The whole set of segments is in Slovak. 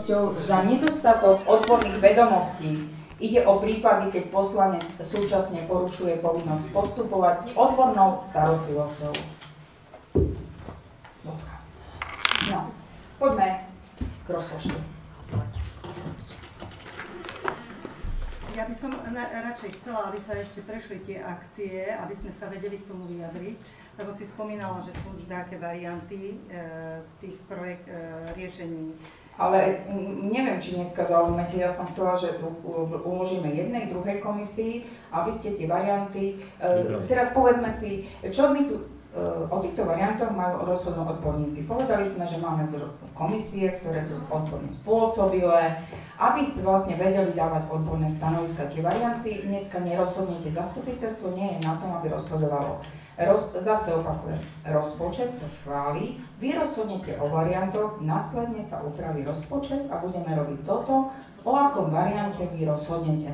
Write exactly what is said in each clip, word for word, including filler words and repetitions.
za nedostatok odborných vedomostí. Ide o prípady, keď poslanec súčasne porušuje povinnosť postupovať s odbornou starostlivosťou. No, poďme k rozpočtu. Ja by som na, radšej chcela, aby sa ešte prešli tie akcie, aby sme sa vedeli k tomu vyjadriť, lebo si spomínala, že sú už nejaké varianty e, tých projekt e, riešení. Ale neviem, či dneska zaujímate, ja som chcela, že uložíme jednej, druhej komisii, aby ste tie varianty, e, teraz povedzme si, čo my tu e, o týchto variantoch majú rozhodnúť odborníci. Povedali sme, že máme komisie, ktoré sú odborne spôsobilé, aby vlastne vedeli dávať odborné stanoviska. Tie varianty dneska nerozhodnete, zastupiteľstvo nie je na tom, aby rozhodovalo. Roz, zase opakujem, rozpočet sa schváli, vy rozhodnete o variantoch, následne sa upraví rozpočet a budeme robiť toto, o akom variante vy rozhodnete.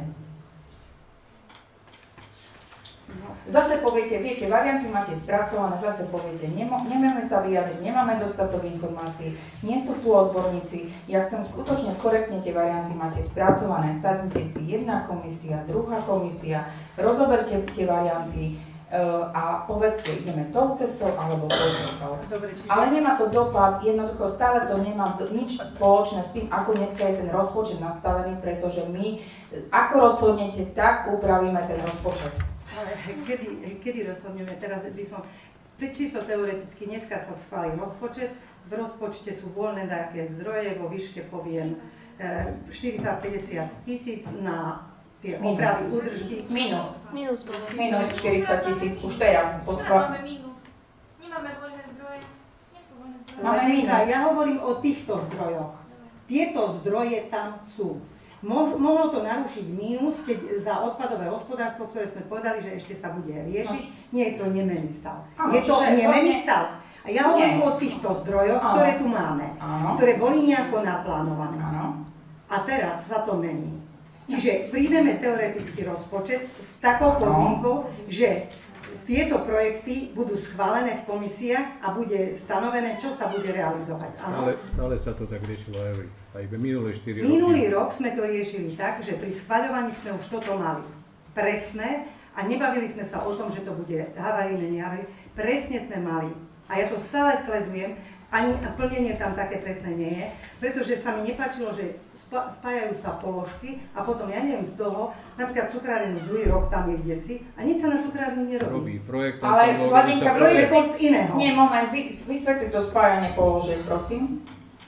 Zase poviete, viete, varianty máte spracované, zase poviete, nemáme sa vyjadriť, nemáme dostatok informácií, nie sú tu odborníci, ja chcem skutočne korektne tie varianty, máte spracované, sadnite si jedna komisia, druhá komisia, rozoberte tie varianty, a povedzte, ideme tou cestou alebo tou cestou. Dobre, čiže... Ale nemá to dopad, jednoducho stále to nemá nič spoločné s tým, ako dneska je ten rozpočet nastavený, pretože my, ako rozhodnete, tak upravíme ten rozpočet. Ale kedy, kedy rozhodneme? Teraz by som, čisto teoreticky, dneska sa schváli rozpočet, v rozpočte sú voľné nejaké zdroje, vo výške poviem štyridsať päťdesiat tisíc na tie opravy, údržby. Minus. Minus. Minus štyridsať tisíc, už teraz. Pospra... Máme minus. Nemáme voľné zdroje. Nie sú voľné zdroje. Máme minus. Ja hovorím o týchto zdrojoch. Tieto zdroje tam sú. Mož, mohlo to narušiť mínus, keď za odpadové hospodárstvo, ktoré sme povedali, že ešte sa bude riešiť, nie je to nemenný stav. Áno, je to nemenný vlastne... stav. A ja hovorím o týchto zdrojoch, áno, ktoré tu máme, áno, ktoré boli nejako naplánované. Áno. A teraz sa to mení. Čiže príjmeme teoretický rozpočet s takou podmienkou, že tieto projekty budú schválené v komisiách a bude stanovené, čo sa bude realizovať. Ale stále sa to tak riešilo aj, aj minulé štyri roky. Minulý rok sme to riešili tak, že pri schvaľovaní sme už toto mali presné a nebavili sme sa o tom, že to bude havarijné, nehavarijné. Presne sme mali. A ja to stále sledujem. Ani plnenie tam také presné nie je, pretože sa mi nepáčilo, že spájajú sa položky a potom, ja neviem, z toho, napríklad cukrárne už druhý rok tam je kdesi a nič sa na cukrárni nerobí. Projekt, ale Vladenka, vysvetliť z iného. Nie, moment, vy, vysvetliť to spájanie položiek, prosím.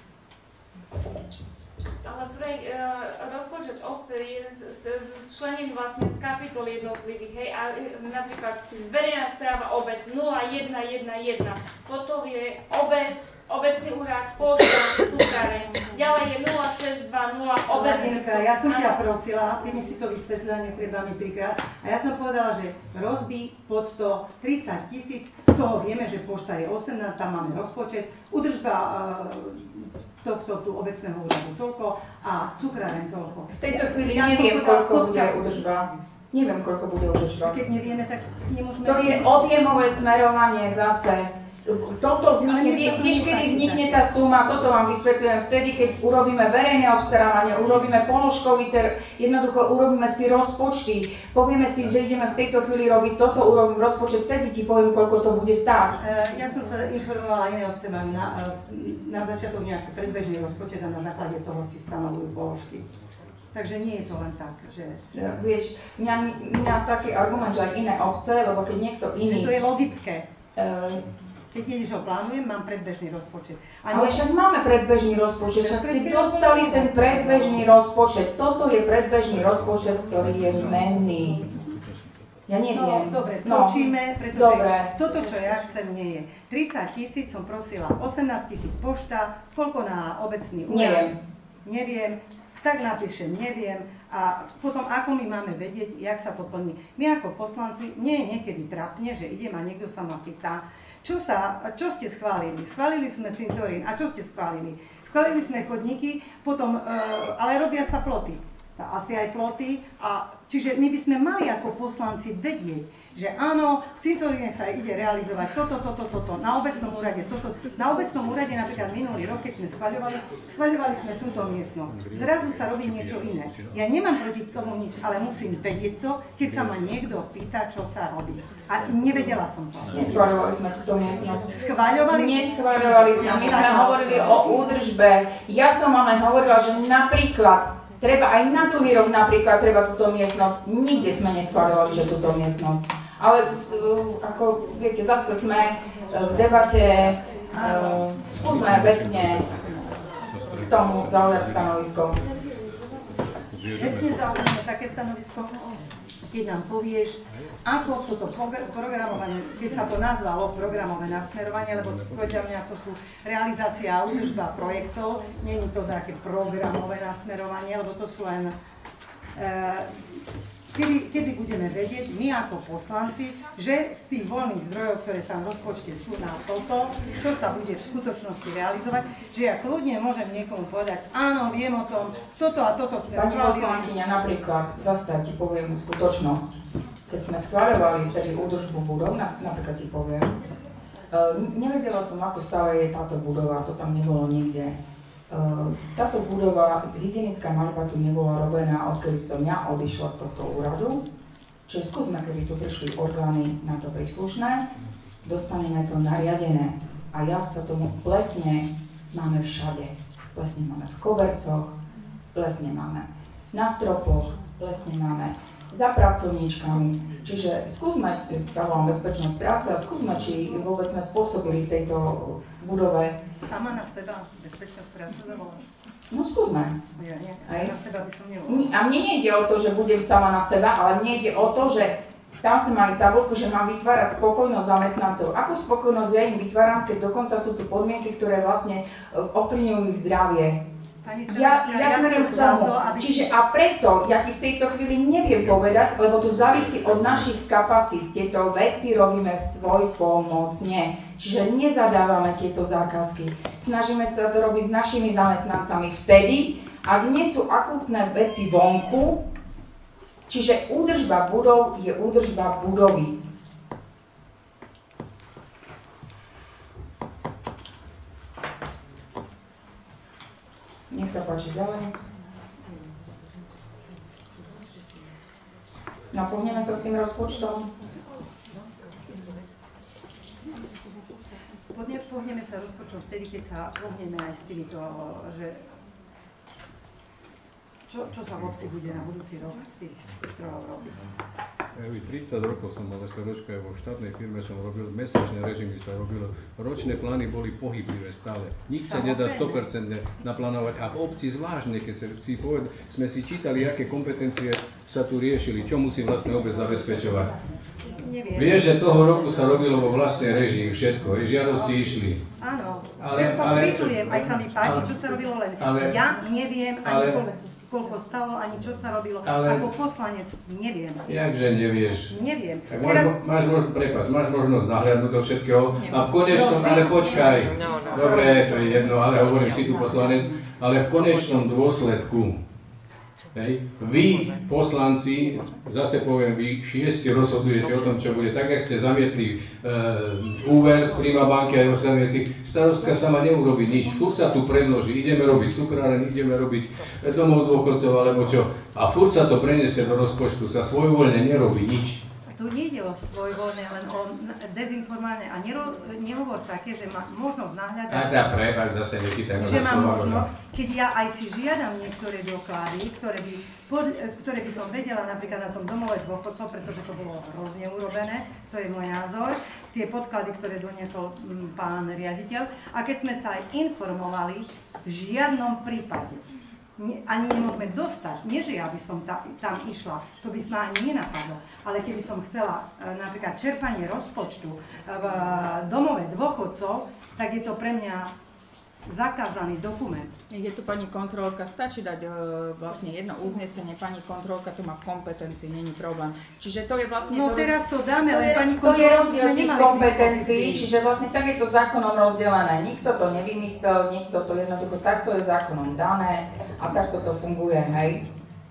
Ale pre uh, rozpočet obce je zčlenený vlastne z kapitol jednotlivých, hej, a napríklad verejná správa obec nula jeden jeden jeden, potom je obec, obecný úrad, pošta, cukráreň, ďalej je nula šesť dva nula obecný. Ja som ťa prosila, ty mi si to vysvetlila, netreba mi trikrát, a ja som povedala, že rozbí pod to tridsať tisíc, toho vieme, že pošta je osemnásť, tam máme rozpočet, udržba uh, tohto tu obecného úradu toľko a cukráreň toľko. V tejto chvíli ja neviem, koľko bude údržba. Neviem, koľko bude údržba. Keď nevieme, tak nemôžeme... To je objemové smerovanie zase. Toto vznikne, vie, vieš, kedy vznikne tá suma, toto vám vysvetľujem, vtedy, keď urobíme verejné obstarávanie, urobíme položkový ter, jednoducho urobíme si rozpočty, povieme si, že ideme v tejto chvíli robiť toto, urobím rozpočet, vtedy ti poviem, koľko to bude stáť. Ja som sa informovala, iné obce majú na, na začiatok nejaký predbežný rozpočet a na základe toho si stanovujú položky. Takže nie je to len tak, že... Ja, vieš, mňa, mňa taký argument, že aj iné obce, lebo keď niekto iný... Že to je logické. Uh, Keď niečo plánujem, mám predbežný rozpočet. A ale však máme predbežný rozpočet, však ste dostali ten predbežný rozpočet. Toto je predbežný rozpočet, ktorý je menný. Ja neviem. No, dobre, no, točíme, pretože dobre. Toto, čo ja chcem, nie je. tridsať tisíc som prosila, osemnásť tisíc pošta, koľko na obecný úrad? Neviem. Neviem, tak napíšem, neviem. A potom, ako my máme vedieť, jak sa to plní. My ako poslanci, nie je niekedy trápne, že idem a niekto sa ma pýta, Čo, sa, čo ste schválili? Schválili sme cintorín. A čo ste schválili? Schválili sme chodníky, potom, e, ale robia sa ploty. asi aj ploty. A, čiže my by sme mali ako poslanci vedieť, že áno, v cintoríne sa ide realizovať toto, toto, toto, na obecnom úrade toto. Na obecnom úrade napríklad minulý rok, keď sme schvaľovali, schvaľovali sme túto miestnosť. Zrazu sa robí niečo iné. Ja nemám proti tomu nič, ale musím vedieť to, keď sa ma niekto pýta, čo sa robí. A nevedela som to. Neschvaľovali sme túto miestnosť. Schvaľovali? Neschvaľovali sme. My sme hovorili o údržbe. Ja som vám len hovorila, že napríklad treba aj na druhý rok napríklad treba túto miestnosť. Nikde sme neschvaľovali, že túto miestnosť. Ale uh, ako viete, zase sme uh, v debate, uh, skúsme vecne k tomu zaujať stanovisko. Vecne zaujíme také stanovisko, keď nám povieš, ako toto programovanie, keď sa to nazvalo programové nasmerovanie, lebo podľa mňa to sú realizácia a údržba projektov, nie je to také programové nasmerovanie, lebo to sú len uh, Kedy, kedy budeme vedieť, my ako poslanci, že z tých voľných zdrojov, ktoré sa v rozpočte sú na toto, čo sa bude v skutočnosti realizovať, že ja kľudne môžem niekomu povedať, áno, viem o tom, toto a toto sme... Pani poslankyňa, napríklad, zase ti poviem skutočnosť. Keď sme schvaľovali vtedy údržbu budov, napríklad ti poviem, nevedela som, ako stále je táto budova, to tam nebolo nikde. Táto budova, hygienická maľba tu nebola robená, odkedy som ja odišla z tohto úradu. Čiže skúsme, keby tu prišli orgány na to príslušné, dostaneme to nariadené. A ja sa tomu plesne máme všade. Plesne máme v kobercoch, plesne máme na stropoch, plesne máme za pracovníčkami. Čiže skúsme, zavolám bezpečnosť práce a skúsme, či vôbec sme spôsobili v tejto budove. Sama na seba bezpečnosť práce zavoláš? No skúsme. Ja nie, na seba by som nevolala. A mne nejde o to, že budem sama na seba, ale mne ide o to, že tam sa mali tabuľku, že mám vytvárať spokojnosť zamestnancov. Akú spokojnosť ja im vytváram, keď dokonca sú tu podmienky, ktoré vlastne ovplyvňujú ich zdravie. Ja, ja smerujem k tomu. Čiže a preto, ja ti v tejto chvíli neviem povedať, lebo to závisí od našich kapacít. Tieto veci robíme svoj pomocne. Čiže nezadávame tieto zákazky. Snažíme sa to robiť s našimi zamestnancami vtedy, ak nie sú akútne veci vonku. Čiže údržba budov je údržba budovy. Nech sa páči ďalej. Napohneme sa s tým rozpočtom. Pohneme sa rozpočtom vtedy, keď sa pohneme aj s týmito, že čo, čo sa v obci bude na budúci rok z tých trojov robiť. Ja už tridsať rokov som mal SROčka, vo štátnej firme som robil, mesačné režimy sa robilo, ročné plány boli pohyblivé stále. Nič sa nedá sto percent naplánovať a v obci zvláštne, keď si poved, sme si čítali, aké kompetencie sa tu riešili, čo musí vlastne obec zabezpečovať. Neviem. Vieš, že toho roku sa robilo vo vlastnej režii všetko, žiadosti išli. Áno, ale, všetko ale, kvitujem, aj sa mi páči, ale, čo sa robilo, len ale, ja neviem ani ale, koľko, koľko stalo, ani čo sa robilo, ale, ako poslanec neviem. Jakže nevieš? Neviem. Tak máš, Teraz... máš, možnosť, prepáč, máš možnosť nahliadnúť do všetkého a v konečnom, ale počkaj, dobre, to je jedno, ale hovorím si tu poslanec, ale v konečnom dôsledku, hej, vy, poslanci, zase poviem, vy šiesti rozhodujete o tom, čo bude. Tak, jak ste zamietli e, úver z Prima banky aj ostatné veci, starostka sama neurobi nič. Furt sa tu predloží, ideme robiť cukráren, ideme robiť domov dôchodcov alebo čo. A furt sa to preniesie do rozpočtu, sa svojvoľne nerobí nič. Tu nejde o svojvoľné, len o dezinformálne a nero, nehovor také, že má možnosť nahľadať. A tá prepáč, zase nečítaj. Že mám možnosť, keď ja aj si žiadam niektoré doklady, ktoré by, pod, ktoré by som vedela napríklad na tom domove dôchodcov, pretože to bolo hrozne urobené, to je môj názor, tie podklady, ktoré doniesol m, pán riaditeľ. A keď sme sa aj informovali, v žiadnom prípade ani nemôžeme dostať. Nie, že ja by som ta, tam išla, to by sa ani nenapadlo. Ale keby som chcela e, napríklad čerpanie rozpočtu e, v domove dôchodcov, tak je to pre mňa zakázaný dokument. Je tu pani kontrolka, stačí dať e, vlastne jedno uznesenie, pani kontrolka tu má kompetencii, není problém. Čiže to je vlastne... No to teraz to dáme, to len je, pani kontrolka... To je rozdiel tých kompetencií, kompetencií, čiže vlastne tak je to zákonom rozdelené. Nikto to nevymyslel, nikto to jednoducho, takto je zákonom dané a takto to funguje, hej. To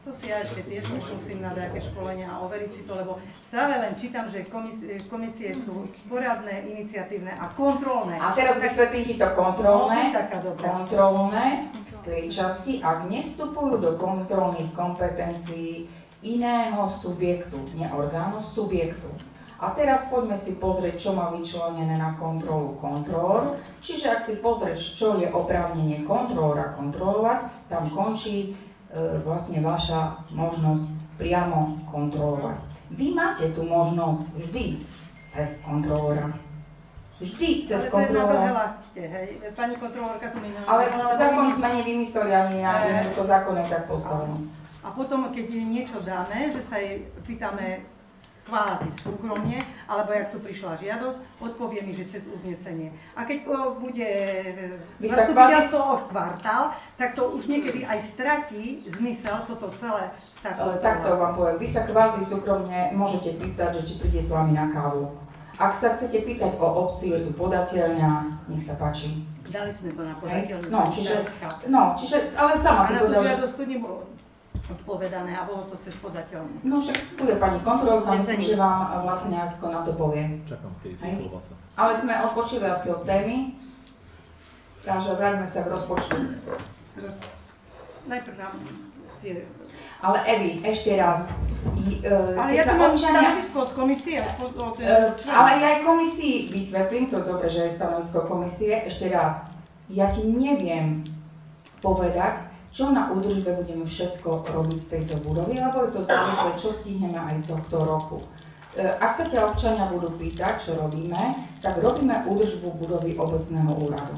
To si ja ešte tiež musím na nejaké školenia a overiť si to, lebo stále len čítam, že komisie, komisie sú poradné, iniciatívne a kontrolné. A teraz vysvetlím ti to kontrolné, no, kontrolné v tej časti, ak nestupujú do kontrolných kompetencií iného subjektu, nie orgánu, subjektu. A teraz poďme si pozrieť, čo má vyčlenené na kontrolu kontrolór. Čiže ak si pozrieš, čo je oprávnenie kontrolóra kontrolovať, tam končí e, vlastne vaša možnosť priamo kontrolovať. Vy máte tú možnosť vždy cez kontrolóra. Vždy cez kontrolóra. Hej, pani kontrolórka tu mi Ale zákon sme nevymysleli ani ja, jednoducho zákon je tak postavený. A potom, keď niečo dáme, že sa jej pýtame kvázi súkromne, alebo jak tu prišla žiadosť, odpovie mi, že cez uznesenie. A keď o, bude zastupiteľstvo o kvartál, tak to už niekedy aj stratí zmysel toto celé. Tak, takto vám poviem, vy sa kvázi súkromne môžete pýtať, že či príde s vami na kávu. Ak sa chcete pýtať o obci, je tu podateľňa, nech sa páči. Dali sme to na podateľňu. No, čiže, no, čiže, ale sama si povedal, že... odpovedané a bolo to cez podateľné. No však tu je pani kontrolka, myslím, že vám vlastne ako na to povie. Čakám, keď je klobasa. Ale sme odpočili asi od témy, takže vráťme sa k rozpočtu. Najprv nám tie... Ale Evi, ešte raz. I, e, ale ja tu mám stanovisko od komisie. Od, od, e, ale ja aj komisii vysvetlím, to je dobre, že je stanovisko komisie. Ešte raz, ja ti neviem povedať, čo na údržbe budeme všetko robiť v tejto budove, lebo je to závislé, čo stihneme aj tohto roku. Ak sa ťa občania budú pýtať, čo robíme, tak robíme údržbu budovy obecného úradu.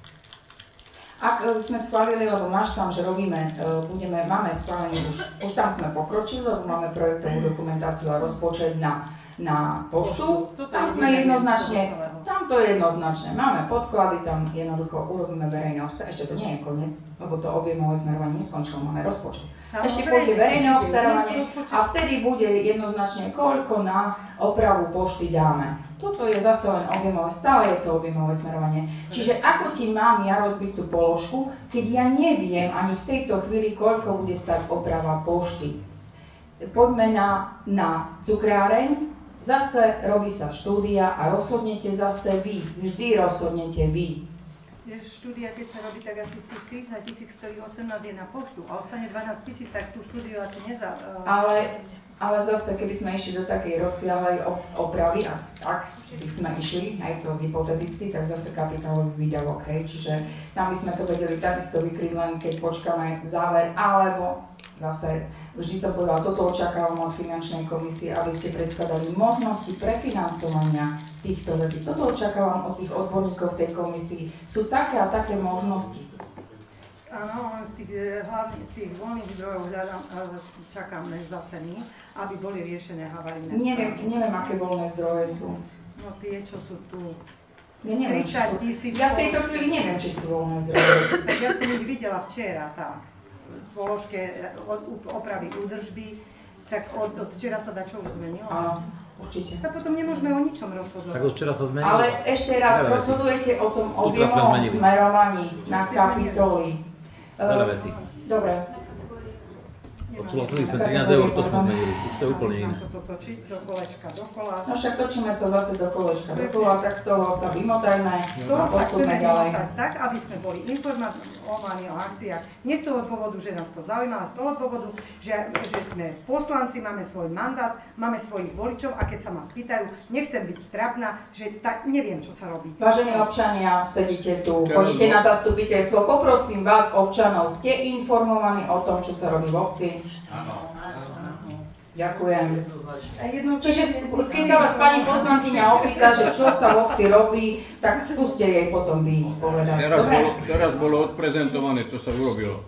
Ak sme schválili, lebo máš tam, že robíme, budeme, máme schválený už, už tam sme pokročili, lebo máme projektovú dokumentáciu a rozpočet na, na poštu, tam sme jednoznačne, tam to je jednoznačné, máme podklady, tam jednoducho urobíme verejné obstarávanie, ešte to nie je koniec, lebo to objemové smerovanie neskončilo, máme rozpočet. Ešte pôjde verejné obstarávanie a vtedy bude jednoznačne, koľko na opravu pošty dáme. Toto je zase len objemové, stále je to objemové smerovanie. Čiže ako ti mám ja rozbiť tú položku, keď ja neviem ani v tejto chvíli, koľko bude stať oprava pošty. Poďme na, na cukráreň, zase robí sa štúdia a rozhodnete zase vy, vždy rozhodnete vy. Štúdia, keď sa robí, tak asi z tých tridsať tisíc, ktorých osemnásť je na poštu a ostane dvanásť tisíc, tak tú štúdiu asi nezá... Ale... Ale zase, keby sme išli do takej rozsiahlej opravy, a ak by sme išli, aj to hypoteticky, tak zase kapitálový výdavok, hej. Čiže tam by sme to vedeli takisto vykryť len, keď počkáme záver, alebo zase, vždy som povedala, toto očakávam od finančnej komisie, aby ste predkladali možnosti prefinancovania týchto vecí. Toto očakávam od tých odborníkov v tej komisii. Sú také a také možnosti. Áno, len z tých hlavných, tých voľných zdrojov hľadám, čakám zase my, aby boli riešené havarijné. Neviem, neviem, aké voľné zdroje sú. No tie, čo sú tu. Ja neviem, tridsať tisíc. Ja v tejto chvíli neviem, či sú voľné zdroje. Tak ja som ich videla včera, tak. V položke od, opravy údržby, tak od, od včera sa dá čo už zmenilo. Áno. Určite. Tak potom nemôžeme o ničom rozhodovať. Tak už včera sa zmenilo. Ale ešte raz, Veľa rozhodujete veci. O tom objemovom smerovaní na kapitoly. Veľa vecí. Dobre. Odsúhlasili sme trinásť eur, to sme zmenili. Už to je úplne iné. Toto točiť do kolečka dokola. No však točíme sa zase do kolečka dokola, tak z toho sa vymotajme a postupme ďalej. Tak, aby sme boli informovaní o akciách. Nie z toho dôvodu, že nás to zaujíma, ale z toho dôvodu, že, že sme poslanci, máme svoj mandát, máme svojich voličov a keď sa ma spýtajú, nechcem byť strapná, že tak neviem, čo sa robí. Vážení občania, sedíte tu, chodíte na zastupiteľstvo, poprosím vás, občanov, ste informovaní o tom, čo sa robí v obci? Áno. Ďakujem. Čiže keď sa vás pani poslankyňa opýta, že čo sa v obci robí, tak skúste jej potom vy povedať. Teraz bolo, teraz bolo odprezentované, čo sa urobilo.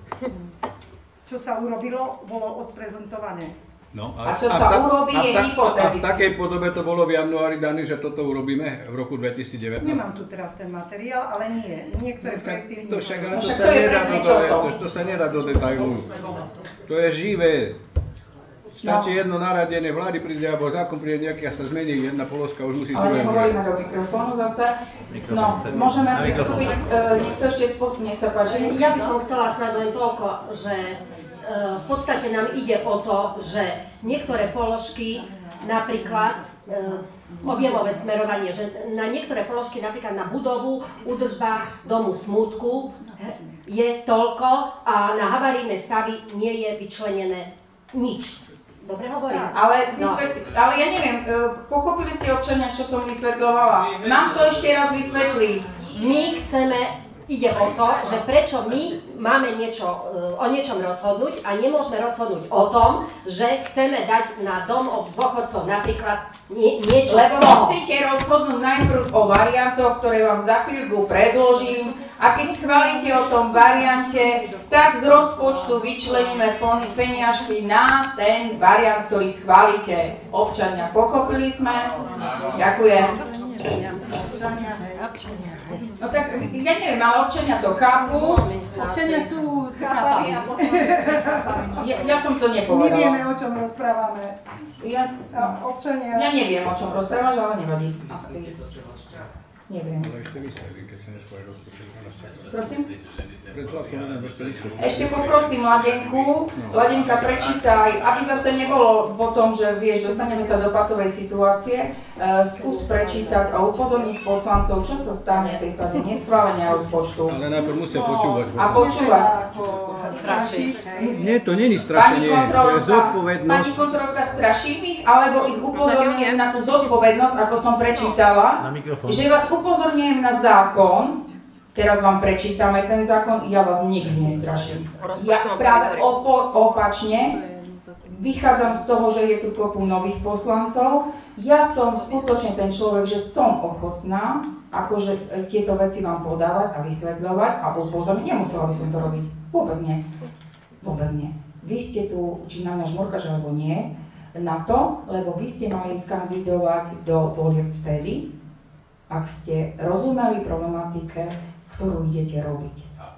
Čo sa urobilo, bolo odprezentované. No, a, a čo sa a urobí, je hypotetické. A v takej podobe to bolo v januári dané, že toto urobíme v roku dvetisícdevätnásť. Nemám tu teraz ten materiál, ale nie. Niektoré no, projekty... To, však, no, to, však sa to, nedá do, to, to sa nedá do detailu. To je živé. Stačí no. jedno naradenie vlády príde, alebo zákon príde nejaký a sa zmení jedna položka, už musí... Ale nehovoríme do mikrofónu zase. No, môžeme pristúpiť, uh, niekto ešte spod, nech sa páči. Ja by som chcela snad len toľko, že v podstate nám ide o to, že niektoré položky, napríklad objemové smerovanie, že na niektoré položky, napríklad na budovu, údržba domu Smútku je toľko a na havarijné stavy nie je vyčlenené nič. Dobre hovorím? Ale, vysvetl- no. ale ja neviem, pochopili ste občania, čo som vysvetľovala? Mám to ešte raz vysvetliť. My chceme, ide o to, že prečo my máme niečo, o niečom rozhodnúť a nemôžeme rozhodnúť o tom, že chceme dať na dom dôchodcov napríklad nie, niečo Lebo z toho. musíte rozhodnúť najprv o variantoch, ktoré vám za chvíľku predložím a keď schválite o tom variante, tak z rozpočtu vyčleníme peniažky na ten variant, ktorý schválite. Občania, pochopili sme? Ďakujem. No tak ja neviem, ale občania to chápu. Občania sú chápaví. Ja, ja som to nepovedala. My vieme, o čom rozprávame. Ja, občania... ja neviem, o čom rozprávaš, ale nevadí. Asi. Neviem. Prosím? Ešte poprosím Ladenku. Ladenka, prečítaj, aby zase nebolo potom, že vieš, dostaneme sa do patovej situácie. Uh, skús prečítať a upozorniť poslancov, čo sa stane v prípade neschválenia rozpočtu. Ale najprv musia počúvať. A počúvať. Strašiť. Nie, to nie je strašenie, to je zodpovednosť. Pani kontrolka, straším ich, alebo ich upozorňujem na tú zodpovednosť, ako som prečítala, že vás upozorňujem na zákon. Teraz vám prečítame ten zákon, ja vás nikdy nestraším. Ja práve opo- opačne vychádzam z toho, že je tu kopu nových poslancov. Ja som skutočne ten človek, že som ochotná akože tieto veci vám podávať a vysvetľovať a upozorniť. Nemusela by som to robiť. Vôbec nie. Vôbec nie. Vy ste tu, či na mňa žmurkaš alebo nie, na to, lebo vy ste mali skandidovať do volieb vtedy, ak ste rozumeli problematike, ktorú idete robiť.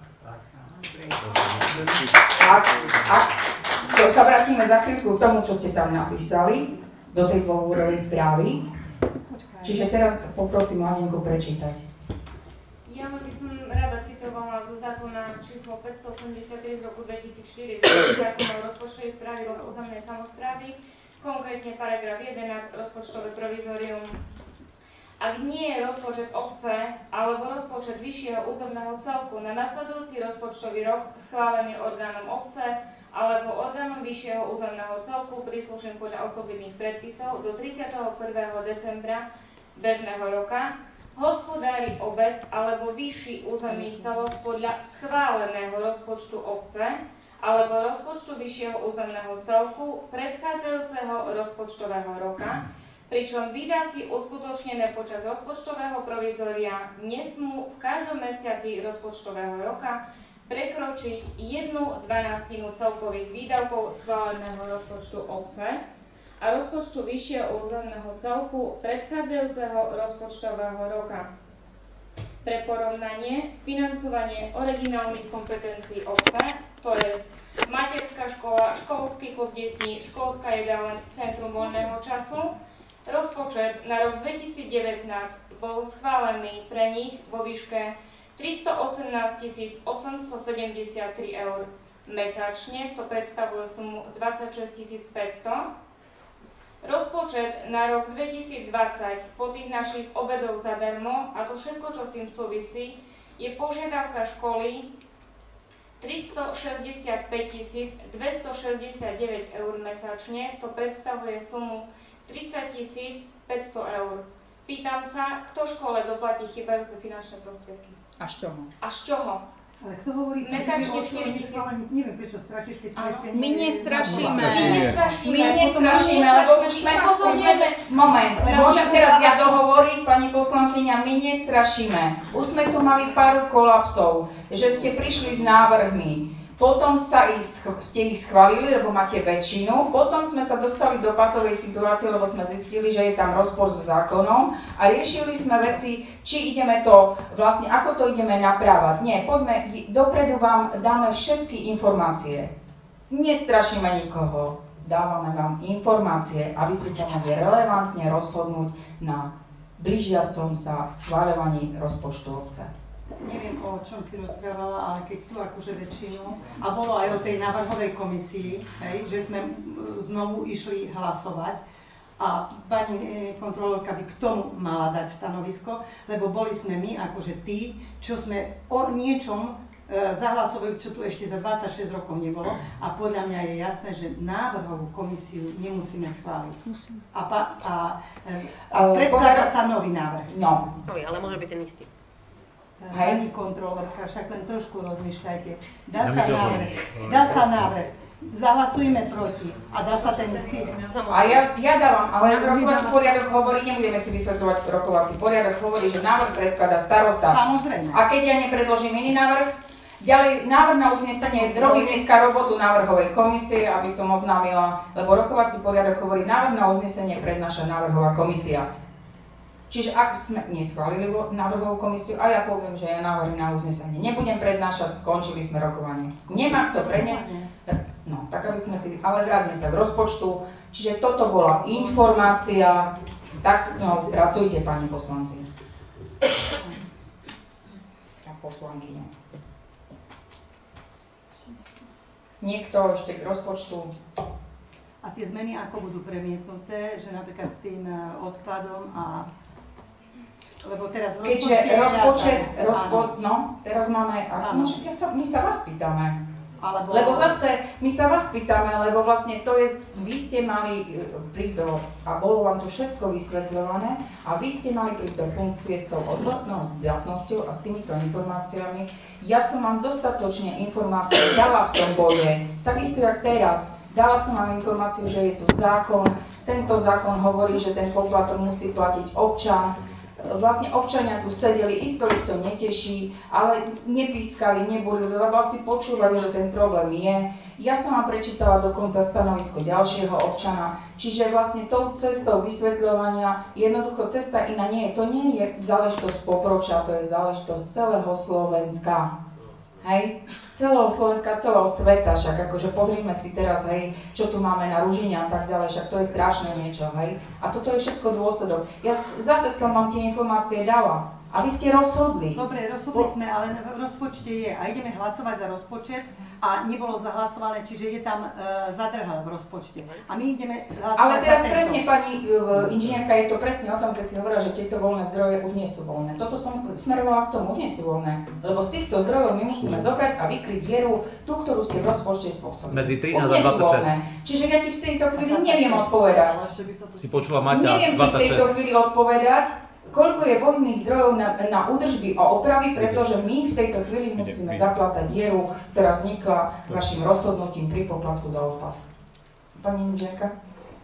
Ak, ak to sa vrátime za chvíľku k tomu, čo ste tam napísali, do tej dôvodovej správy. Čiže teraz poprosím Ladenku prečítať. Ja by som rada citovala zo zákona číslo päťstoosemdesiattri z roku dvetisícštyri, z zákona o rozpočtových pravidlách územnej samosprávy, konkrétne paragraf jedenásť, rozpočtové provizorium. Ak nie je rozpočet obce alebo rozpočet vyššieho územného celku na nasledujúci rozpočtový rok schválený orgánom obce alebo orgánom vyššieho územného celku príslušným podľa osobitných predpisov do tridsiateho prvého decembra bežného roka, hospodári obec alebo vyšší územný celok podľa schváleného rozpočtu obce alebo rozpočtu vyššieho územného celku predchádzajúceho rozpočtového roka, pričom výdavky uskutočnené počas rozpočtového provizória nesmú v každom mesiaci rozpočtového roka prekročiť jednu dvanástinu celkových výdavkov schváleného rozpočtu obce a rozpočtu vyššieho územného celku predchádzajúceho rozpočtového roka. Pre porovnanie, financovanie originálnych kompetencií obce, to je materská škola, školský klub detí, školská jedáleň, centrum voľného času, rozpočet na rok dvetisícdevätnásť bol schválený pre nich vo výške tristoosemnásťtisíc osemstosedemdesiattri eur mesačne, to predstavuje sumu dvadsaťšesťtisíc päťsto. Rozpočet na rok dvetisícdvadsať po tých našich obedoch zadarmo, a to všetko, čo s tým súvisí, je požiadavka školy tristošesťdesiatpäťtisíc dvestošesťdesiatdeväť eur mesačne, to predstavuje sumu tridsaťtisíc päťsto eur. Pýtam sa, kto škole doplatí chýbajúce finančné prostriedky? A z čoho? A z čoho? Ale kto hovorí, Mesačne že štyri tisíc. Neviem, prečo strašíš, keď to ešte... My nestrašíme. My nestrašíme. My nestrašíme, lebo už sme... Už sme moment, môžem teraz ja dohovoriť, pani poslankyňa, my nestrašíme. Už sme tu mali pár kolapsov, že ste prišli s návrhmi. Potom sa ich, ste ich schválili, lebo máte väčšinu. Potom sme sa dostali do patovej situácie, lebo sme zistili, že je tam rozpor so zákonom a riešili sme veci, či ideme to, vlastne ako to ideme naprávať. Nie, poďme, dopredu vám dáme všetky informácie. Nestrašíme nikoho, dávame vám informácie, aby ste sa mohli relevantne rozhodnúť na blížiacom sa schváľovaní rozpočtu obce. Neviem, o čom si rozprávala, ale keď tu akože väčšinu, a bolo aj o tej návrhovej komisii, hej, že sme znovu išli hlasovať a pani kontrolórka by k tomu mala dať stanovisko, lebo boli sme my, akože tí, čo sme o niečom e, zahlasovali, čo tu ešte za dvadsaťšesť rokov nebolo a podľa mňa je jasné, že návrhovú komisiu nemusíme schváliť. A, pa, a, a predkladá sa nový návrh. No. Nový, ale môže byť ten istý. Pani kontrolórka, však len trošku rozmýšľajte. Dá sa návrh, dá sa návrh, zahlasujme proti a dá sa ten istý. A ja, ja dávam, ale rokovací poriadok hovorí, nebudeme si vysvetľovať rokovací poriadok, hovorí, že návrh predkladá starosta. Samozrejme. A keď ja nepredložím iný návrh, ďalej návrh na uznesenie, robím dneska robotu návrhovej komisie, aby som oznámila, lebo rokovací poriadok hovorí, návrh na uznesenie prednáša návrhová komisia. Čiže ak sme neschválili návrhovú komisiu a ja poviem, že ja návrhy na uznesenie nebudem prednášať, skončili sme rokovanie. Nemá kto predniesť, no tak aby sme si, ale vráťme sa k rozpočtu. Čiže toto bola informácia, tak s ňou pracujte, pani poslanci. A poslankyňa. Niekto ešte k rozpočtu? A tie zmeny ako budú premietnuté, že napríklad s tým odkladom a lebo teraz keďže rozpočet, rozpo, no, teraz máme, a, no, ja sa, my sa vás pýtame, alebo, lebo zase my sa vás pýtame, lebo vlastne to je, vy ste mali prísť do, a bolo vám to všetko vysvetľované, a vy ste mali prísť do funkcie s tou odbornou zdatnosťou a s týmito informáciami. Ja som vám dostatočne informácie dala v tom bode, takisto jak teraz, dala som vám informáciu, že je tu zákon, tento zákon hovorí, že ten poplatok musí platiť občan. Vlastne občania tu sedeli, isto ich to neteší, ale nepískali, nebudili, lebo asi počúvajú, že ten problém je. Ja som vám prečítala dokonca stanovisko ďalšieho občana, čiže vlastne tou cestou vysvetľovania, jednoducho cesta iná nie je. To nie je záležitosť Poproča, to je záležitosť celého Slovenska. Hej, celého Slovenska, celého sveta, však akože pozrime si teraz, hej, čo tu máme na Ružine a tak ďalej, však to je strašné niečo, hej. A toto je všetko dôsledok. Ja zase som vám tie informácie dala a vy ste rozhodli. Dobre, rozhodli sme, ale v rozpočte je a ideme hlasovať za rozpočet a nebolo zahlasované, čiže je tam e, zadrhal v rozpočte. A my ideme hlasovať. Ale teraz za presne, pani inžinierka, je to presne o tom, keď si hovorila, že tieto voľné zdroje už nie sú voľné. Toto som smerovala k tomu, už nie sú voľné. Lebo z týchto zdrojov my musíme zobrať a vykryť dieru, tú, ktorú ste v rozpočte spôsobili. Medzi trinásť a dvadsaťšesť. Čiže ja ti v tejto chvíli neviem odpovedať. Si počula Maťa, neviem ti v tejto chvíli odpovedať, koľko je voľných zdrojov na, na údržby a opravy, pretože my v tejto chvíli musíme zaplatať dieru, ktorá vznikla vašim rozhodnutím pri poplatku za odpad. Pani inžinierka?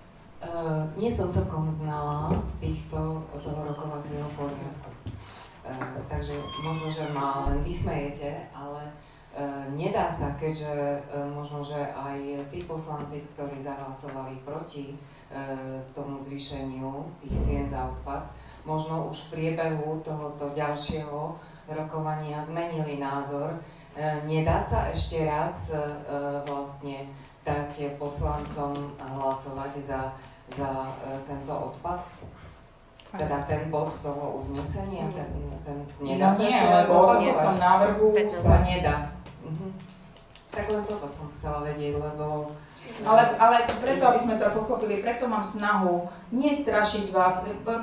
Uh, nie som celkom znala týchto, toho rokovacieho poriadku. Uh, takže možno, že ma len vysmejete, ale uh, nedá sa, keďže uh, možno, že aj tí poslanci, ktorí zahlasovali proti uh, tomu zvýšeniu tých cien za odpad, možno už v priebehu tohoto ďalšieho rokovania zmenili názor. Nedá sa ešte raz vlastne dať poslancom hlasovať za, za tento odpad? Teda ten bod toho uznesenia? Ten, ten, nedá no sa nie, ešte raz lebo o tom návrhu sa nedá. Mhm. Tak len toto som chcela vedieť, lebo Ale, ale preto, aby sme sa pochopili, preto mám snahu nestrašiť vás.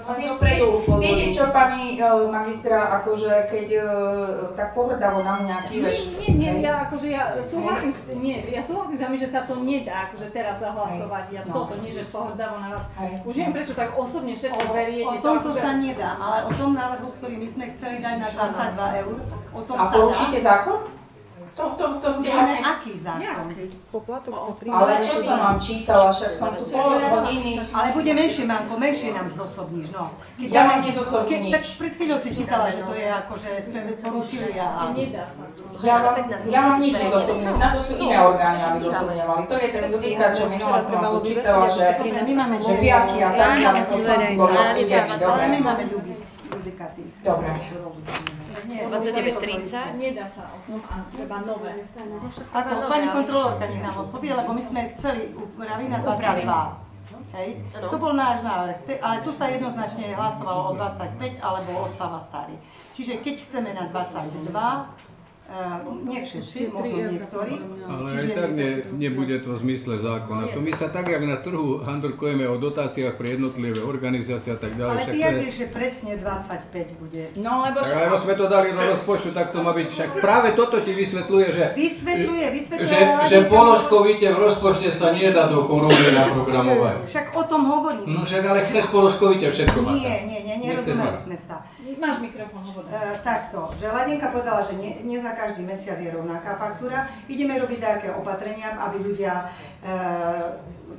Viete čo, pani uh, magistra, akože keď uh, tak pohrdavo na mňa kýveš. Nie, nie, nie, ja akože ja súhlasím, nie, ja súhlasím s vami, že sa to nedá akože teraz zahlasovať. Ja no. toto, nie, že pohrdavo na vás. Hej. Už neviem, prečo tak osobne všetko beriete. O tomto akože sa nedá, ale o tom návrhu, ktorý my sme chceli dať na dvadsaťdva eur, o tom a sa porušíte dá. zákon? To, to, to ste vlastne... aký zákon? Ale čo som vám čítala, však som tu pol hodiny... Ale bude menšie, Manko, menšie nám zosobníš, no. Keď ja vám nezosobním nič. Tak pred chvíľou si čítala, že to je ako, že sme porušili a... Ja vám, ja vám nič nezosobním, na to sú iné orgány, aby zosobňovali. To je ten judikát, čo minula som vám tu čítala, že, že piati a tak, ale poslanci boli odsúdení. Dobre, my máme judikáty. Dobre. dvadsaťdeväť tridsať. Nedá sa o tom a treba nové. Ako pani kontrolórka nech nám odpovie, lebo my sme chceli upraviť na dvadsaťdva. Hej? To bol náš návrh, ale tu sa jednoznačne hlasovalo o dvadsaťpäť alebo ostáva starý. Čiže keď chceme na dvadsaťdva, Uh, nie všetci, možno niektorí. Ale aj tak ne, nebude to v zmysle zákona. To my sa tak, jak na trhu handrkujeme o dotáciách pre jednotlivé organizácie a tak ďalej. Ale ty jak vieš, že presne dvadsaťpäť bude? No lebo... Tak ale sme to dali do rozpočtu, tak to má byť. Však práve toto ti vysvetľuje, že... Vysvetľuje, vysvetľuje... Že, že položkovite v rozpočte sa nedá do koruny naprogramovať. Však o tom hovorím. No však ale chceš položkovite všetko mať. Nie, nie, nie, nerozumeli sme sa. Máš mikrofón, hovor. Uh, takto, že Ladenka povedala, že nie, nie za každý mesiac je rovnaká faktúra. Ideme robiť také opatrenia, aby ľudia uh,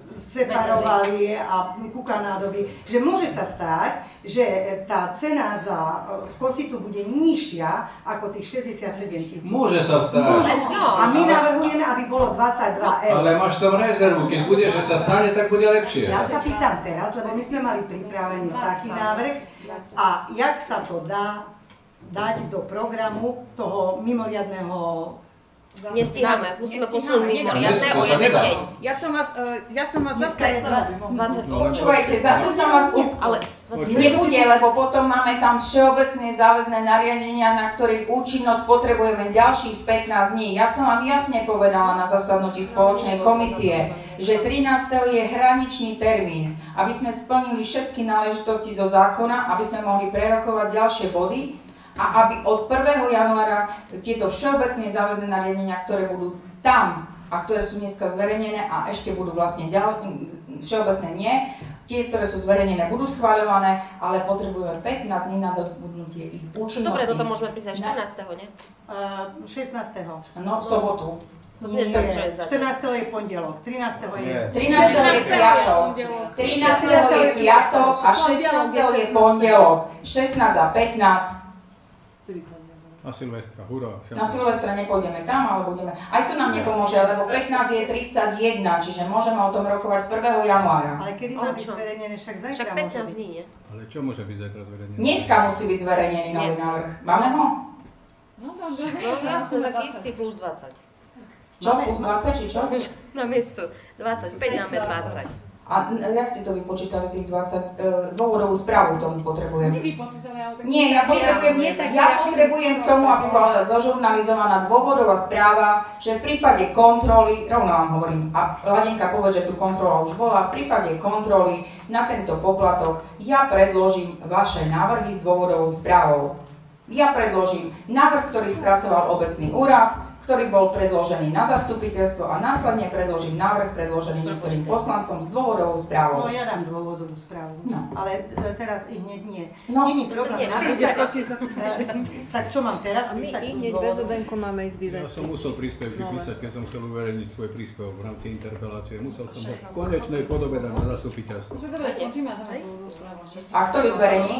separovali a kúkanádoby. Že môže sa stať, že tá cena za skositu bude nižšia ako tých šesťdesiatsedem tisíc. Môže sa stať. Môže. A my navrhujeme, aby bolo dvadsaťdva eur. Ale máš tam rezervu, keď bude, že sa stane, tak bude lepšie. Ja sa pýtam teraz, lebo my sme mali pripravený taký návrh a jak sa to dá dať do programu toho mimoriadneho... Nestíhame, musíme posunúť mimoriadne o jeden deň. Ja som vás, uh, ja som vás zase... dvadsať Počúvajte, zase som vás... Ale nebude, lebo potom máme tam všeobecné záväzné nariadenia, na ktorých účinnosť potrebujeme ďalších pätnásť dní. Ja som vám jasne povedala na zasadnutí spoločnej komisie, že trinásteho je hraničný termín, aby sme splnili všetky náležitosti zo zákona, aby sme mohli prerokovať ďalšie body, a aby od prvého januára tieto všeobecne záväzné nariadenia, ktoré budú tam a ktoré sú dneska zverejnené a ešte budú vlastne ďalej, všeobecne nie, tie, ktoré sú zverejnené, budú schváľované, ale potrebujeme pätnásť dní na dobudnutie ich účinnosti. Dobre, toto môžeme písať štrnásteho, nie? Uh, šestnásteho. No, sobotu. Nie, štrnásteho je pondelok, trinásteho je... trinásteho je piatok, trinásteho je piatok a šestnásteho je pondelok, šestnásť a pätnásť. Na Silvestra, hurá. Na Silvestra nepôjdeme tam, ale budeme... Aj to nám nepomôže, lebo pätnásť je tridsaťjeden, čiže môžeme o tom rokovať prvého januára. Ale kedy má byť zverejnené, však zajtra Však pätnásť dní, nie? Ale čo môže byť zajtra zverejnené? Dneska musí byť zverejnený nový návrh. Máme ho? No dobre. No jasne, tak istý plus dvadsať. Čo? Plus dvadsať, či čo? Na miesto dvadsaťpäť máme dvadsať. A jak ste to vypočítali, tých dvadsať, e, dôvodovú správu tomu potrebujem. Nevypočítali, ale tak... Nie, ja potrebujem, Nie, tak ja potrebujem k tomu, aby bola zožurnalizovaná dôvodová správa, že v prípade kontroly, rovno vám hovorím, a Ladenka povie, že tu kontrola už bola, v prípade kontroly na tento poplatok ja predložím vaše návrhy s dôvodovou správou. Ja predložím návrh, ktorý spracoval obecný úrad, ktorý bol predložený na zastupiteľstvo a následne predložím návrh predložený niektorým poslancom s dôvodovou správou. No ja dám dôvodovú správu, No. ale e, teraz i hneď nie. No. Není problém napísať. E, tak čo mám teraz písať tú dôvodovú? máme ísť Ja som musel príspevky písať, keď som chcel uverejniť svoj príspevok v rámci interpelácie. Musel som ho v konečnej podobe dať na zastupiteľstvo. Že dobre, skončíme a dáme dôvodovú správu. A kto ju zverejní?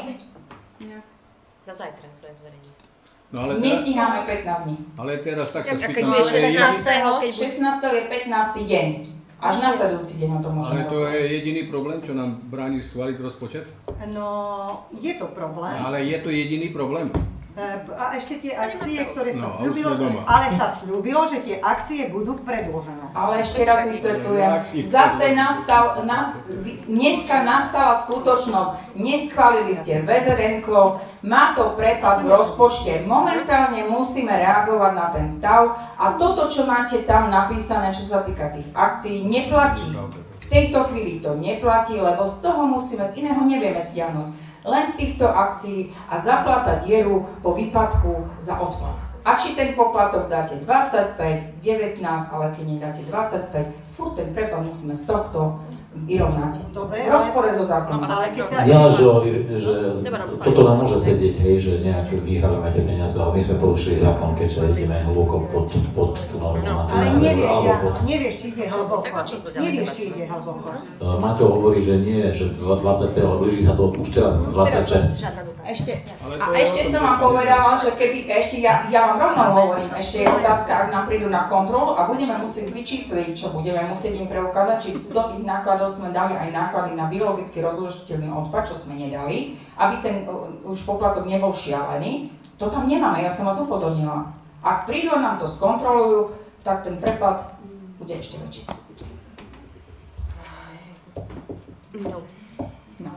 Na zajtra sa je zverejní. No ale teraz, Nestíhame pätnásť dní. ale teraz tak sa A keď spýtam, bude to je jediný, šestnásteho, keď bude... šestnásteho je pätnásty deň. Až nasledujúci deň o tom ale môžeme to rokovať. je jediný problém, čo nám bráni schváliť rozpočet? No, je to problém. Ale je to jediný problém. A ešte tie akcie, ktoré sa No, a už sľúbilo, sme doma. ale sa sľúbilo, že tie akcie budú predĺžené. Ale ešte raz vysvetľujem, zase nastal, nas, dneska nastala skutočnosť, neschválili ste vé zet enko, má to prepad v rozpočte, momentálne musíme reagovať na ten stav a toto, čo máte tam napísané, čo sa týka tých akcií, neplatí. V tejto chvíli to neplatí, lebo z toho musíme, z iného nevieme stiahnuť. Len z týchto akcií a zaplatať dieru po výpadku za odpad. A či ten poplatok dáte dvadsaťpäť, devätnásť, ale keď nedáte dvadsaťpäť, furt ten prepad musíme z tohto vyrovnať. Dobre, v rozpore so zákonom. Ale keď tá... Ja len, že, že toto nám môže sedieť, hej, že nejak vyhrávame tie peniaze, ale my sme porušili zákon, keďže ideme hlboko pod, pod tú normu na Ale trinásť eur, nevieš, alebo ja, pod... nevieš, či ide hlboko. Nevieš, či ide hlboko. Maťo hovorí, že nie, že dvadsaťpäť, ale blíži sa to už teraz dvadsaťšesť. Ešte, a ešte som vám povedala, že keby, ešte ja, ja vám rovno hovorím, ešte je otázka, ak nám prídu na kontrolu a budeme musieť vyčísliť, čo budeme musieť im preukázať, či do tých nákladov sme dali aj náklady na biologicky rozložiteľný odpad, čo sme nedali, aby ten uh, už poplatok nebol šialený. To tam nemáme, ja som vás upozornila. Ak prídu a nám to skontrolujú, tak ten prepad bude ešte väčší. No. No.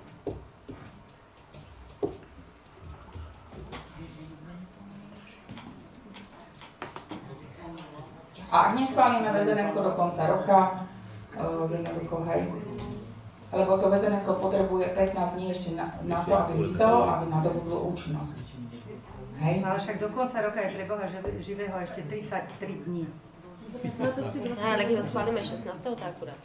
A ak neschválime vé zet enko do konca roka, uh, jednoducho, hej, lebo to vé zet enko potrebuje pätnásť dní ešte na, na to, aby vyselo, aby nadobudlo účinnosť. Hej. Ale však do konca roka je pre Boha živého ešte tridsaťtri dní. No to si ale keď ho schválime šestnásteho tak akurát.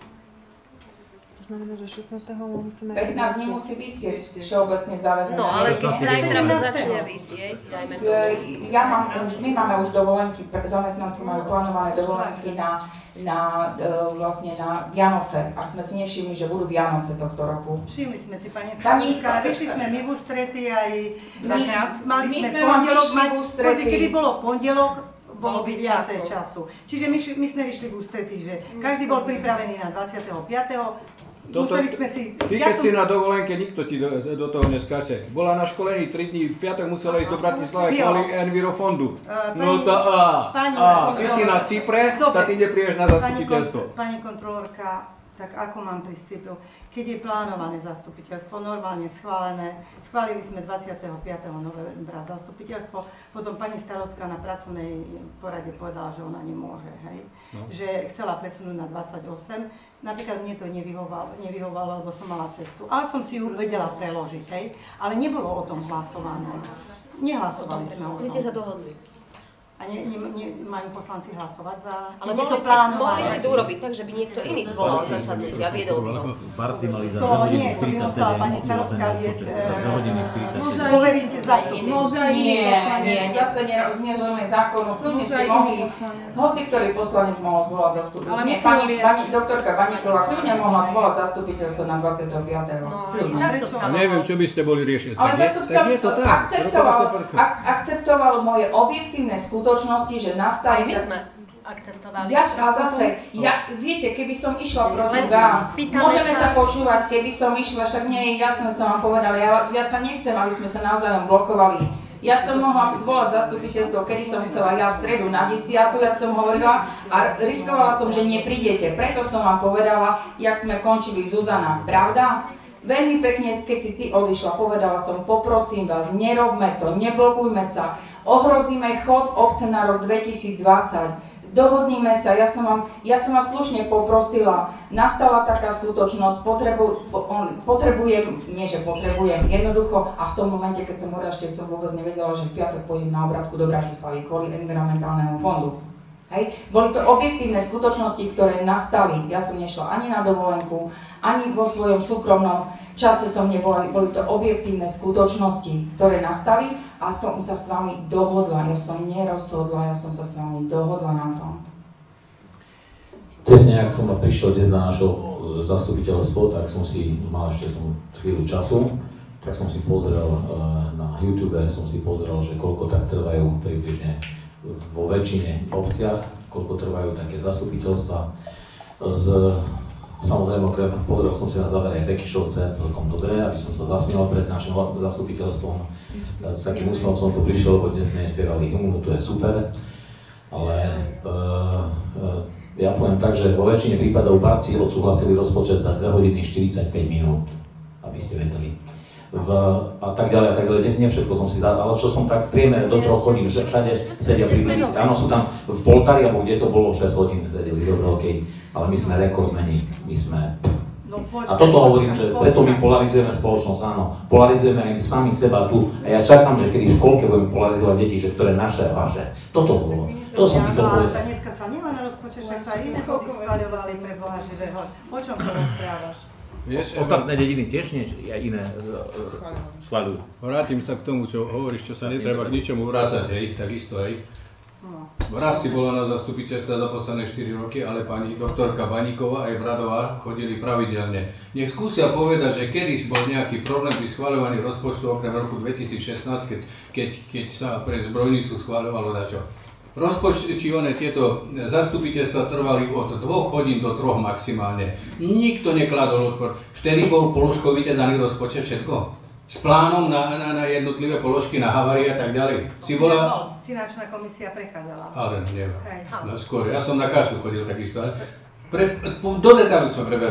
To znamená, že šestnásteho musíme... pätnásť dní musí vysieť všeobecne záväzné. No, ale keď zajtra to začne vysieť, dajme to. Ja mám, už, my máme už dovolenky, zamestnanci majú plánované dovolenky na, na, vlastne na Vianoce. Ak sme si nevšimli, že budú Vianoce tohto roku. Všimli sme si, pani Staníka, ale vyšli sme my v ústretí aj... My, mali my sme sme pondelok, vám vyšli v ústretí. Keby bolo pondelok, bolo by viacej času. času. Čiže my, my sme vyšli v ústretí, že každý bol pripravený na dvadsiateho piateho Toto, Museli sme si... Ty, keď ja som... si na dovolenke, nikto ti do, do toho neskáče. Bola na školení tri dní, v piatok musela ísť do Bratislavy kvôli Envirofondu. Uh, no tá a, pani, a, ty si na Cypre, tak ty neprídeš na zastupiteľstvo. Pani, pani kontrolórka, tak ako mám prístup? Keď je plánované zastupiteľstvo, normálne schválené, schválili sme dvadsiateho piateho novembra zastupiteľstvo, potom pani starostka na pracovnej porade povedala, že ona nemôže, hej, no. Že chcela presunúť na dvadsaťosem, napríklad mne to nevyhovalo, nevyhovalo, lebo som mala cestu, ale som si ju vedela preložiť, hej, ale nebolo o tom hlasované, nehlasovali sme o tom. My ste sa dohodli. A ne, ne, ne, majú poslanci hlasovať za... Ale mohli si, mohli si to urobiť tak, že by niekto iný zvolal zasadnutie a viedol to. Barci mali za to dva hodiny nie, štyridsaťsedem, pani Čarovská viesť... za hodiny štyridsaťsedem. Poveríte za to. Nie, nie, zase nezvojme zákonu, kľudne ste mohli, hoci ktorý poslanec mohol zvolať zastupiteľstvo. Nie, pani, pani doktorka Baníková kľudne mohla zvolať zastupiteľstvo na dvadsiateho piateho A neviem, čo by ste boli riešili. Ale zastupca akceptoval moje objektívne skutočnosti, že nastali... Aj my sme akceptovali. Ja, a zase, ja, viete, keby som išla proti vám, môžeme sa počúvať, keby som išla, však nie je jasné, som vám povedala, ja, ja sa nechcem, aby sme sa navzájom blokovali. Ja som mohla zvolať zastupiteľstvo, kedy som chcela, ja v stredu na desiatu, jak som hovorila, a riskovala som, že neprídete. Preto som vám povedala, jak sme končili Zuzana, pravda? Veľmi pekne, keď si ty odišla, povedala som, poprosím vás, nerobme to, neblokujme sa, ohrozíme chod obce na rok dvetisícdvadsať. Dohodníme sa, ja som, vám, ja som vás slušne poprosila, nastala taká skutočnosť, potrebu, potrebujem, nie že potrebujem, jednoducho, a v tom momente, keď som hovorila, ešte som vôbec nevedela, že v piatok pôjdem na obratku do Bratislavy kvôli environmentálnemu fondu. Hej. Boli to objektívne skutočnosti, ktoré nastali, ja som nešla ani na dovolenku, ani vo svojom súkromnom čase som nebola, boli to objektívne skutočnosti, ktoré nastali a som sa s vami dohodla, ja som nerozhodla, ja som sa s vami dohodla na tom. Tesne, ak som prišiel dnes na naše zastupiteľstvo, tak som si, mal ešte som chvíľu času, tak som si pozrel na YouTube, som si pozrel, že koľko tak trvajú približne vo väčšine obciach, koľko trvajú také zastupiteľstva. Z, samozrejme, okrem, pozrel som si na záver aj Fekyšovce, celkom dobre, aby som sa zasmiel pred našim zastupiteľstvom. S takým úsmevom som tu prišiel, lebo dnes sme nespievali hymnu, to je super. Ale e, e, ja poviem tak, že vo väčšine prípadov Barci odsúhlasili rozpočet za dve hodiny štyridsaťpäť minút, aby ste vedeli. V, a tak ďalej a tak ďalej, nie všetko som si dal, ale čo som tak v priemere do troch hodín, že všade sedia približne, áno, sú tam v Poltári, alebo kde to bolo šesť hodín sedeli, dobre, okej, ale my sme rekordmeni, my sme... A toto hovorím, že preto my polarizujeme spoločnosť, áno, polarizujeme aj sami seba tu a ja čakám, že kedy v školke budeme polarizovať deti, že ktoré naše a vaše, toto bolo, to som chcel povedať. Ale dneska sa nielen rozpočet, však sa iné body schvaľovali pre Boha živého, o čom to rozprávaš? Vieš, ostatné dediny tiež niečo iné schvaľujú. Vrátim sa k tomu, čo hovoríš, čo sa netreba k ničomu vrácať, hej, takisto, hej. Raz si bola na zastupiteľstve za posledné štyri roky, ale pani doktorka Baníková aj Bradová chodili pravidelne. Nech skúsia povedať, že kedy bol nejaký problém pri schvaľovaní rozpočtu okrem roku dvetisícšestnásť, keď, keď, keď sa pre zbrojnicu schvaľovalo dačo. Rozpočty, či one tieto zastupiteľstva trvali od dvoch hodín do troch maximálne. Nikto nekladol odpor. Vtedy bol položkou vytedaný rozpočet všetko. S plánom na, na, na jednotlivé položky, na havárie a tak ďalej. Si bola... Finančná komisia prechádzala. Ale neviem. No skôr, ja som na každú chodil takisto. Ale pre, do detailu sme preberali.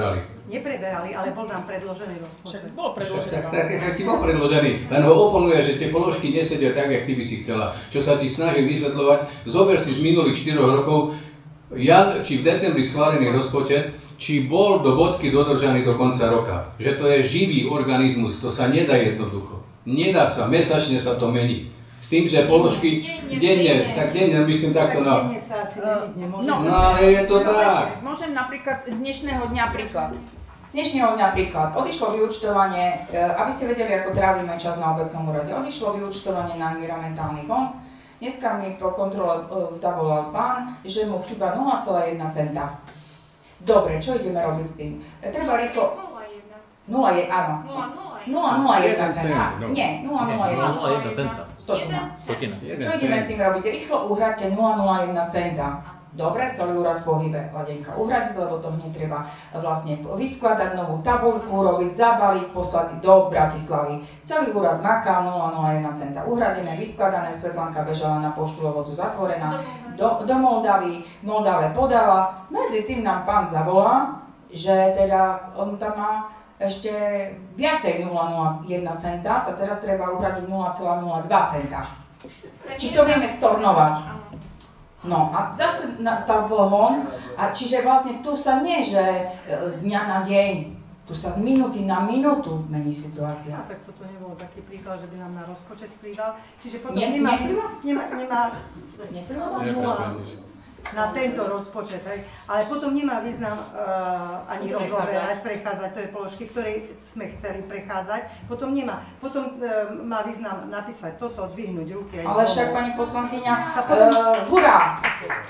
Nepreberali, ale bol nám predložený rozpočet. Však bol predložený. Tak, tak, tak ti bol predložený, len ho oponuje, že tie položky nesedia tak, jak ty by si chcela. Čo sa ti snažím vysvetľovať, zober si z minulých štyroch rokov, Jan, či v decembri schválený rozpočet, či bol do bodky dodržaný do konca roka. Že to je živý organizmus, to sa nedá jednoducho. Nedá sa, mesačne sa to mení. S tým, že položky denne, tak denne, myslím takto na... No, no ale je to tak. Môžem napríklad z dnešného dňa príklad. Z dnešného dňa príklad. Odišlo vyúčtovanie, aby ste vedeli, ako trávime čas na obecnom úrade. Odišlo vyúčtovanie na environmentálny fond. Dneska mi po kontrole zavolal pán, že mu chýba nula celá jedna centa. Dobre, čo ideme robiť s tým? Treba rýchlo... nula jeden, áno. nula nula jeden centa. Nie, nula nula jeden centa. Stotina. Stotina. Čo ideme s tým robiť? Rýchlo uhradte nula nula jeden centa. Dobre, celý úrad v pohybe, Ladenka uhradiť, lebo to hneď treba vlastne vyskladať novú tabuľku, robiť, zabaliť, poslať do Bratislavy. Celý úrad maká, nula nula jeden centa uhradené, vyskladané, Svetlanka bežala na poštu, lebo tu zatvorená, do, do Moldavy, Moldave podala. Medzi tým nám pán zavolá, že teda on tam má ešte viacej nula nula jeden centa, a teraz treba uhradiť nula celá nula dva centa. Či to vieme stornovať? No a zase nastal pohon, a čiže vlastne tu sa nie, že z dňa na deň, tu sa z minúty na minútu mení situácia. A tak toto nebol taký príklad, že by nám na rozpočet vplyval. Čiže potom Nie, nemá, neplýva? nemá, nemá, Neplýva? nula na tento rozpočet, hej. Ale potom nemá význam uh, ani rozoberať, prechádzať, to je položky, ktoré sme chceli prechádzať. Potom nemá, potom uh, má význam napísať toto, dvihnúť ruky. Ale však pani poslankyňa, uh, hurá!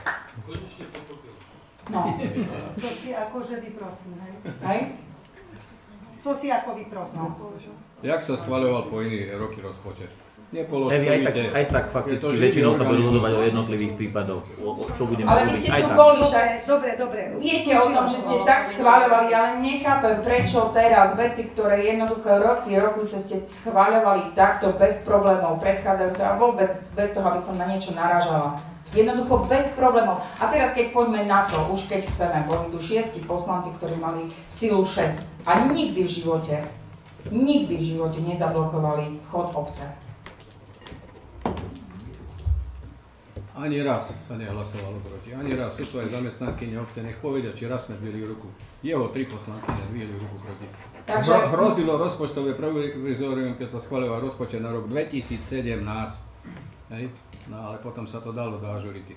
No. To si akože vyprosím, hej. Hej? To si ako vyprosím. No. Jak sa schvaľoval po iných roky rozpočet? Aj tak, aj tak fakticky väčšinou sa bude rozhodovať o jednotlivých prípadoch, o, o čo budeme ale robiť. vy ste aj tu tak. boli, však dobre, dobre. Viete o tom, že ste tak schváľovali, ale nechápem, prečo teraz veci, ktoré jednoduché roky, roky ste schváľovali takto bez problémov, predchádzajúce a vôbec bez toho, aby som na niečo naražala. Jednoducho bez problémov. A teraz keď poďme na to, už keď chceme, boli tu šiesti poslanci, ktorí mali silu šesť a nikdy v živote, nikdy v živote nezablokovali chod obce. Ani raz sa nehlasovalo proti. Ani raz. Sú tu aj zamestnankyne obce, nech povedia, či raz sme dvihli ruku. Jeho tri poslankyne dvihli ruku proti. Takže... Hrozilo rozpočtové provizorium, keď sa schváľoval rozpočet na rok dvetisícsedemnásť. Hej? No ale potom sa to dalo do ažurity.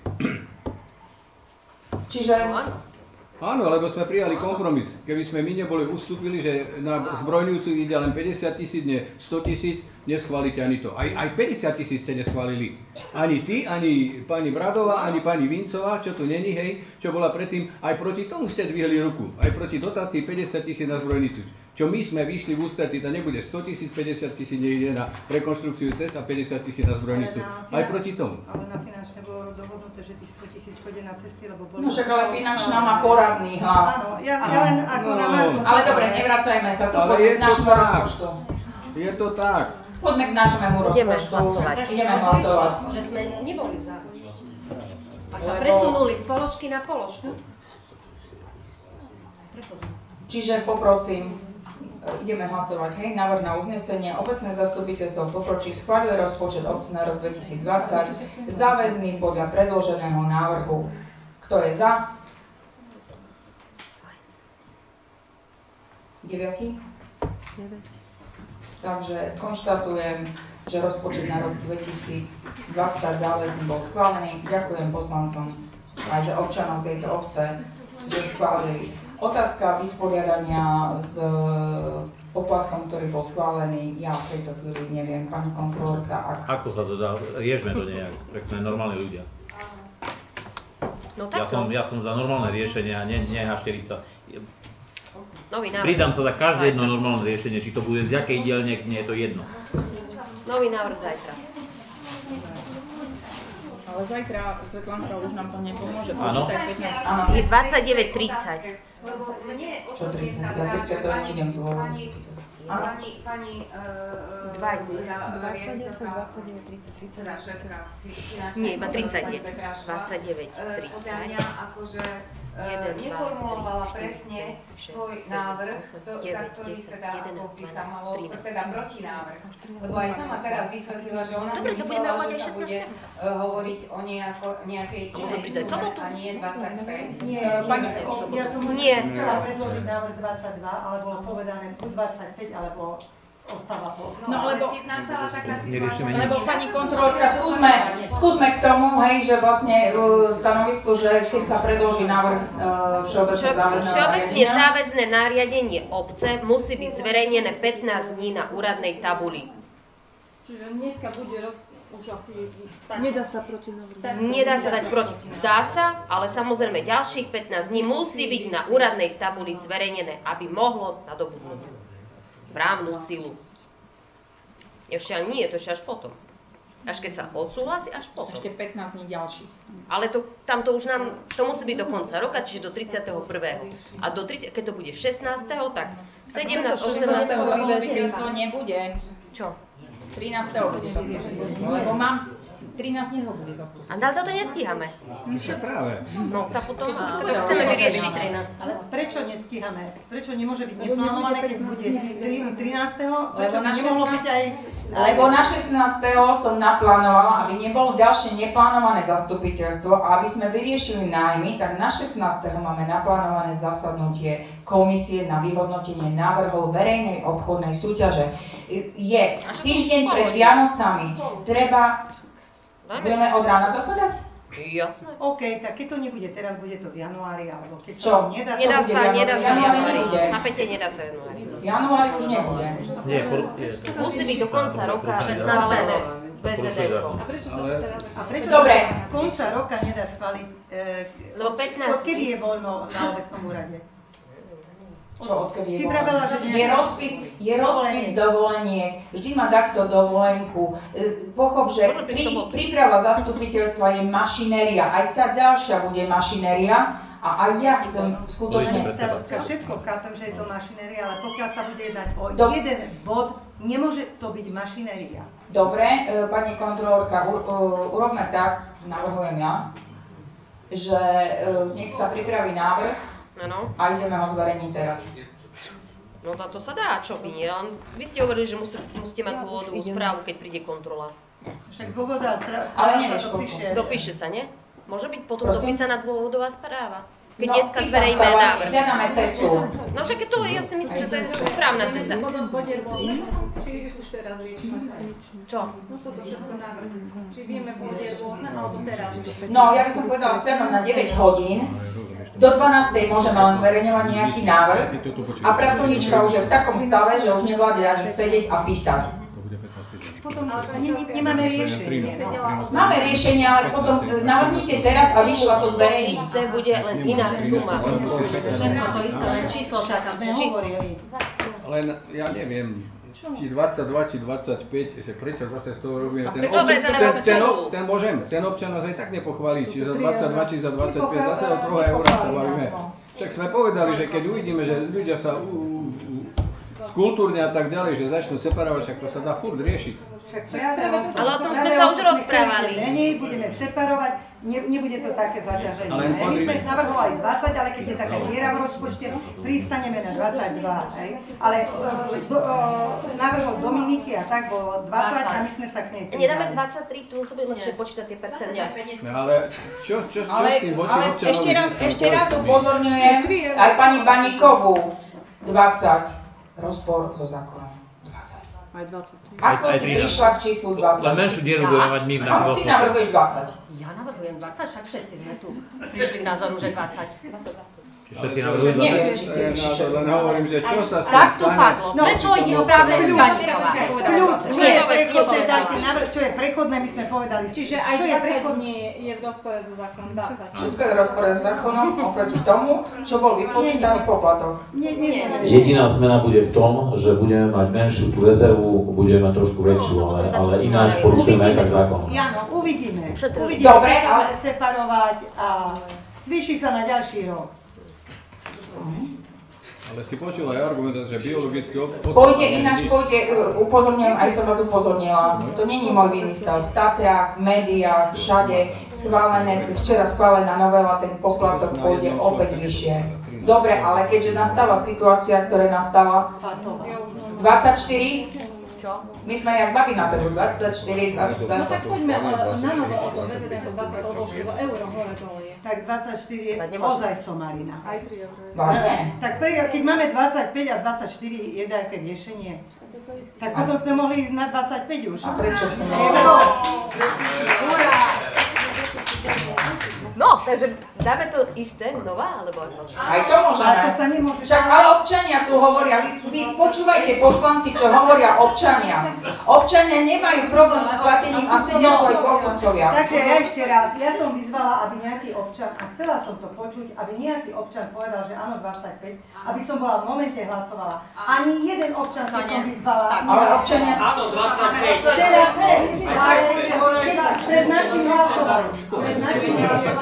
Čiže... Áno, lebo sme prijali kompromis. Keby sme my neboli ustúpili, že na zbrojňujúcu ide len päťdesiat tisíc, nie sto tisíc, neschválite ani to. Aj, aj päťdesiat tisíc ste neschválili. Ani ty, ani pani Bradová, ani pani Vincová, čo tu není, hej, čo bola predtým, aj proti tomu ste dvihli ruku. Aj proti dotácii päťdesiat tisíc na zbrojnicu. Čo my sme vyšli v ústretí, to nebude sto tisíc, päťdesiat tisíc nejde na rekonštrukciu cest a päťdesiat tisíc na zbrojnicu. Aj proti tomu. Ale na finančné bolo dohodnuté, že tých sto tisíc pôjde na cesty, lebo boli... No však ale finančná má poradný hlas. Áno, ja, ja len ako no, na marku. Ale dobre, nevracajme sa tu, ale poďme je k to nášmu tak. rozpočtu. Je to tak. Poďme k nášmu Ideme rozpočtu. hlasovať. Ideme hlasovať. Že sme neboli za. A sa presunuli z položky na položku. Čiže poprosím, ideme hlasovať, hej, návrh na uznesenie. Obecné zastupiteľstvo Popročí schváľuje rozpočet obce na rok dvetisícdvadsať, záväzný podľa predloženého návrhu. Kto je za? Deviati? Takže konštatujem, že rozpočet na rok dvetisícdvadsať záväzný bol schválený. Ďakujem poslancom aj za občanov tejto obce, že schválili. Otázka vysporiadania s poplatkom, ktorý bol schválený, ja v tejto chvíli neviem, pani kontrolórka, ak... Ako sa to dá? Riešme to nejak, tak sme normálni ľudia. No ja, som, ja som za normálne riešenie a ne, nehašteriť sa. Nový návrh. Pridám sa za každé jedno normálne riešenie, či to bude z jakej dielne, nie je to jedno. Nový návrh zajtra. Ale zajtra Svetlanka už nám to nepomôže. Áno. Je dvadsaťdeväť tridsať. Lebo mne Čo osobne tridsať? sa Ja zdá, tridsať že to pani, nebudem zvolať. pani, pani, pani, uh, Dva dní. riaditeľka, teda šéfka finančnej Nie, iba tridsať pani je. Petrašová, dvadsaťdeväť uh, podľa tridsať. mňa akože uh, neformulovala presne svoj návrh, to, za ktorý teda ako by sa malo, teda protinávrh. Lebo aj sama teraz vysvetlila, že ona si myslela, že sa bude uh, hovoriť o nejako, nejakej inej sume a nie dvadsaťpäť. Nie, pani, ja som chcela predložiť návrh dvadsaťdva, ale bolo povedané buď dvadsaťpäť, alebo ostáva po. No, lebo, keď nastala taká situácia, lebo pani kontrolka, skúsme, skúsme k tomu, hej, že vlastne uh, stanovisko, že keď sa predloží návrh uh, všeobecne záväzné Všeobecne záväzné nariadenie obce musí byť zverejnené pätnásť dní na úradnej tabuli. Čiže dneska bude roz... už asi... Tak... Nedá sa proti návrhu. Nedá sa dať proti. Dá sa, ale samozrejme ďalších pätnásť dní musí byť na úradnej tabuli zverejnené, aby mohlo nadobudnúť právnu silu. Ešte ani nie, to ešte až potom. Až keď sa odsúhlasí, až potom. Ešte pätnásť dní ďalších. Ale to, tam to už nám, to musí byť do konca roka, čiže do tridsiateho prvého A do tridsať, keď to bude šestnásteho tak sedemnásteho osemnásteho zastupiteľstvo nebude. Čo? trinásteho bude zastupiteľstvo, lebo mám trinásteho bude zastupiteľstvo. A ale toto nestíhame. Ešte práve. No, tak potom to chceme vyriešiť trinásť. Ale prečo nestíhame? Prečo nemôže byť neplánované, keď bude trinásteho Prečo by nemohlo byť aj... Lebo na šestnásteho som naplánovala, aby nebolo ďalšie neplánované zastupiteľstvo a aby sme vyriešili nájmy, tak na šestnásteho máme naplánované zasadnutie komisie na vyhodnotenie návrhov verejnej obchodnej súťaže. Je týždeň pred Vianocami. Treba... Budeme od rána zasadať? Jasné. OK, tak keď to nebude teraz, bude to v januári, alebo keď Čo? to nedá, nedá to sa, bude nedá sa v januári. Nebude. Chápete, nedá sa v januári. V januári už nebude. Nie, pol- Musí byť do konca roka schválené bé zet é-ko. A prečo sa Ale... teraz... A prečo Dobre. sa konca roka nedá schváliť, e, Lebo pätnásť odkedy je voľno na obecnom úrade? Čo, odkedy je Si voľno? vravela, že Je rozpis, je rozpis dovoleniek, vždy má takto dovolenku. E, Pochop, že pri, príprava zastupiteľstva je mašinéria, aj tá ďalšia bude mašinéria a aj ja chcem skutočne... Starostka, všetko chápem, že je to mašinéria, ale pokiaľ sa bude jednať o Do- jeden bod, nemôže to byť mašinéria. Dobre, e, pani kontrolórka, u, u, urobme tak, navrhujem ja, že e, nech sa pripraví návrh, Áno. a ideme ho zverejniť teraz. No to sa dá, čo by nie, len vy ste hovorili, že musí, musíte mať dôvodovú správu, keď príde kontrola. Však dôvoda, Ale nevieš, to koľko. píše. Dopíše sa, nie? Môže byť potom Prosím? dopísaná dôvodová správa. Keď No, dneska pýtam zverejíme sa vás, návrh. hľadáme cestu. No však je to, ja si myslím, že to je správna cesta. Potom bude rôzne, či už teraz riešime. Čo? No sú to všetko návrhy. Či vieme bude rôzne, alebo teraz. No, ja by som povedala sľadom na deväť hodín. Do dvanástej môžeme len zverejňovať nejaký návrh a pracovníčka už je v takom stave, že už nevláde ani sedieť a písať. Potom ne, ne, nemáme riešenie. Máme riešenie, ale potom e, navrhnite teraz a vyšla to zverejniť. Isté bude len iná suma. Všetko to isté, len číslo sa tam číslo. Len ja neviem, či dvadsaťdva, či dvadsaťpäť, že prečo zase z toho robíme ten prečo občan, to ten, nemáte ten, času? ten môžem, ten občan nás aj tak nepochválí, či za dvadsaťdva, či za dvadsaťpäť, zase o troch eur sa bavíme. Však sme povedali, že keď uvidíme, že ľudia sa u, u, u, skultúrne a tak ďalej, že začnú separovať, však to sa dá furt riešiť. Ale o tom sme sa už rozprávali. Menej budeme separovať, ne, nebude to také zaťaženie. Ale My sme navrhovali dvadsať, ale keď je taká diera v rozpočte, pristaneme na dvadsaťdva. Hej? Ale uh, do, uh, navrhol Dominiky a tak bolo dvadsať a my sme sa k nej pridali. Nedáme dvadsaťtri, tu musíme lepšie počítať tie percentá. No, ale čo, čo, čo Ale, s tým voči ale občanovi? ešte raz, získam? ešte raz Povedzte mi. upozorňujem aj pani Baníkovú. dvadsať. Rozpor so zákonom. Aj dvadsaťtri. Ako Aj- aj si trinásť. prišla k číslu dvadsať? Len menšiu dieru budeme mať my v našom Ty rozpočte. navrhuješ dvadsať. Ja navrhujem dvadsať, však všetci sme tu prišli k názoru, že dvadsať. Všetci navrhujú Neviem, dvadsať. či To ste je vyšší názor, všetci. len hovorím, že čo sa s tým Tak tu stane? padlo. No, Prečo či je tomu práve občanovi- Baníková? Kľud, čo je Nie, prechodné, nie, dajte nie. návrh, čo je prechodné, my sme povedali. Čiže aj čo je dvadsať prechodné? dní je v rozpore so zákonom dvadsať. Všetko je v rozpore s zákonom oproti tomu, čo bol vypočítaný poplatok. Nie, nie, nie. Jediná zmena bude v tom, že budeme mať menšiu tú rezervu, budeme mať trošku väčšiu, ale, ale ináč porušujeme aj tak zákon. Jano, uvidíme. Uvidíme, Dobre, prečo ale- budeme separovať a zvýši sa na ďalší rok. Ale si počul aj argument, že biologicky... Od... Pôjde ináč, pôjde, upozorňujem, aj som vás upozornila, to není môj vymysel, v Tatrách, v médiách, všade schválené, včera schválená novela, ten poplatok pôjde opäť vyššie. Dobre, ale keďže nastala situácia, ktorá nastala dvadsaťštyri, my sme jak babi na trhu, dvadsaťštyri, dvadsať. No tak poďme na novo o to, tento dvadsať, lebo euro hore dole je. Tak dvadsaťštyri je ozaj somarina. Aj tri eurá. Vážne? Tak pre, keď máme dvadsaťpäť a dvadsaťštyri je nejaké riešenie, tak potom sme mohli ísť na dvadsaťpäť už. A prečo sme mohli? No, takže dáme to isté, nová, alebo ako? Aj to môžeme. Ale to sa nemôže. Však ale občania tu hovoria, vy, vy počúvajte poslanci, čo hovoria občania. Občania nemajú problém s platením a sedia tu aj dôchodcovia. Takže ja ešte raz, ja som vyzvala, aby nejaký občan, a chcela som to počuť, aby nejaký občan povedal, že áno dvadsaťpäť, aby som bola v momente hlasovala. Ani jeden občan sa som vyzvala. Ale občania... Áno, dvadsaťpäť. Teraz hej, ale pred našim hlasovaním. Pred našim hlasovaním.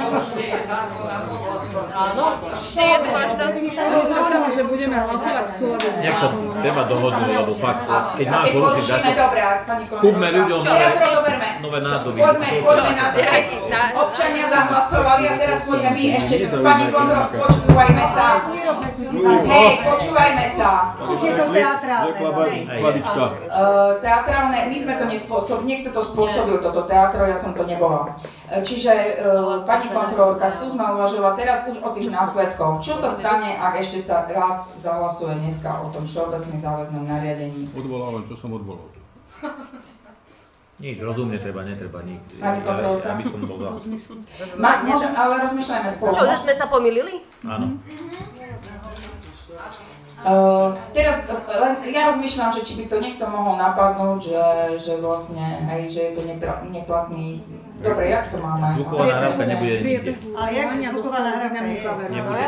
Áno, ešte jednu možnosť. Hovoríme, že budeme hlasovať v súlade s Nech sa téma dohodnú, lebo fakt, keď má porušiť dáto, kúpme ľuďom nové nádoby. Poďme, poďme na zjať. Občania zahlasovali a teraz poďme my ešte s pani kontrol, počúvajme sa. Hej, počúvajme sa. Už je to teatrálne. Teatrálne, my sme to nespôsobili, niekto to spôsobil, toto teatro, ja som to nebola. Čiže pani kontrolórka, skúsme uvažovať teraz už o tých následkoch. Čo sa stane, ak ešte sa raz zahlasuje dneska o tom všeobecným záväznom nariadení? Odvolávam, čo som odvolal. Nič, rozumne treba, netreba nikdy. Pani kontrolórka? Ja by som bol za. Môžem, ale rozmýšľajme spolu. Čo, že sme sa pomýlili? Áno. Uh, teraz len ja rozmýšľam, že či by to niekto mohol napadnúť, že, že vlastne, hej, že je to nepra, neplatný. Dobre, jak to máme? Zvuková nahrávka nebude nikde. Ale jak zvuková nahrávka je? Nebude.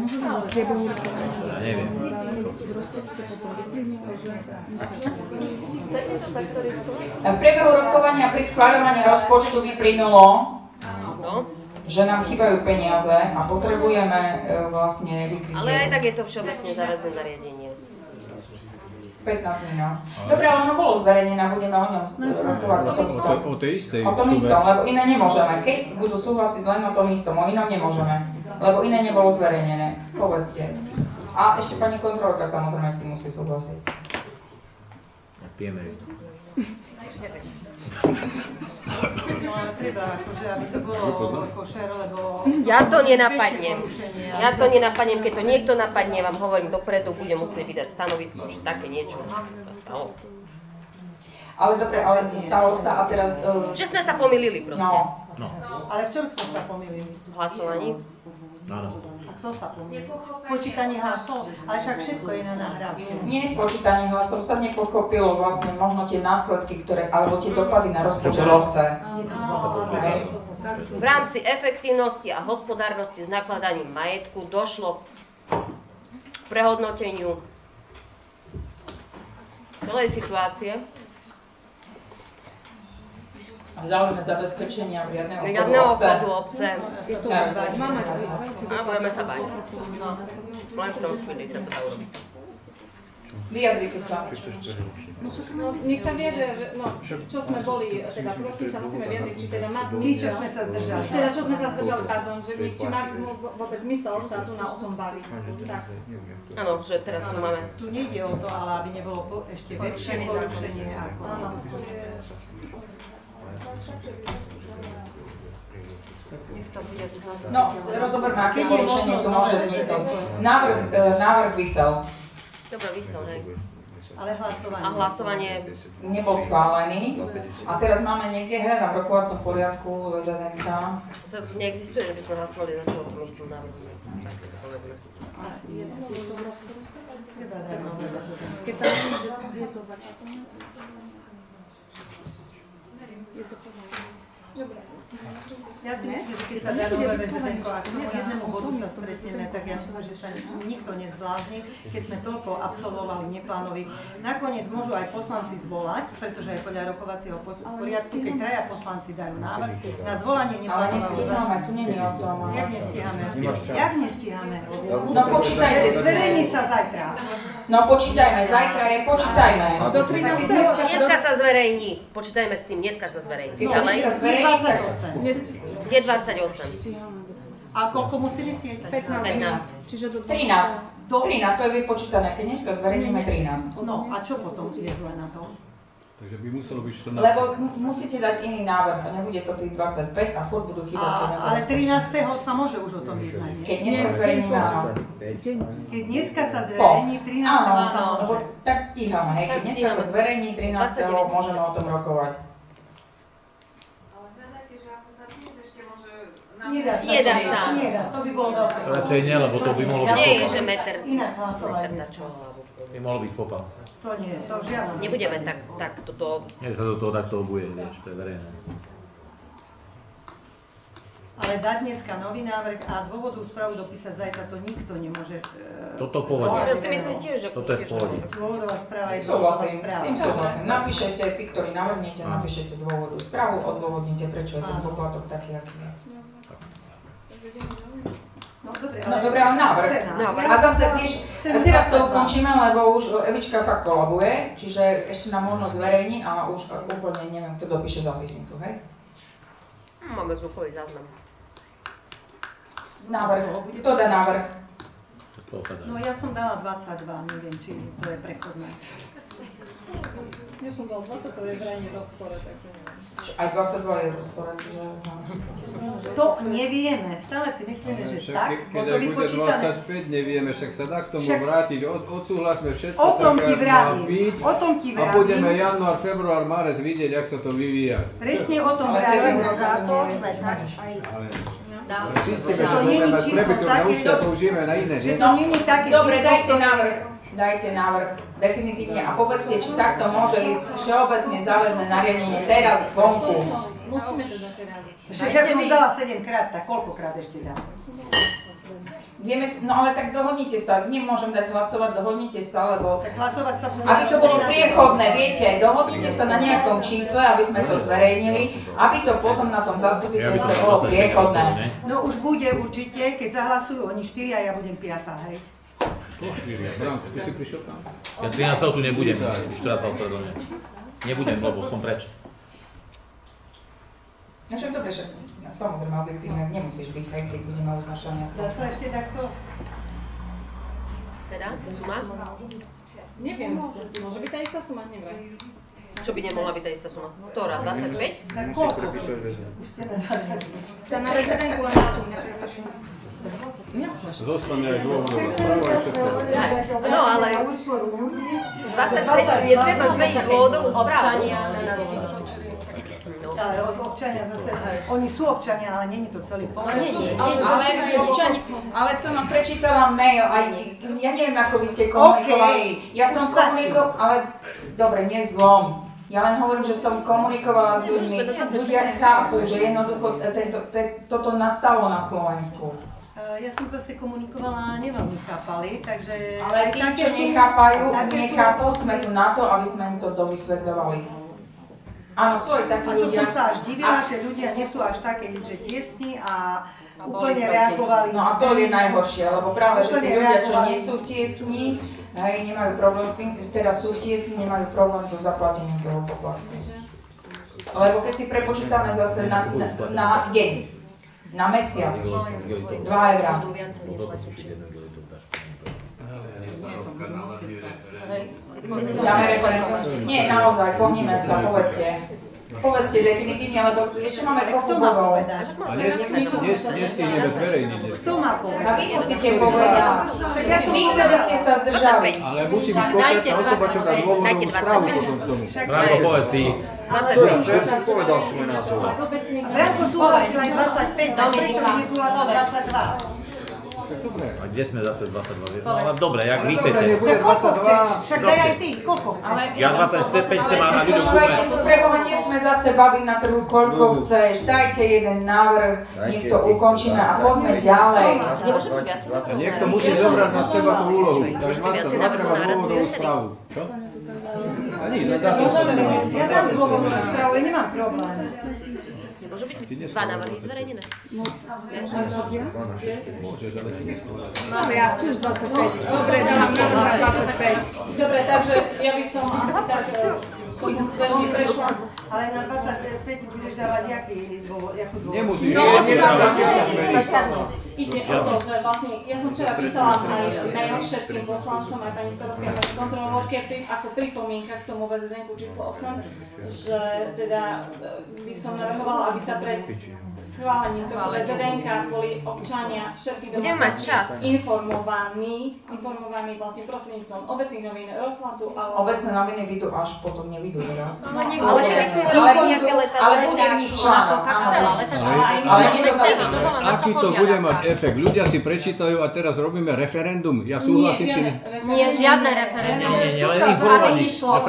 Ja neviem. V priebehu rokovania pri schvaľovaní rozpočtu vyplynulo, že nám chýbajú peniaze a potrebujeme e, vlastne vykrytie. Ale aj tak je to všeobecne záväzné nariadenie. pätnásť miliónov. Dobre, ale ono bolo zverejnené, budeme o ňom rokovať o tom istom. O tej istej. O tom istom, lebo iné nemôžeme. Keď budú súhlasiť len o tom istom, o inom nemôžeme. Lebo iné nebolo zverejnené. Povedzte. A ešte pani kontrolka samozrejme s tým musí súhlasiť. Pijeme isto. No ale treba, akože, aby to bolo košer, lebo... Ja to nenapadnem. Ja to nenapadnem, keď to niekto napadne, vám hovorím dopredu, bude musieť vydať stanovisko, že také niečo sa stalo. Ale dobre, ale stalo sa a teraz... Uh... Že sme sa pomýlili proste. No. No. Ale v čom sme sa pomýlili? V hlasovaní. Áno. A kto sa pomýlil? Spočítanie hlasov? Ale však všetko je na nahrávke. Nie spočítanie hlasov sa nepochopilo vlastne možno tie následky, ktoré, alebo tie dopady na rozpočet obce. V rámci efektívnosti a hospodárnosti s nakladaním majetku došlo k prehodnoteniu celej situácie. V záujme zabezpečenia riadneho chodu obce. A budeme sa bať. No, len v tom chvíli sa to dá urobiť. Vyjadrite sa. No, nech sa vyjadre, že no, čo sme boli, teda proti sa musíme vyjadriť, či teda má zmysel. My, čo sme sa zdržali. Teda, čo sme sa zdržali, pardon, že či má vôbec zmysel sa tu na o tom baviť. Tak. Áno, že teraz tu máme. Tu nejde o to, ale aby nebolo po, ešte väčšie porušenie ako... Áno. No, rozoberme, aké porušenie tu môže vzniknúť. Návrh, e, návrh vysel. Dobre, vysel, hej. Ale hlasovanie. A hlasovanie nebol schválený. A teraz máme niekde, hľadám v rokovacom poriadku vé zet en ká. To neexistuje, že by sme hlasovali zase o tom istom návrhu. Keď tam je, že je to zakázané, je to povolené. Ja si myslím, že keď sa dá nové väzenko, ak tomu jednému bodu sa stretieme, tak ja myslím, že sa nikto nezblázni, keď sme toľko absolvovali neplánovi. Nakoniec môžu aj poslanci zvolať, pretože aj podľa rokovacieho poriadku, keď traja poslanci dajú návrh na zvolanie neplánového. Ale nestíhame, tu nie je o tom. Jak nestíhame? Jak nestíhame? No počítajte, zverejní sa zajtra. No počítajme, zajtra je, počítajme. Do trinásteho Dneska sa zverejní. Počítajme s tým, dneska sa zverejní. Keď sa dneska zverejní, tak je dvadsaťosem. A koľko musí vysieť? pätnásť. Čiže do trinásť. trinásť, to je vypočítané, keď dneska zverejníme trinásť. No a čo potom je zle na to? Takže by muselo byť štrnásť. Lebo musíte dať iný návrh a nebude to tých dvadsaťpäť a furt budú chýbať peniaze. Ale trinásteho sa môže už o tom jednať. Keď dneska zverejníme, áno. Keď dneska sa zverejní trinásteho Áno, lebo tak stíhame, hej. Keď dneska sa zverejní trinásteho môžeme o tom rokovať. Nedá sa. Nedá sa. Nedá, to by bolo dobré. Radšej nie, lebo to by mohlo byť Nie je, fopa. že meter. Inak hlasovať. By mohlo byť fopa. To nie, to žiadne. Nebudeme tak, tak toto... Nie sa do toho takto obuje, vieš, to je verejné. Ale dať dneska nový návrh a dôvodú správu dopísať zajtra, to nikto nemôže... Toto v pohode. Ja si myslím tiež, že... Toto je v pohode. Dôvodová správa je dôvodová Súhlasím, s správa. tým súhlasím. Napíšete, tí, ktorí navrhnete, napíšete dôvodu správu, odôvodnite, prečo je ten poplatok taký, aký je. No dobre, No dobré, ale návrh. A zase, vieš, teraz to ukončíme, lebo už Evička fakt kolabuje, čiže ešte nám možno zverejní a už úplne neviem, kto dopíše zápisnicu, hej? Máme zvukový záznam. Návrh, kto dá návrh? No ja som dala dvadsaťdva, neviem, či to je prechodné. Ja som dal dvadsať, to je vraj v rozpore, takže neviem. Aj dvadsaťdva je v rozpore, čiže... To nevieme, stále si myslíme, že Však tak, ke, keď bolo to aj bude vypočítané. dvadsaťpäť, nevieme, však sa dá k tomu Však- vrátiť, od, odsúhlasme všetko O tom tak, ti jak má vravím, byť o tom ti a vravím. budeme január, február, marec vidieť, jak sa to vyvíja. Presne o tom Ale vravím. to sme zmeníš. Ale Dá. čisté, Že že to budeme není mať čisto prebytok na také, účte a použijeme na iné, že nie? to není také Dobre, čisto, dajte ktoré- návrh. Dajte návrh definitívne a povedzte, či takto môže ísť všeobecne záväzné nariadenie teraz vonku. Musíme to zaterať. Však ja som už dala sedemkrát, tak koľkokrát ešte dám? Vieme, s- no ale tak dohodnite sa, nemôžem dať hlasovať, dohodnite sa, lebo Tak hlasovať sa bude... aby to bolo priechodné, viete, dohodnite sa na nejakom čísle, aby sme to zverejnili, aby to potom na tom zastupiteľstve bolo priechodné. No už bude určite, keď zahlasujú oni štyri a ja budem piatá, hej. Branko, ty si prišiel tam? Ja trinásteho tu nebudem, už teraz sa ospravedlňujem. Nebudem, lebo som preč. No však dobre, však no, samozrejme objektívne nemusíš byť, hej, keď budeme uznašania Dá slova. sa ešte takto... Teda, suma? Neviem, môže byť tá istá suma, nevraj. Čo by nemohla byť tá istá suma? Ktorá? dvadsaťpäť? Tak koľko? Už teda dvadsať. Tá na rezidenku len na tú neprepačujem. Jasné, že- Zostane aj dôvodová správa a všetko. No ale dvadsaťpäť je treba zmeniť dôvodovú správu. Občania na Ale občania zase, oni sú občania, ale není to celý No pomer. nie, nie, Ale, nie. občania, ale som vám prečítala mail, aj, ja neviem, ako vy ste komunikovali. Ja som komunikovala, ale dobre, nie zlom. Ja len hovorím, že som komunikovala s ľuďmi. Ľudia chápu, že jednoducho tento, te, toto nastalo na Slovensku. Ja som zase komunikovala a neveľmi chápali, takže... Ale tí, také čo sú- nechápajú, také sú- nechápu, sme tu na to, aby sme im to dovysvetľovali. Áno, sú aj takí A čo ľudia. som sa až divila, že ľudia nie sú až také, že tiesní a úplne reagovali. No a to je najhoršie, lebo práve, že tí Úplne ľudia, čo reagovali. nie sú v tiesni, hej, nemajú problém s tým, teda sú v tiesni, nemajú problém so zaplatením toho poplatku. Lebo keď si prepočítame zase na, na, na deň, na mesiac, dva eurá. Dáme referendum. Nie, naozaj, pohníme sa, povedzte. Povedzte definitívne, lebo ešte máme kopu bodov. A nestihneme zverejniť dnes. Kto má povedať? A vy musíte povedať. Vy, ktorí ste sa zdržali. Ale musí byť konkrétna osoba, čo dá dôvodovú správu potom k tomu. Branko, povedz ty. Čo ja? Čo ja som povedal svoj názor. Branko súhlasil aj dvadsaťpäť, tak prečo by nesúhlasil dvadsaťdva? A kde sme zase dvadsaťdva? No ale dobre, jak vy chcete. Však daj aj ty, koľko chceš? Ja dvadsaťpäť chcem a ľuďom Počúvajte, tu preboha, nie sme zase baviť na trhu, koľko chceš. Dajte jeden návrh, nech to ukončíme a poďme ďalej. Niekto musí zobrať na seba tú úlohu. Takže dvadsaťdva treba dôvodovú správu. Čo? Ani, ja dám dôvodovú správu, ja nemám problém. Môžu byť dva návrhy zverejnené? Môžeš, ale ti neskôr. Máme ja tiež dvadsaťpäť. Dobre, dávam návrh na dvadsaťpäť. Dobre, takže ja by som asi tak, to som veľmi prešla. Ale na dvadsaťpäť budeš dávať jaký dôvod? Nemusíš. Ide o to, že vlastne, ja som včera písala aj mail všetkým poslancom, aj pani starostke, aj pani kontrolórke, ako pripomienka k tomu vé zet en ku číslo osem, že teda by som navrhovala, aby sa pred schválením toho vé zet enka boli občania všetkých domácností informovaní, informovaní vlastne prostredníctvom obecných novín, rozhlasu, ale... Obecné noviny vyjdú až potom, nevyjdú teraz. No, ale keby sme mali nejaké letadlo, ale bude v nich článok, ale nie to aký to bude mať efekt? Ľudia si prečítajú a teraz robíme referendum. Ja súhlasím tým. Nie, žiadne referendum. Nie, nie, len informovaní.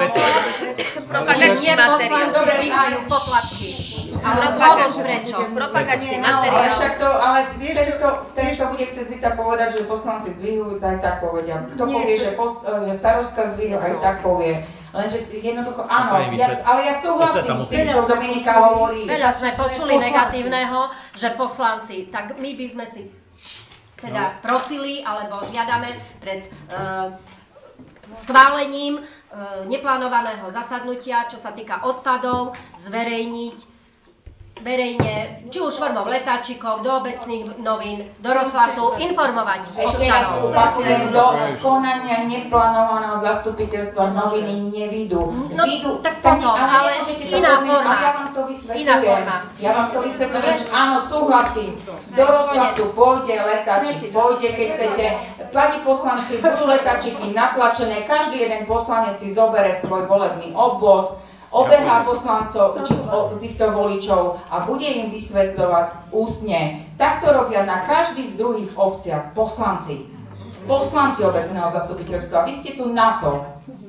Propagačný materiál. Dobre, majú poplatky. Ale dôvod prečo? Propagačný materiál. Ale však to, ale ten, kto, ten, kto bude chcieť si tak povedať, že poslanci zdvihujú, tak tak povedia. Kto povie, že, post, že starostka zdvihuje, aj tak povie. Lenže jednoducho, áno, ja, ale ja súhlasím s tým, čo Dominika hovorí. Veľa sme počuli negatívneho, že poslanci, tak my by sme si teda prosili, alebo žiadame pred uh, schválením uh, neplánovaného zasadnutia, čo sa týka odpadov, zverejniť verejne, či už formou letáčikov, do obecných novín, do rozhlasu, informovať Ešte raz opakujem, do konania neplánovaného zastupiteľstva noviny nevidú. No, Vidú, tak potom, ale iná forma. Ja vám to vysvetľujem. Ja vám to vysvetľujem, že áno, súhlasím. Do rozhlasu pôjde letáčik, pôjde, keď chcete. Pani poslanci, budú letáčiky natlačené, každý jeden poslanec si zobere svoj volebný obvod, obehá poslancov, či, o, týchto voličov a bude im vysvetľovať ústne. Takto robia na každých druhých obciach poslanci. Poslanci obecného zastupiteľstva. Vy ste tu na to.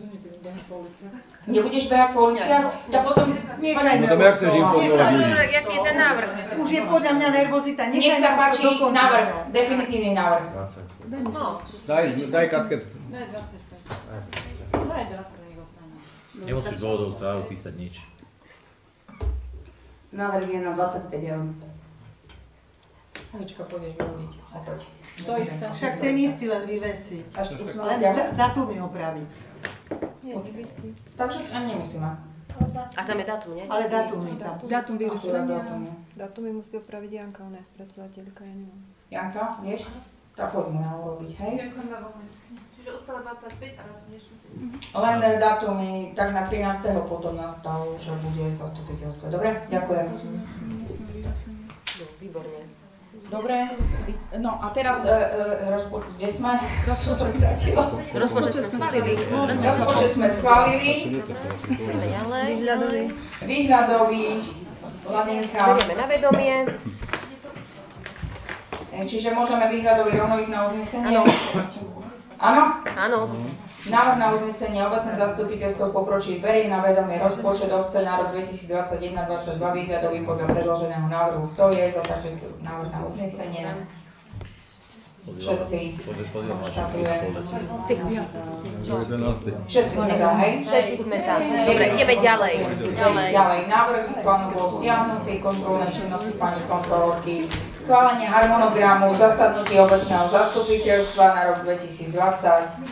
Nebudeš behať po uliciach? Ja potom... Potom jak to žij pozvolať ľudí? Jaký je ten návrh? Už je podľa mňa nervozita. Nech sa páči návrh, definitívny návrh. Daj, daj Katke. Daj dvadsaťpäť. Daj dvadsaťpäť. Nemusíš dôvodov správu písať nič. Návrh je na dvadsaťpäť eur. Hanička, pôjdeš vyhodiť opäť. To isté. Však ten istý len vyvesí. Len dátumy opraviť. Nie, vyvesí. Takže ani nemusíme. A tam je dátum, nie? Ale dátumy tam. Dátum vyvesenia. Dátumy. Dátumy musí opraviť Janka, ona je spracovateľka, ja neviem. Janka, vieš? Tak choď mu na urobiť, hej? Čiže ostala dvadsaťpäť a dnešný Len dátumy, tak na trinásteho potom nastal, že bude zastupiteľstvo. Dobre? Ďakujem. Výborne. Dobre, no a teraz, e, e, rozpo- kde sme? Rozpočet Rozpočet sme schválili. Rozpočet sme schválili. Ideme ďalej. Výhľadový. Výhľadový, Ladenka. Berieme na vedomie. Čiže môžeme výhľadový rovno ísť na uznesenie? Áno. Áno? Áno. Návrh na uznesenie obecné zastupiteľstvo popročí berie na vedomie rozpočet obce na rok dvetisícdvadsaťjeden dvadsaťdva výhľadový podľa predloženého návrhu. Kto je za takýto návrh na uznesenie? Všetci. Všetci sme za, hej? Všetci sme za. Dobre, ideme ďalej. Ďalej. Ďalej. Návrh plánu bol stiahnutý, kontrolnej činnosti pani kontrolórky, schválenie harmonogramu, zasadnutie obecného zastupiteľstva na rok dvetisícdvadsať.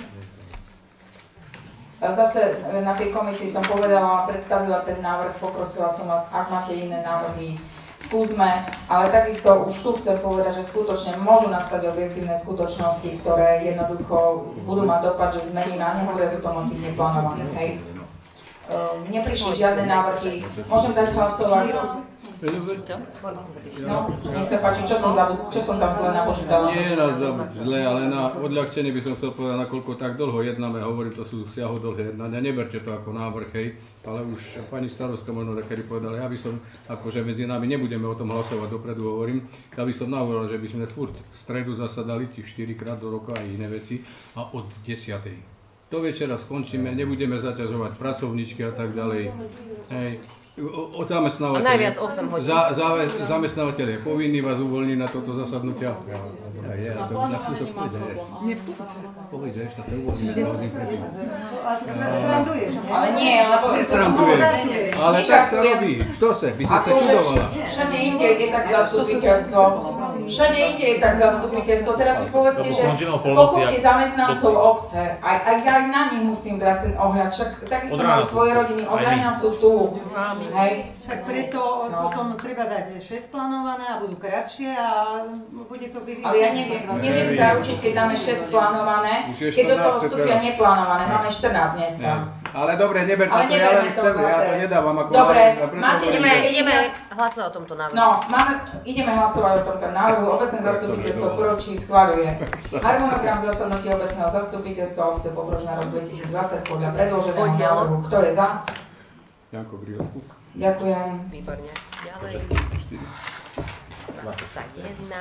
Zase na tej komisii som povedala, predstavila ten návrh, poprosila som vás, ak máte iné návrhy, skúsme, ale takisto už tu chcem povedať, že skutočne môžu nastať objektívne skutočnosti, ktoré jednoducho budú mať dopad, že zmeníme, a nehovoriac o tom o tých neplánovaných, hej. Neprišli žiadne návrhy, môžem dať hlasovať. No, nech sa páči, čo som, zabud- čo som tam zle napočítala? Nie na zle, ale na odľahčenie by som chcel povedať, nakoľko tak dlho jednáme, hovorím, to sú siahodlhé jednania, neberte to ako návrh, hej, ale už pani starostka možno takedy povedala, ja by som, akože medzi nami nebudeme o tom hlasovať, dopredu hovorím, ja by som navrhol, že by sme furt v stredu zasadali, či štyrikrát do roka a iné veci, a od desiatej. Do večera skončíme, nebudeme zaťažovať pracovníčky a tak ďalej, hej. O, o zamestnávateľe. A najviac osem hodín. Za, za, zamestnávateľ je povinný vás uvoľniť na toto zasadnutia. Ja, ja, ja to na kúsok pôjdeš. Pôjdeš, to sa uvoľníme na hodín predtým. Ale nie, lebo... Nesrandujem, ale tak sa robí. Što se? By si sa čudovala. Všade inde je tak zastupiteľstvo. Všade inde je tak zastupiteľstvo. Teraz si povedzte, že pokúpte zamestnancov obce. Aj, aj, aj na nich musím brať ten ohľad. Však takisto majú svoje rodiny. Od rána sú tu. Hej. Tak preto no. Potom treba dať šesť plánované a budú kratšie a bude to vyriešené. Ale ja neviem, neviem zaručiť, keď dáme šesť plánované, keď do toho vstúpia neplánované. Máme štrnásť dneska. Ale dobre, neberte to, ja len chcem, ja to nedávam ako dobre, návrh. máte, ideme, ideme hlasovať o tomto návrhu. No, máme, ideme hlasovať o tomto návrhu. Obecné zastupiteľstvo Poročí schvaľuje harmonogram zasadnutia obecného zastupiteľstva obce Pobrož na rok dvetisícdvadsať podľa predloženého návrhu. Kto je za? Janko Brílku. Ďakujem. Výborne. Ďalej. dvadsaťjeden.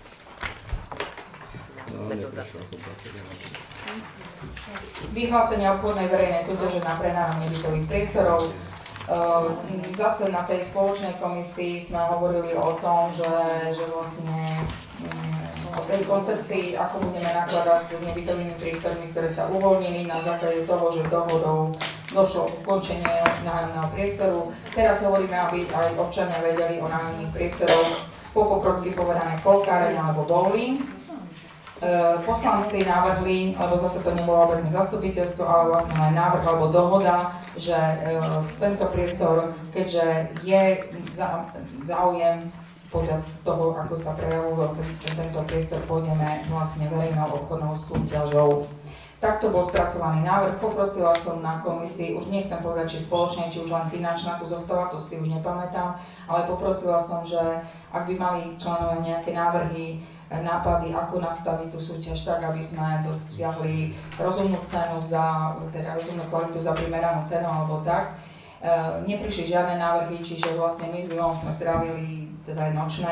No, sme tu zase. Vyhlásenie obchodnej verejnej súťaže na prenájom nebytových priestorov. Zase na tej spoločnej komisii sme hovorili o tom, že, že vlastne o tej koncepcii, ako budeme nakladať s nebytovými priestormi, ktoré sa uvoľnili na základe toho, že dohodou došlo k ukončeniu nájomného priestoru. Teraz hovoríme, aby aj občania vedeli o nájomných priestorov, po pokrocky povedané kolkáreň alebo bowling. E, poslanci navrhli, lebo zase to nebolo obecné zastupiteľstvo, ale vlastne len návrh alebo dohoda, že e, tento priestor, keďže je za, záujem podľa toho, ako sa prejavuje tento priestor, pôjdeme vlastne verejnou obchodnou súťažou. Takto bol spracovaný návrh, poprosila som na komisii, už nechcem povedať, či spoločne, či už len finančná tu zostala, to si už nepamätám, ale poprosila som, že ak by mali členovia nejaké návrhy, nápady, ako nastaviť tú súťaž tak, aby sme dosiahli rozumnú cenu za, teda rozumnú kvalitu za primeranú cenu alebo tak. E, neprišli žiadne návrhy, čiže vlastne my s Vilom sme strávili teda aj nočné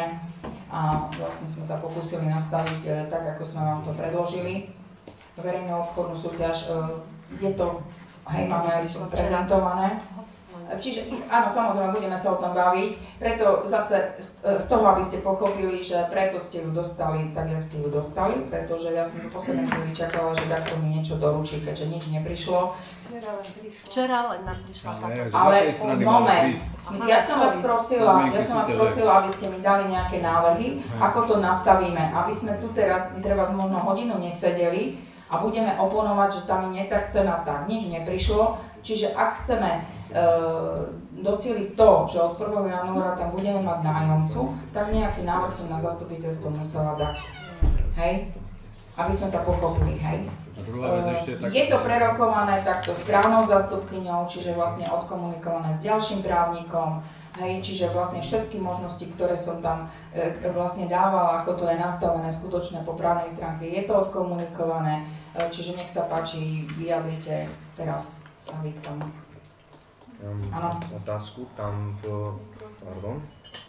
a vlastne sme sa pokúsili nastaviť e, tak, ako sme vám to predložili. Verejnú obchodnú súťaž, e, je to, hej, máme aj prezentované. Čiže áno, samozrejme, budeme sa o tom baviť, preto zase z toho, aby ste pochopili, že preto ste ju dostali tak, jak ste ju dostali, pretože ja som v poslednej chvíli čakala, že takto mi niečo doručí, keďže nič neprišlo. Včera len nám prišla táto. Ale moment, ja som vás prosila, ja som vás prosila, aby ste mi dali nejaké návrhy, ako to nastavíme, aby sme tu teraz, treba možno hodinu nesedeli a budeme oponovať, že tam je tak cena, tak nič neprišlo, čiže ak chceme E, docieliť to, že od prvého januára tam budeme mať nájomcu, tak nejaký návrh som na zastupiteľstvo musela dať. Hej? Aby sme sa pochopili, hej? E, je to prerokované takto s právnou zastupkyňou, čiže vlastne odkomunikované s ďalším právnikom, hej? Čiže vlastne všetky možnosti, ktoré som tam e, vlastne dávala, ako to je nastavené skutočne po právnej stránke, je to odkomunikované, e, čiže nech sa páči, vyjadrite teraz sa vy k tomu. Ja mám otázku, tam v, pardon,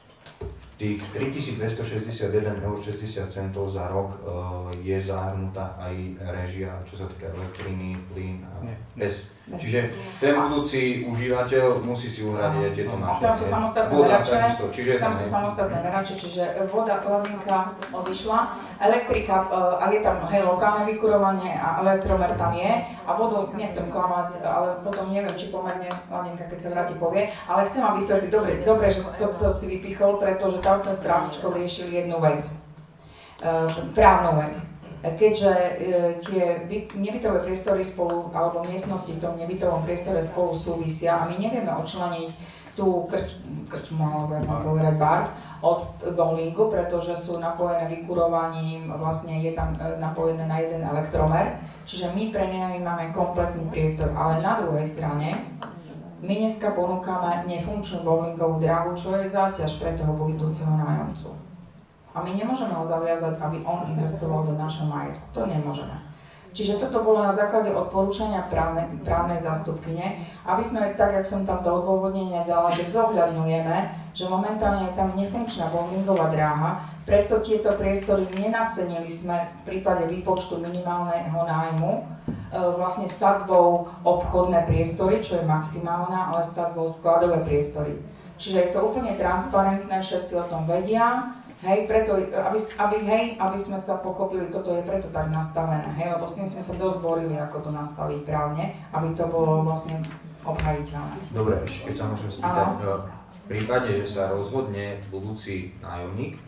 tých tritisícdvestošesťdesiatjeden eur šesťdesiat centov za rok e, je zahrnutá aj režia, čo sa týka elektriny, plyn a es. Čiže ten budúci užívateľ musí si uhradiť tieto naše. Tam sú samostatné merače, tam sú samostatné merače, čiže voda, hladinka odišla, elektrika, a je tam hej, lokálne vykurovanie a elektromer tam je a vodu nechcem klamať, ale potom neviem, či pomerne hladinka, keď sa vráti, povie, ale chcem vám vysvetliť, dobre, dobre, že to som si vypichol, pretože tam sme s právničkou riešili jednu vec, právnu vec. Keďže e, tie nebytové priestory spolu, alebo miestnosti v tom nebytovom priestore spolu súvisia a my nevieme odčleniť tú krč, krčmu, alebo jak mám povedať bar, od bowlingu, pretože sú napojené vykurovaním, vlastne je tam e, napojené na jeden elektromer, čiže my pre nej máme kompletný priestor, ale na druhej strane My dneska ponúkame nefunkčnú bowlingovú dráhu, čo je záťaž pre toho budúceho nájomcu. A my nemôžeme ho zaviazať, aby on investoval do našho majetku. To nemôžeme. Čiže toto bolo na základe odporúčania právne, právnej zástupkyne, aby sme, tak jak som tam do odôvodnenia dala, že zohľadňujeme, že momentálne je tam nefunkčná bowlingová dráha, preto tieto priestory nenacenili sme v prípade výpočtu minimálneho nájmu e, vlastne sadzbou obchodné priestory, čo je maximálna, ale sadzbou skladové priestory. Čiže je to úplne transparentné, všetci o tom vedia. Hej, preto, aby, aby, hej, aby sme sa pochopili, toto je preto tak nastavené, hej, lebo s tým sme sa dosť borili, ako to nastaviť právne, aby to bolo vlastne obhajiteľné. Dobre, ešte keď sa môžem spýtať, v prípade, že sa rozhodne budúci nájomník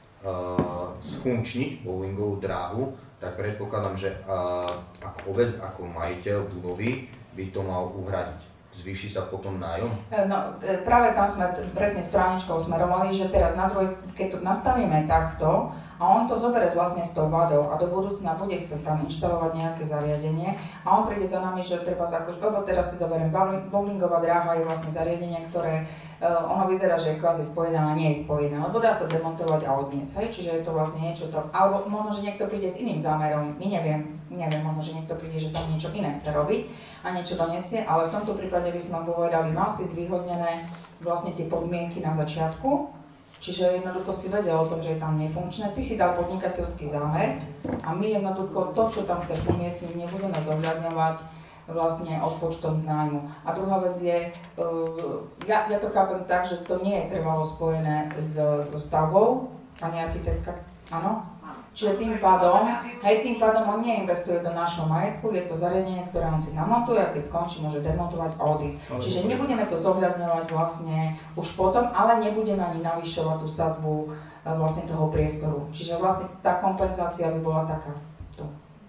uh, sfunkčniť bowlingovú dráhu, tak predpokladám, že uh, ako obec, ako majiteľ budovy by to mal uhradiť. Zvýši sa potom nájom? No, práve tam sme presne s právničkou smerovali, že teraz na druhej, keď to nastavíme takto a on to zoberie vlastne s tou vadou a do budúcna bude chcieť tam inštalovať nejaké zariadenie a on príde za nami, že treba zakož, lebo teraz si zoberiem, bowlingová dráha je vlastne zariadenie, ktoré uh, ono vyzerá, že je kvázi spojené, ale nie je spojené, lebo dá sa demontovať a odniesť, hej, čiže je to vlastne niečo to, alebo možno, že niekto príde s iným zámerom, my neviem, neviem, možno, že niekto príde, že tam niečo iné chce robiť a niečo donesie, ale v tomto prípade by sme povedali, mal si zvýhodnené vlastne tie podmienky na začiatku, čiže jednoducho si vedel o tom, že je tam nefunkčné, ty si dal podnikateľský zámer a my jednoducho to, čo tam chceš umiestniť, nebudeme zohľadňovať vlastne odpočtom z nájmu. A druhá vec je, uh, ja, ja to chápem tak, že to nie je trvalo spojené s, s stavbou, pani architektka, áno? Čiže tým pádom, hej, tým pádom on neinvestuje do nášho majetku, je to zariadenie, ktoré on si namontuje a keď skončí, môže demontovať a odísť. Čiže nebudeme to zohľadňovať vlastne už potom, ale nebudeme ani navyšovať tú sadzbu vlastne toho priestoru. Čiže vlastne tá kompenzácia by bola taká tu.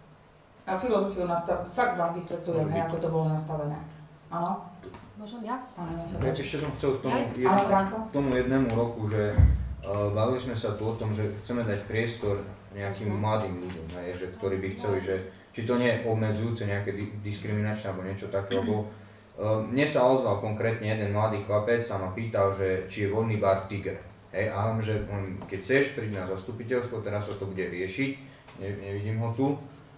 A filozofiu nastav, fakt vám vysvetľujem, hej, ako to bolo nastavené. Áno? Môžem ja? Áno, ja ešte som chcel k tomu, jedno, tomu jednému roku, že uh, bavili sme sa tu o tom, že chceme dať priestor nejakým mladým ľuďom, hej, že, ktorí by chceli, že či to nie je obmedzujúce, nejaké di- diskriminačné alebo niečo také, lebo uh, mne sa ozval konkrétne jeden mladý chlapec, sa ma pýtal, že či je voľný bar Tiger. Hej, a že on, keď chceš, príď na zastupiteľstvo, teraz sa to bude riešiť, ne, nevidím ho tu.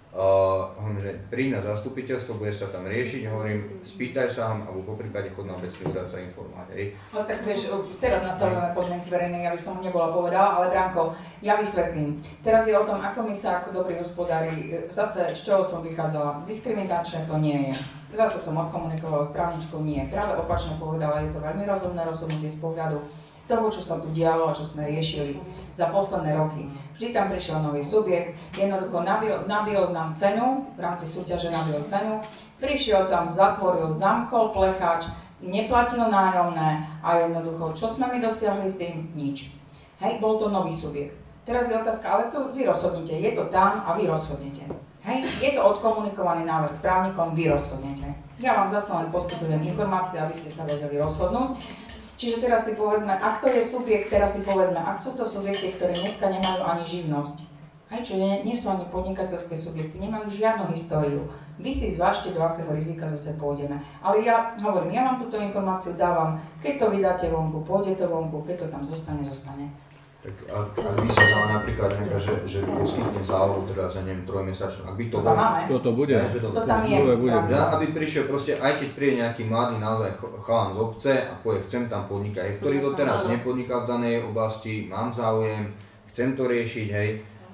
Uh, hovorím, že príď na zastupiteľstvo, bude sa tam riešiť, hovorím, spýtaj sa vám, alebo poprípade chod na obecný úrad sa informovať, hej. No tak vieš, teraz nastavujeme podmienky verejné, ja by som nebola povedala, ale Branko, ja vysvetlím. Teraz je o tom, ako my sa ako dobrí hospodári, zase z čoho som vychádzala, diskriminačné to nie je. Zase som odkomunikovala s právničkou, nie. Práve opačne povedala, je to veľmi rozumné rozhodnutie z pohľadu toho, čo sa tu dialo a čo sme riešili za posledné roky. Vždy tam prišiel nový subjekt, jednoducho nabil, nabil nám cenu, v rámci súťaže nabil cenu, prišiel tam, zatvoril, zamkol plechač, neplatil nájomné a jednoducho, čo sme my dosiahli s tým? Nič. Hej, bol to nový subjekt. Teraz je otázka, ale to vy rozhodnite, je to tam a vy rozhodnete. Hej, je to odkomunikovaný návrh s právnikom, vy rozhodnete. Ja vám zase len poskytujem informácie, aby ste sa vedeli rozhodnúť. Čiže teraz si povedzme, ak to je subjekt, teraz si povedzme, ak sú to subjekty, ktoré dneska nemajú ani živnosť, hej, čiže nie, nie sú ani podnikateľské subjekty, nemajú žiadnu históriu. Vy si zvážte, do akého rizika zase pôjdeme. Ale ja hovorím, ja vám túto informáciu dávam, keď to vydáte vonku, pôjde to vonku, keď to tam zostane, zostane. Tak ak, ak by sa dala napríklad nejaká, že, že poskytne zálohu, teda za neviem, trojmesačnú, ak by to bolo... Toto bude, ne, že to, to tam je. Bude. Ja, aby prišiel proste, aj keď príde nejaký mladý naozaj chalan z obce a povie, chcem tam podnikať, ktorý doteraz nepodnikal v danej oblasti, mám záujem, chcem to riešiť, hej,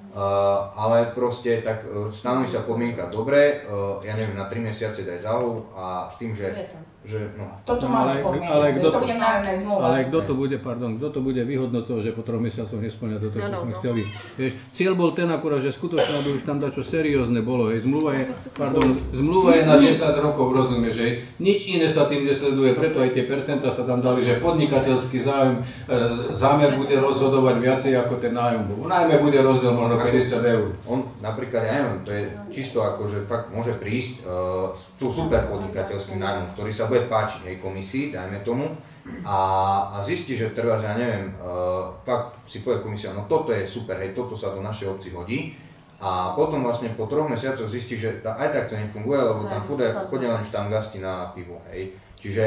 uh, ale proste tak uh, stanoví sa podmienka dobre, uh, ja neviem, na tri mesiace daj zálohu a s tým, že... Že, no. Toto no, ale, ale, kto to, ale kto to bude, pardon, kto to bude vyhodnocovať, že po troch mesiacoch nesplňa toto, čo no, no, sme no. chceli. Vieš, cieľ bol ten akurát, že skutočne, aby už tam dačo seriózne bolo. Hej. Zmluva je, pardon, zmluva je na desať rokov, rozumieš, že nič iné sa tým nesleduje, preto aj tie percentá sa tam dali, že podnikateľský záujem, e, zámer bude rozhodovať viacej ako ten nájom. V nájme bude rozdiel možno päťdesiat eur. On napríklad, ja neviem, to je čisto ako, že fakt môže prísť uh, sú super podnikateľským nájmom, ktorý sa bude páčiť aj komisii, dajme tomu, a, a zistí, že treba, že ja neviem, uh, fakt si povie komisia, no toto je super, hej, toto sa do našej obci hodí, a potom vlastne po troch mesiacoch zistí, že aj tak to nefunguje, lebo tam chodia len štangasti na pivo, hej. Čiže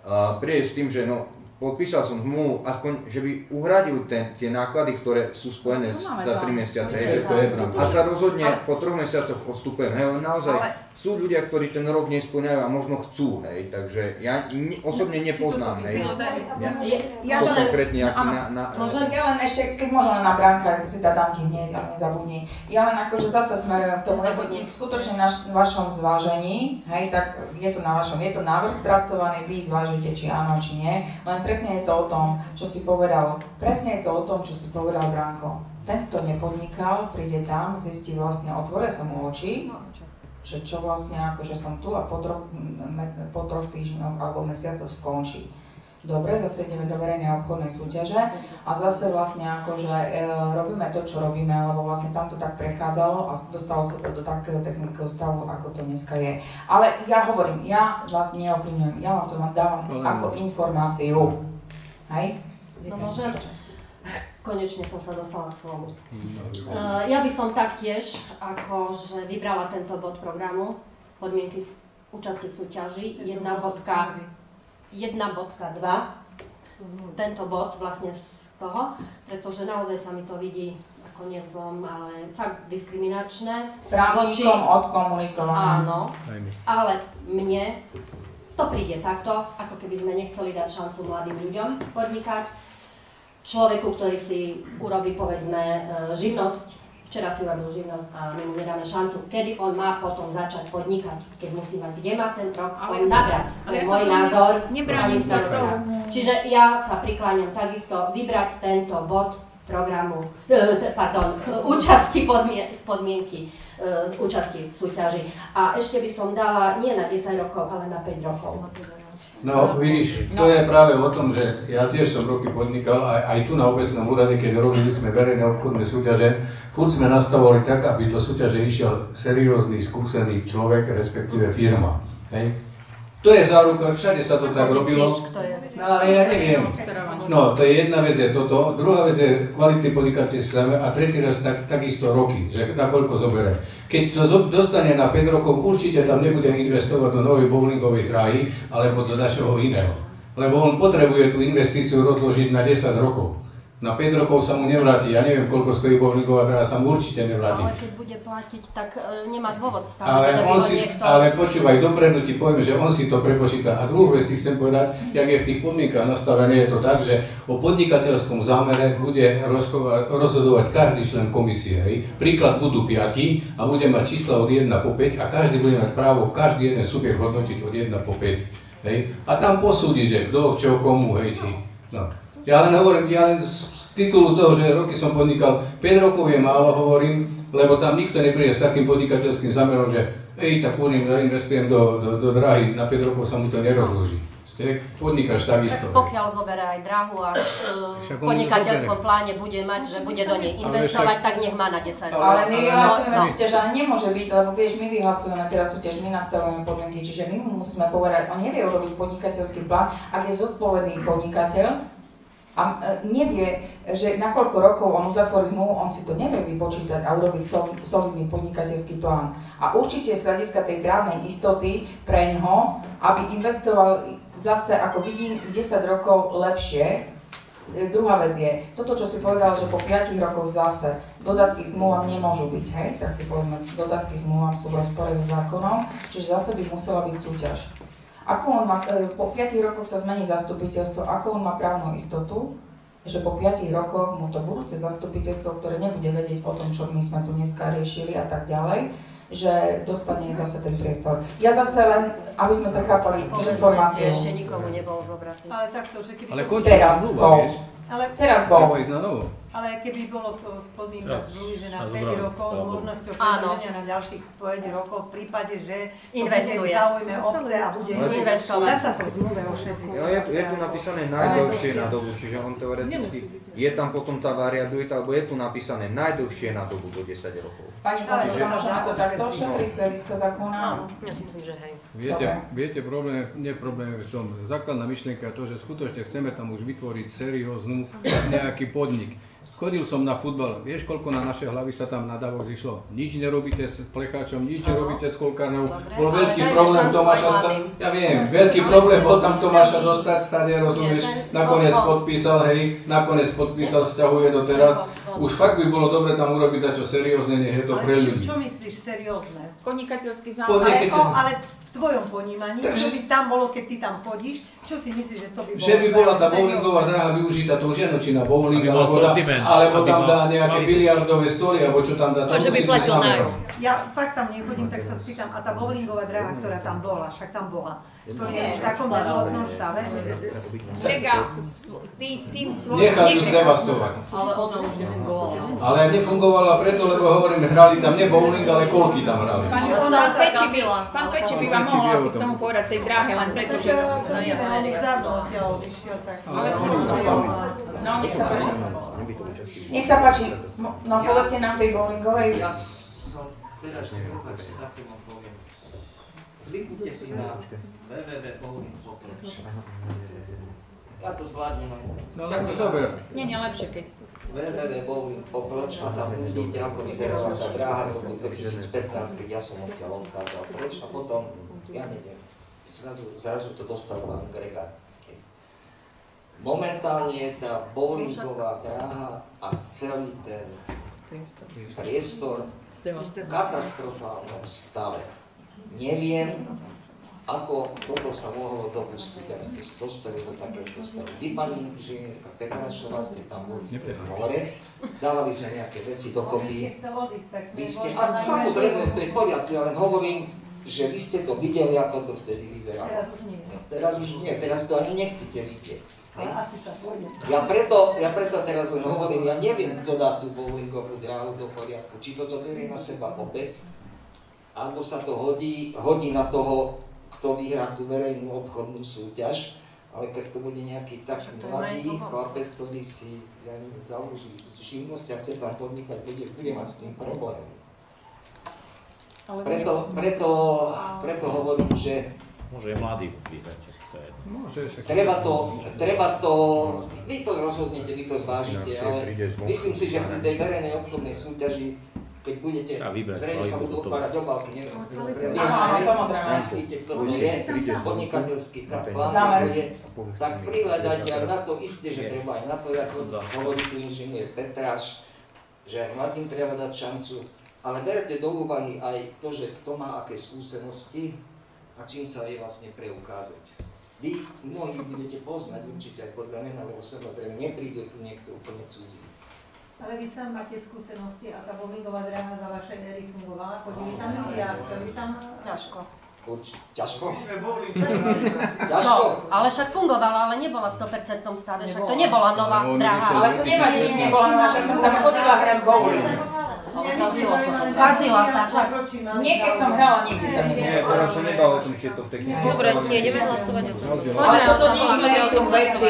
uh, príde s tým, že no, podpísal som zmluvu, aspoň, že by uhradil ten, tie náklady, ktoré sú spojené za tri mesiace. Hej, že to je, a sa rozhodne ale, po troch mesiacoch odstupujem. Hej, naozaj ale, sú ľudia, ktorí ten rok nespĺňajú a možno chcú. Hej, takže ja ne, osobne nepoznám. Hej, ja to konkrétne, aký na, na, môžem, ja len ešte, keď môžem len na bránka, si tá dám ti hneď, ale nezabudni. Ja len akože zase smerujem k tomu, je to skutočne na vašom zvážení, hej, tak je to na vašom, je to návrh spracovaný, vy zvážite, či áno, či nie. Len presne je to o tom, čo si povedal. Presne je to o tom, čo si povedal Branko. Ten, kto nepodnikal, príde tam, zistí vlastne, otvoria sa mu oči, že čo vlastne, akože som tu a po troch, po troch týždňoch alebo mesiacoch skončí. Dobre, zase ideme do verejnej obchodnej súťaže a zase vlastne akože e, robíme to, čo robíme, lebo vlastne tam to tak prechádzalo a dostalo sa to do takého technického stavu, ako to dneska je. Ale ja hovorím, ja vás neovplyvňujem, ja vám to vám dávam ako informáciu. Hej? No môžem? Konečne som sa dostala k slovu. Uh, ja by som taktiež akože vybrala tento bod programu, podmienky účasti v súťaži, jedna bodka dva, tento bod vlastne z toho, pretože naozaj sa mi to vidí ako nevzlom, ale fakt diskriminačné. Právnikom odkomunikované. Áno, ale mne to príde takto, ako keby sme nechceli dať šancu mladým ľuďom podnikať. Človeku, ktorý si urobí, povedzme, živnosť, včera si urobil živnosť a my mu nedáme šancu, kedy on má potom začať podnikať, keď musí mať, kde má ten rok, on nabrať. To je môj názor. Nebránim sa tomu. Čiže ja sa prikláňam takisto vybrať tento bod programu, pardon, účasti z podmienky účasti v súťaži. A ešte by som dala nie na desať rokov, ale na päť rokov. No vidíš, to je práve o tom, že ja tiež som roky podnikal, aj, aj tu na obecnom úrade, keď robili sme verejné obchodné súťaže, furt sme nastavovali tak, aby do súťaže išiel seriózny, skúsený človek, respektíve firma. Hej. To je záruka, všade sa to tak robilo. No ale ja neviem. No, to je jedna vec je toto, druhá vec je kvalitný podnikateľský zámer a tretí raz tak, takisto roky, že nakoľko zoberie. Keď to dostane na päť rokov, určite tam nebude investovať do novej bowlingovej tráhy alebo do dačoho iného. Lebo on potrebuje tú investíciu rozložiť na desať rokov. Na päť rokov sa mu nevráti, ja neviem, koľko stojí bowlingová tráha, sa mu určite nevráti. Ale keď bude platiť, tak e, nemá dôvod stále, ale že on by ho si, niekto... Ale počúvaj, dopredu ti poviem, že on si to prepočíta. A druhú vec ti chcem povedať, jak je v tých podmienkach nastavené, je to tak, že o podnikateľskom zámere bude rozhodovať každý člen komisie. Hej. Príklad budú piati a bude mať čísla od jedna po päť a každý bude mať právo, každý jeden subjekt hodnotiť od jedna po päť. Hej. A tam posúdi, že kto, čo, komu, hej, či. No. Ja len hovorím, ja len z titulu toho, že roky som podnikal, päť rokov je málo, hovorím, lebo tam nikto nepríde s takým podnikateľským zámerom, že ej, tak pôjdem, zainvestujem do, do, do dráhy, na päť rokov sa mu to nerozloží. Ste podnikáš takisto. Tak pokiaľ zoberá aj dráhu a v uh, podnikateľskom pláne bude mať, že bude do nej investovať, však, tak nech má na desať rokov. Ale my vyhlasujeme no. súťaž, ale nemôže byť, lebo vieš, my vyhlasujeme teraz súťaž, my nastavujeme podmienky, čiže my mu musíme povedať, on nevie urobiť podnikateľský plán, ak je zodpovedný podnikateľ, a nevie, že na koľko rokov on uzatvorí zmluvu, on si to nevie vypočítať a urobiť solidný podnikateľský plán. A určite z hľadiska tej právnej istoty pre ňoho, aby investoval zase, ako vidím, desať rokov lepšie. Druhá vec je, toto, čo si povedal, že po piatich rokoch zase dodatky k zmluvám nemôžu byť, hej? Tak si povedzme, dodatky k zmluvám sú v rozpore so zákonom, čiže zase by musela byť súťaž. Ako on má, po piatich rokoch sa zmení zastupiteľstvo, ako on má právnu istotu, že po piatich rokoch mu to budúce zastupiteľstvo, ktoré nebude vedieť o tom, čo my sme tu dneska riešili a tak ďalej, že dostane zase ten priestor. Ja zase len, aby sme sa chápali informáciu. Ešte nikomu nebol zobratý. Ale takto, že keby... Ale končí zmluva, vieš? Ale teraz bol. Ale keby bolo v podmienkach zmluvy, že na päť rokov s možnosťou predĺženia na ďalších päť rokov v prípade, že investuje. Zaujme obce a bude investovať. Dá sa to zmluve ošetriť. Je, je tu napísané najdlhšie na dobu, čiže on teoreticky je tam potom tá variabilita, alebo je tu napísané najdlhšie na dobu do desať rokov. Pani Kováčová, môžeme to takto ošetriť z hľadiska zákona? Ja si myslím, že hej. Viete, viete problém, nie problém je v tom, základná myšlienka je to, že skutočne chceme tam už vytvoriť serióznu nejaký podnik. Chodil som na futbal, vieš, koľko na naše hlavy sa tam nadávok zišlo? Nič nerobíte s plecháčom, nič nerobíte s kolkárnou. Bol veľký problém Tomáša stať, ja viem, veľký problém bol tam Tomáša dostať stade, rozumieš, nakoniec podpísal, hej, nakoniec podpísal, sťahuje doteraz. Už fakt by bolo dobre tam urobiť dačo seriózne, nech je to pre ľudí. Čo myslíš seriózne? Podnikateľský zámer. Ale, ale v tvojom ponímaní, čo by tam bolo, keď ty tam chodíš, čo si myslíš, že to by bolo? Že by bola tá bowlingová dráha využitá tou ženou, či na bowling, alebo, da, alebo tam dá nejaké biliardové stoly, alebo čo tam dá. A že by platil nájom. Ja fakt tam nechodím, tak sa spýtam, a tá bowlingová dráha, ktorá tam bola, však tam bola, to je v takom bezhodnom stave? Rega, tý, tým stvorím... Nechal ju zdevastovať. Ale ona už nefungovala. Ale nefungovala preto, lebo hovorím, hrali tam nie bowling, ale kolky tam hrali. Pán, pán Peči by, pán Peči by vám mohol asi k tomu povedať tej dráhe, len preto, že... On už dávno odtiaľ odišiel, tak... Ale no, nech sa páči. Nech sa páči, no povedzte nám tej bowlingovej. Ja som teraz nepovedal, takto vám poviem. Kliknite si na w w w bodka bowling poproč. Ja to zvládnem aj. No len to dobre. Nie, nie, lepšie keď. w w w bodka bowling poproč a tam uvidíte, ako vyzerala tá dráha v roku dvetisícpätnásť, keď ja som odtiaľ odchádzal preč a potom, ja neviem, zrazu, zrazu to dostal pán Grega. Momentálne je tá bowlingová dráha a celý ten priestor v katastrofálnom stave. Neviem, ako toto sa mohlo dopustiť, aby ste dospeli do takéto stavu. Vy, pani inžinierka Petrášová, ste tam boli hore, dávali sme nejaké veci dokopy. Vy ste, a samozrejme, to je v poriadku, ja len hovorím, že vy ste to videli, ako to vtedy vyzeralo. Teraz už nie, teraz to ani nechcete vidieť. Ja preto, ja preto teraz len hovorím, ja neviem, kto dá tú bowlingovú dráhu do poriadku. Či to zoberie na seba obec, alebo sa to hodí, hodí na toho, kto vyhrá tú verejnú obchodnú súťaž, ale keď to bude nejaký taký mladý chlapec, ktorý si ja neviem, založí živnosť a chce tam podnikať, bude, bude mať s tým problémy. Preto, preto, preto hovorím, že môže aj mladý vyhrať. Treba to, treba to, vy to rozhodnete, vy to zvážite, ale myslím si, že pri tej verejnej obchodnej súťaži, keď budete, zrejme sa budú otvárať obálky, neviem, myslíte, kto to je, podnikateľský plán, tak prihľadajte aj na to, isté, že treba aj na to, ako hovorí tu inžinier Petráš, že mladým treba dať šancu, ale berte do úvahy aj to, že kto má aké skúsenosti a čím sa je vlastne preukázať. Vy mnohí budete poznať určite aj podľa mena, lebo samozrejme nepríde tu niekto úplne cudzí. Ale vy sám máte skúsenosti a tá bowlingová dráha za vašej éry fungovala? Chodili tam ľudia, ktorí tam... Ťažko. Urč, ťažko? Ťažko? No, ale však fungovala, ale nebola v sto percent stave, však to nebola nová dráha. Ale to nevadí, že nebola nová, však som tam chodila hrať bowling. Kazila sa však. Nie, keď som hrala, nikdy sa nebyla. Nie, teraz sa nedá o tom, či je to technické. Dobre, nie, ideme hlasovať o tom. Ale toto nie je o tom veci.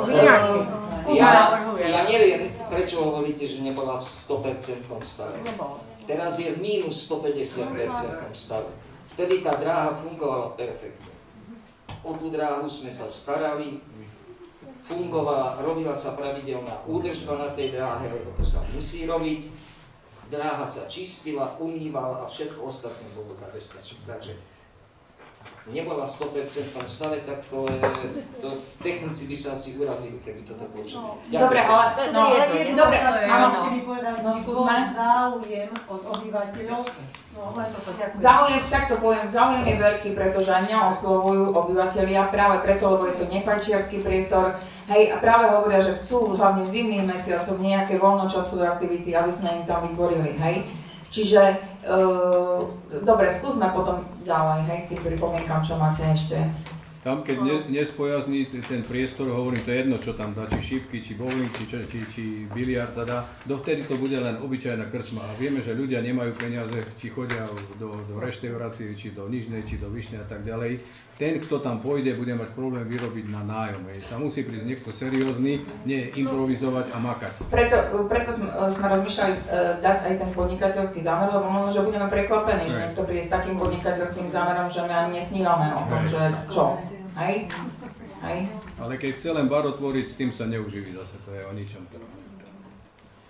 Ja, ja neviem, prečo hovoríte, že nebola v sto percent stave. Teraz je v mínus stopäťdesiat percent stave. Vtedy tá dráha fungovala perfektne. O tú dráhu sme sa starali, fungovala, robila sa pravidelná údržba na tej dráhe, lebo to sa musí robiť. Dráha sa čistila, umývala a všetko ostatné bolo zabezpečené. Takže nebola v sto percent stave, tak to, je, to technici by sa asi urazili, keby toto počuli. Dobre, ale no, dobre, áno, no skúsme. Záujem od obyvateľov. No, len toto, ďakujem. Záujem, takto poviem, záujem je veľký, pretože mňa oslovujú obyvateľia práve preto, lebo je to nefajčiarsky priestor. Hej, a práve hovoria, že chcú hlavne v zimných mesiacoch nejaké voľnočasové aktivity, aby sme im tam vytvorili, hej. Čiže, e, dobre, skúsme potom ďalej, hej, tým pripomienkam, čo máte ešte. Tam, keď ne, nespojazní ten priestor, hovorím, to je jedno, čo tam dá, či šípky, či bowling, či, či, či, či biliard dá, dovtedy to bude len obyčajná krčma. A vieme, že ľudia nemajú peniaze, či chodia do, do reštaurácie, či do Nižnej, či do Vyšnej a tak ďalej. Ten, kto tam pôjde, bude mať problém vyrobiť na nájom. Tam musí prísť niekto seriózny, nie improvizovať a makať. Preto, preto sme, sme rozmýšľali uh, dať aj ten podnikateľský zámer, lebo možno, že budeme prekvapení, že niekto príde s takým podnikateľským zámerom, že my ani nesnívame o tom, že čo. Hej? Hej? Ale keď chce len bar otvoriť, s tým sa neuživí zase, to je o ničom trvá.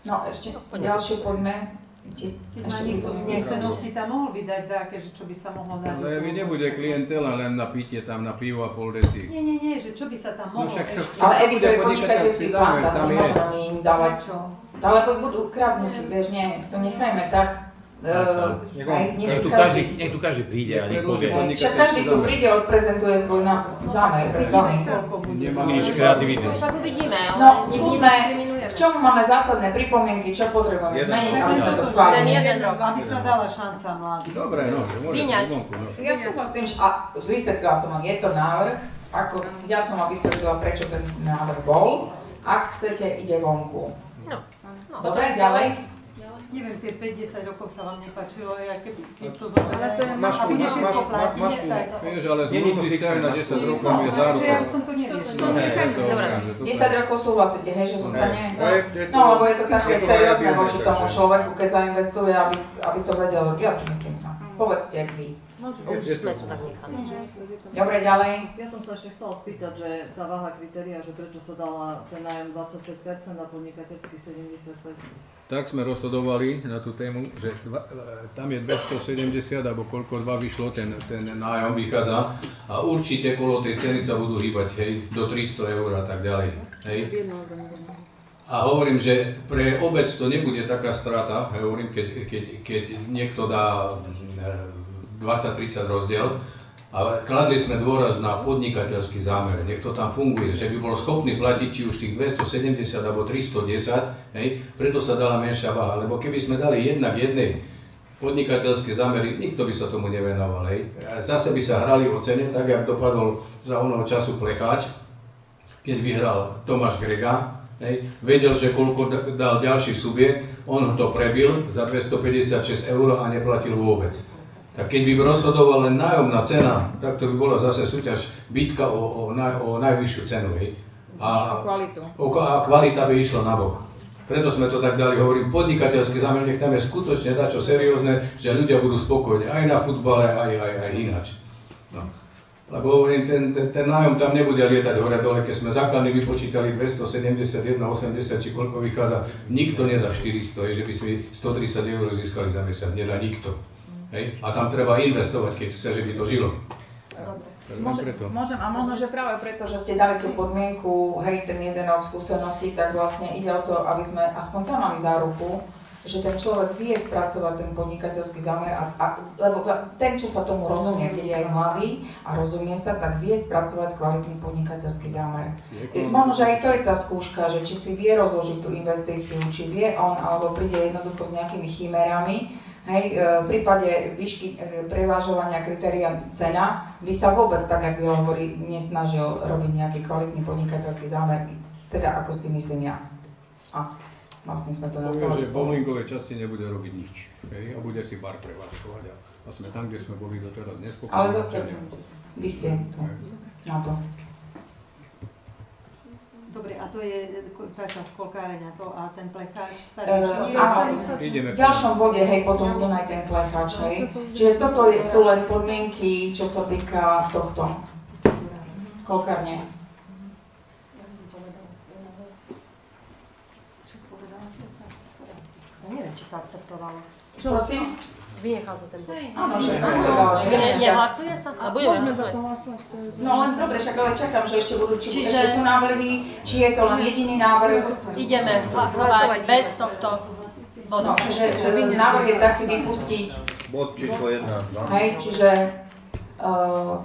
No ešte ďalšie poďme. Keď má niekto skúsenosti, tam mohol by dať také, že čo by sa mohlo dať. Ale vy nebude klientela len na pitie tam na pivo a pol deci. Nie, nie, nie, že čo by sa tam mohlo. No však, ale Evi, to je podnikateľský plán, tam nemôžeme im dávať čo. Ale budú kradnúci, vieš, nie, to nechajme tak. Uh, nech, on, nech, tu každý, nech tu každý príde a nech povie. Však každý tu príde, odprezentuje svoj zámer pred vami. Vidíš, kreatívne. Však uvidíme. No, skúsme, k čomu máme zásadné pripomienky, čo potrebujeme zmeniť, aby sme to schválili. Aby sa dala šanca mladým. Dobre, no, že môžete vonku. No. Ja súhlasím, a vysvetlila som vám, je to návrh, ako ja som vám vysvetlila, prečo ten návrh bol. Ak chcete, ide vonku. No. Dobre, ďalej. Neviem, tie päť desať rokov sa vám nepáčilo, ja keď, keď to zoberiem. Ale to je máš, a bude všetko platiť, tak. Vieš, ale zmluvný vzťah na desať rokov je záruka. Ja som to neviešila. desať rokov súhlasíte, hej, že zostane? No, lebo je to také seriózne voči tomu človeku, keď zainvestuje, aby, aby to vedel, ja si myslím. Povedzte vy. Už sme tu tak nechali. Dobre, ďalej. Ja som sa ešte chcela spýtať, že tá váha kritéria, že prečo sa dala ten nájom dvadsaťpäť percent a podnikateľský sedemdesiatpäť percent. Tak sme rozhodovali na tú tému, že dva, tam je dvestosedemdesiat, alebo koľko dva vyšlo, ten, ten nájom vychádza a určite kolo tej ceny sa budú hýbať, hej, do tristo eur a tak ďalej, hej. A hovorím, že pre obec to nebude taká strata, hovorím, keď, keď, keď niekto dá dvadsať tridsať rozdiel, ale kladli sme dôraz na podnikateľský zámer, nech to tam funguje, že by bol schopný platiť či už tých dvestosedemdesiat alebo tristodesať, hej, preto sa dala menšia váha, lebo keby sme dali jednak jednej podnikateľské zámery, nikto by sa tomu nevenoval, hej. Zase by sa hrali o cene, tak jak dopadol za onoho času Plecháč, keď vyhral Tomáš Grega, hej, vedel, že koľko dal ďalší subjekt, on to prebil za dvestopäťdesiatšesť eur a neplatil vôbec. Tak keď by rozhodoval len nájomná cena, tak to by bola zase súťaž, bitka o, o, naj, o najvyššiu cenu. Hej. A, a kvalitu. O, a kvalita by išla nabok. Preto sme to tak dali, hovorím, podnikateľský zámer, nech tam je skutočne dačo seriózne, že ľudia budú spokojní aj na futbale, aj, aj, aj ináč. No. Lebo hovorím, ten, ten, ten nájom tam nebude lietať hore dole, keď sme základne vypočítali dvestosedemdesiatjeden osemdesiat, či koľko vychádza, nikto nedá štyristo, je, že by sme stotridsať eur získali za mesiac, nedá nikto. Hej? A tam treba investovať, keď chce, že by to žilo. Môžem, môžem, a možno, že práve preto, že ste dali tú podmienku, hej, ten jeden rok skúsenosti, tak vlastne ide o to, aby sme aspoň tam mali záruku, že ten človek vie spracovať ten podnikateľský zámer, a, a, lebo ten, čo sa tomu rozumie, keď je aj mladý a rozumie sa, tak vie spracovať kvalitný podnikateľský zámer. Možno, že aj to je tá skúška, že či si vie rozložiť tú investíciu, či vie on, alebo príde jednoducho s nejakými chimerami. Hej, v prípade výšky prevážovania kritéria cena by sa vôbec, tak ako hovorí, nesnažil robiť nejaký kvalitný podnikateľský zámer, teda ako si myslím ja. A vlastne sme to nastavili. Že v bowlingovej časti nebude robiť nič, hej, a bude si bar prevádzkovať a sme tam, kde sme boli doteraz nespokojní. Ale zase, vy ste tu na to. Dobre, a to je taká školkáreň to a ten plecháč sa rieši? Áno, v ďalšom bode, hej, potom bude aj ten plecháč, hej. Čiže toto sú len podmienky, čo sa týka tohto školkárne. Neviem, či sa akceptovalo. Čo, prosím? Vynechal to ten bod. Áno, že som povedala, že ne, nehlasuje sa? A môžeme za to hlasovať. To je no len dobre, však ale čakám, že ešte budú, či Čiže... ešte sú návrhy, či je to len jediný návrh. Ideme hlasovať bez tohto bodu. No, čiže návrh je taký vypustiť. Bod číslo jedna. Hej, čiže... Uh,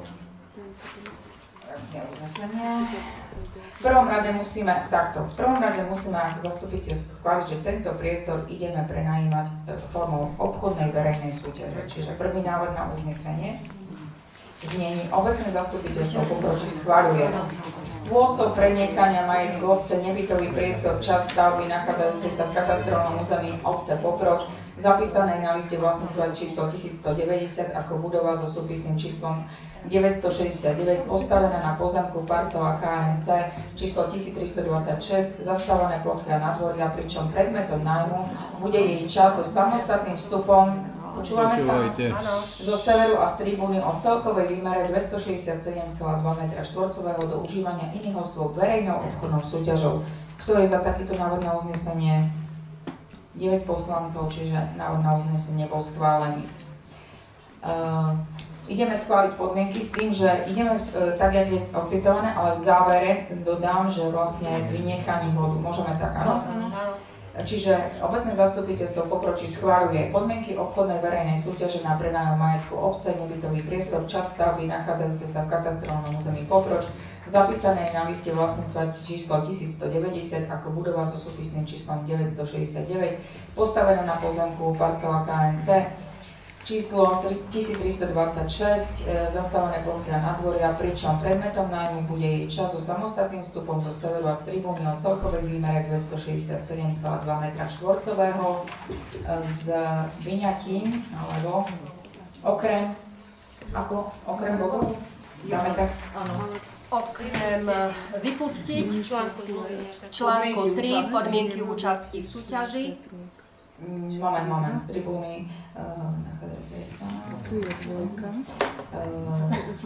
v prvom rade musíme, takto, v prvom rade musíme ako zastupiteľstvo schváliť, že tento priestor ideme prenajímať formou obchodnej verejnej súťaže. Čiže prvý návrh na uznesenie znení obecné zastupiteľstvo Popročí schvaľuje spôsob preniekania majetku obce, nebytový priestor, časť stavby nachádzajúcej sa v katastrálnom území obce Poproč, zapísanej na liste vlastníctva číslo tisícstodeväťdesiat ako budova so súpisným číslom deväťstošesťdesiatdeväť, postavená na pozemku parcela ká en cé číslo tisíctristodvadsaťšesť, zastávané plochy a nadvoria, pričom predmetom nájmu bude jej časť so samostatným vstupom, počúvame sa, zo severu a z tribúny o celkovej výmere dvestošesťdesiatsedem celá dva metra štvorcového do užívania iných osôb verejnou obchodnou súťažou. Kto je za takýto návrh na uznesenie? deväť poslancov, čiže návrh na uznesenie bol schválený. Uh, ideme schváliť podmienky s tým, že ideme uh, tak, jak je ocitované, ale v závere dodám, že vlastne s vynechaním bodu. Môžeme tak, áno? Čiže obecné zastupiteľstvo Popročí schváľuje podmienky obchodnej verejnej súťaže na prenájom majetku obce, nebytový priestor, časť stavby nachádzajúce sa v katastrálnom území Poproč, zapísané na liste vlastníctva číslo tisícstodeväťdesiat ako budova so súpisným číslom deväťstošesťdesiatdeväť, postavené na pozemku parcela ká en cé, číslo tisíctristodvadsaťšesť, e, zastavené plochy a nadvoria, pričom predmetom nájmu bude jej čas so samostatným vstupom zo severu a z tribúny o celkovej výmere dvestošesťdesiatsedem celá dva metra štvorcového e, s vyňatím, alebo okrem, ako okrem bodu? Dáme tak? Áno. Okrem vypustiť článku tri podmienky účasti v súťaži. Moment, moment, z tribúny, uh, nachádzajúce sa, tu je dvojka, uh, z...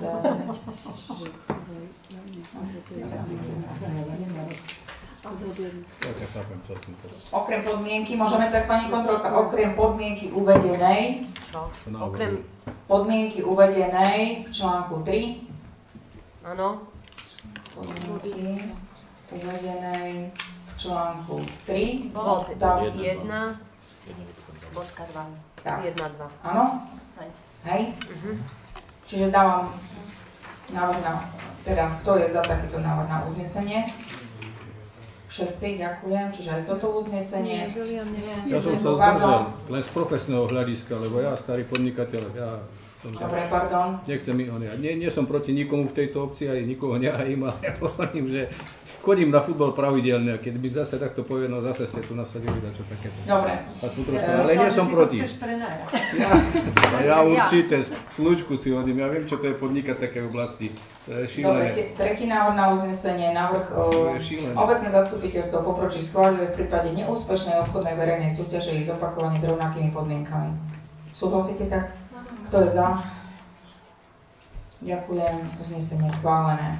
Okrem podmienky, môžeme tak, pani kontrolka, okrem podmienky uvedenej, Okrem podmienky uvedenej v článku tri, áno, podmienky uvedenej v článku tri, bod stav jedna, bodka dva, jedna, dva. Áno? Hej? Uh-huh. Čiže dávam návrh na, teda kto je za takýto návrh na uznesenie? Všetci, ďakujem, čiže aj toto uznesenie. Ja som sa zdržal, len z profesného hľadiska, lebo ja, starý podnikateľ, ja som Dobre, pardon. Nechcem ich oniať. Nie, nie som proti nikomu v tejto obci, aj nikoho nehájim, ale ja hovorím, že chodím na futbal pravidelne a keď by zase takto povedal, zase ste tu nasadili dačo takéto. Dobre. Trošku, ale nie som proti. Ja, ja určite, slučku si hodím, ja viem, čo to je podnikať také oblasti. To je šílené. Dobre, tretí návrh na uznesenie, návrh obecné zastupiteľstvo Popročí schváľuje v prípade neúspešnej obchodnej verejnej súťaže ich zopakovanie s rovnakými podmienkami. Súhlasíte tak? Kto je za? Ďakujem, uznesenie schválené.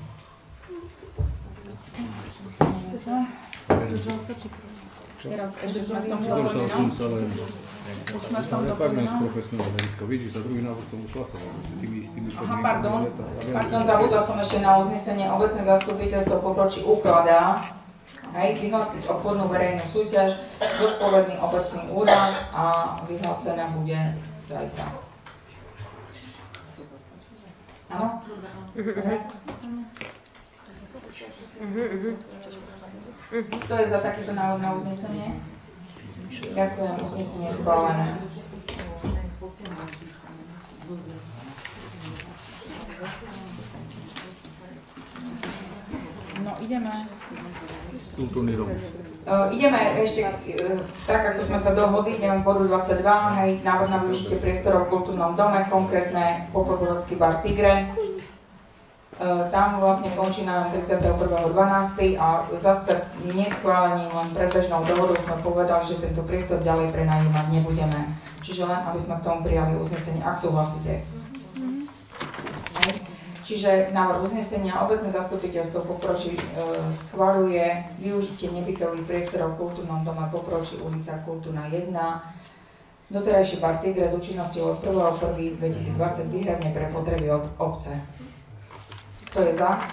Teraz ešte sme v tom dohodli, no? Už sme v tom dohodli, no? Z profesného hľadiska. Vidíš, za druhý návrh som už hlasoval. Tými istými Aha, pardon. Pardon, zabudla som ešte na uznesenie. Obecné zastupiteľstvo Popročí ukladá hej, vyhlásiť obchodnú verejnú súťaž, zodpovedný obecný úrad a vyhlásená bude zajtra. Áno? Kto je za takýto návrh na uznesenie? Ďakujem, uznesenie je schválené. No, ideme. Kultúrny dom. Uh, ideme ešte, uh, tak ako sme sa dohodli, ideme v bodu dvadsaťdva, hej, návrh na využitie priestorov v kultúrnom dome, konkrétne Poporodský bar Tigre. Uh, tam vlastne končí nám tridsiateho prvého decembra a zase neschválením, len predbežnou dohodou sme povedali, že tento priestor ďalej prenajímať nebudeme. Čiže len, aby sme k tomu prijali uznesenie, ak súhlasíte. Hej. Čiže návrh uznesenia obecné zastupiteľstvo Popročí e, schvaľuje využitie nebytových priestorov v kultúrnom dome Popročí, ulica Kultúrna jeden, doterajší bar Tigre s účinnosťou od prvého prvého dvetisícdvadsať výhradne pre potreby od obce. Kto je za?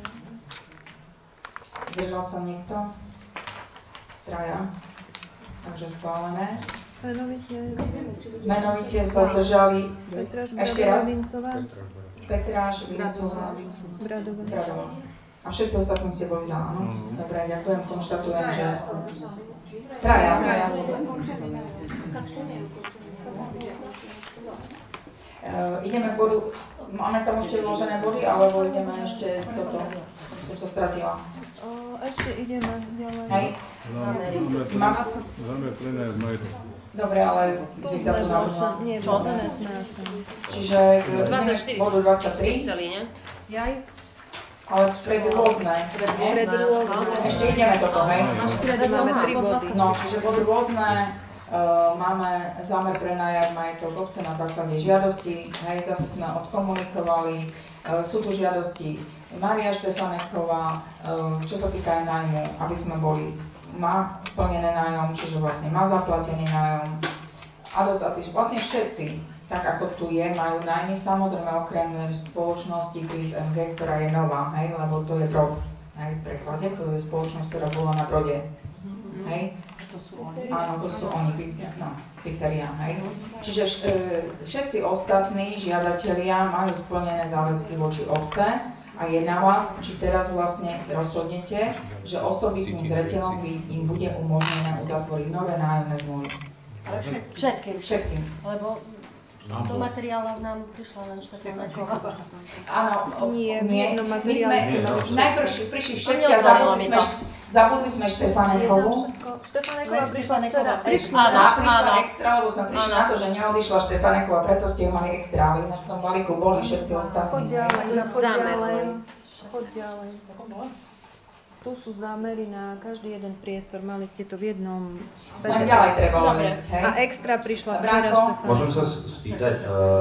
Zdržal sa niekto? Traja. Takže schválené. Menovite sa zdržali. Ešte raz. Petráš, Vincová, Bradová. A všetci ostatní ste boli za, áno? Dobre, ďakujem, konštatujem, že... Traja. Uh, ideme k bodu... Máme tam ešte vložené body, alebo ideme ešte toto? Som to stratila. Uh, ešte ideme ďalej. Hej? Zámer prenajať majetok. Dobre, ale Zita tu navrhla. Nie, vložené sme až tam. Čiže ideme k bodu dvadsaťtri. Jaj. Ale pred rôzne. Pred rôzne. Ešte ideme toto, hej? Až pred máme tri body. No, čiže bod rôzne. Uh, máme zámer prenajať majetok obce na základe žiadosti. Hej, zase sme odkomunikovali. Uh, sú tu žiadosti Mária Štefanechová, uh, čo sa týka aj nájmu, aby sme boli má splnené nájom, čiže vlastne má zaplatený nájom. A dosť, vlastne všetci, tak ako tu je, majú nájmy, samozrejme okrem spoločnosti Pris em gé, ktorá je nová, hej, lebo to je Brod, hej, v preklade, to je spoločnosť, ktorá bola na Brode, hej. Áno, to sú oni, no, pizzeria, hej. Čiže všetci ostatní žiadatelia majú splnené záväzky voči obce a je na vás, či teraz vlastne rozhodnete, že osobitným zreteľom im bude umožnené uzatvoriť nové nájomné zmluvy. Všetkým. Všetkým. Lebo do materiálov nám prišla len Štefaneková. Áno, nie, nie. My sme najprv prišli všetci a a zabudli sme, zabudli sme Štefanekovú. Štefaneková prišla včera. Áno, prišla extra, lebo sme prišli na to, že neodišla Štefaneková, preto ste ju mali extra, ale v tom balíku boli všetci ostatní. Choď ďalej, choď ďalej. Tu sú zámery na každý jeden priestor, mali ste to v jednom... Len ďalej treba odviesť, hej? A extra prišla včera Štefan. Môžem sa spýtať,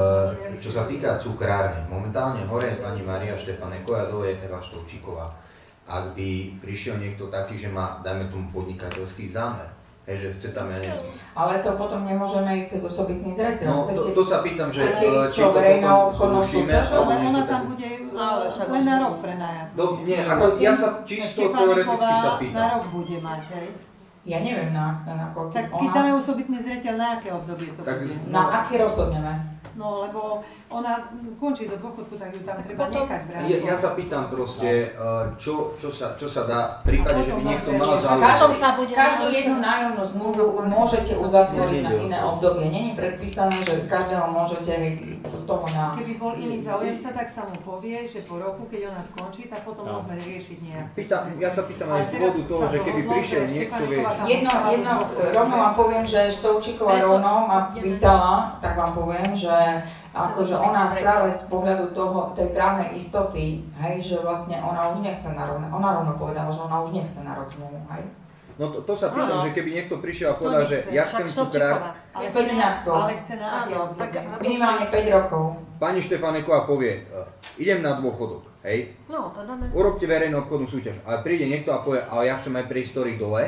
čo sa týka cukrárne. Momentálne hore je pani Mária Štefaneková, dole je Eva Štovčíková. Ak by prišiel niekto taký, že má, dajme tomu, podnikateľský zámer, hej, že chce tam, ja neviem... Ale to potom nemôžeme ísť cez osobitný zreteľ. No, to, to sa pýtam, že... Chcete ísť čo, verejnou obchodnou súťažou? Ale ona tam bude len na rok prenajať. No, nie, ako ja sa čisto teoreticky sa pýtam. Na rok bude mať, hej? Ja neviem, na, na koľko tak keď dáme osobitný zreteľ, na aké obdobie to tak, bude? Na aké rozhodneme? No, lebo ona končí do dôchodku, tak ju tam treba nechať brať. Ja, ja sa pýtam proste, čo, čo, sa, čo sa dá v prípade, že by niekto mal záujem. Každú, každú jednu nájomnú zmluvu môžete uzatvoriť na iné obdobie. Není predpísané, že každého môžete toho na... Keby bol iný záujemca, tak sa mu povie, že po roku, keď ona skončí, tak potom no. môžeme riešiť nejak. Pýtam, ja sa pýtam aj z dôvodu toho, že keby prišiel niekto, vieš... Jedno, jedno, rovno vám poviem, že Štovčíková rovno ma pýtala, tak vám poviem, že akože ona práve z pohľadu toho, tej právnej istoty, hej, že vlastne ona už nechce na rok, ona rovno povedala, že ona už nechce na rok zmluvu, hej. No to, to sa pýtam, že keby niekto prišiel a povedal, že ja chcem cukrár... Ale chce na aké obdobie? Minimálne päť rokov. Pani Štefaneková povie, idem na dôchodok, hej? No, to dáme. Urobte verejnú obchodnú súťaž, ale príde niekto a povie, ale ja chcem aj priestory dole.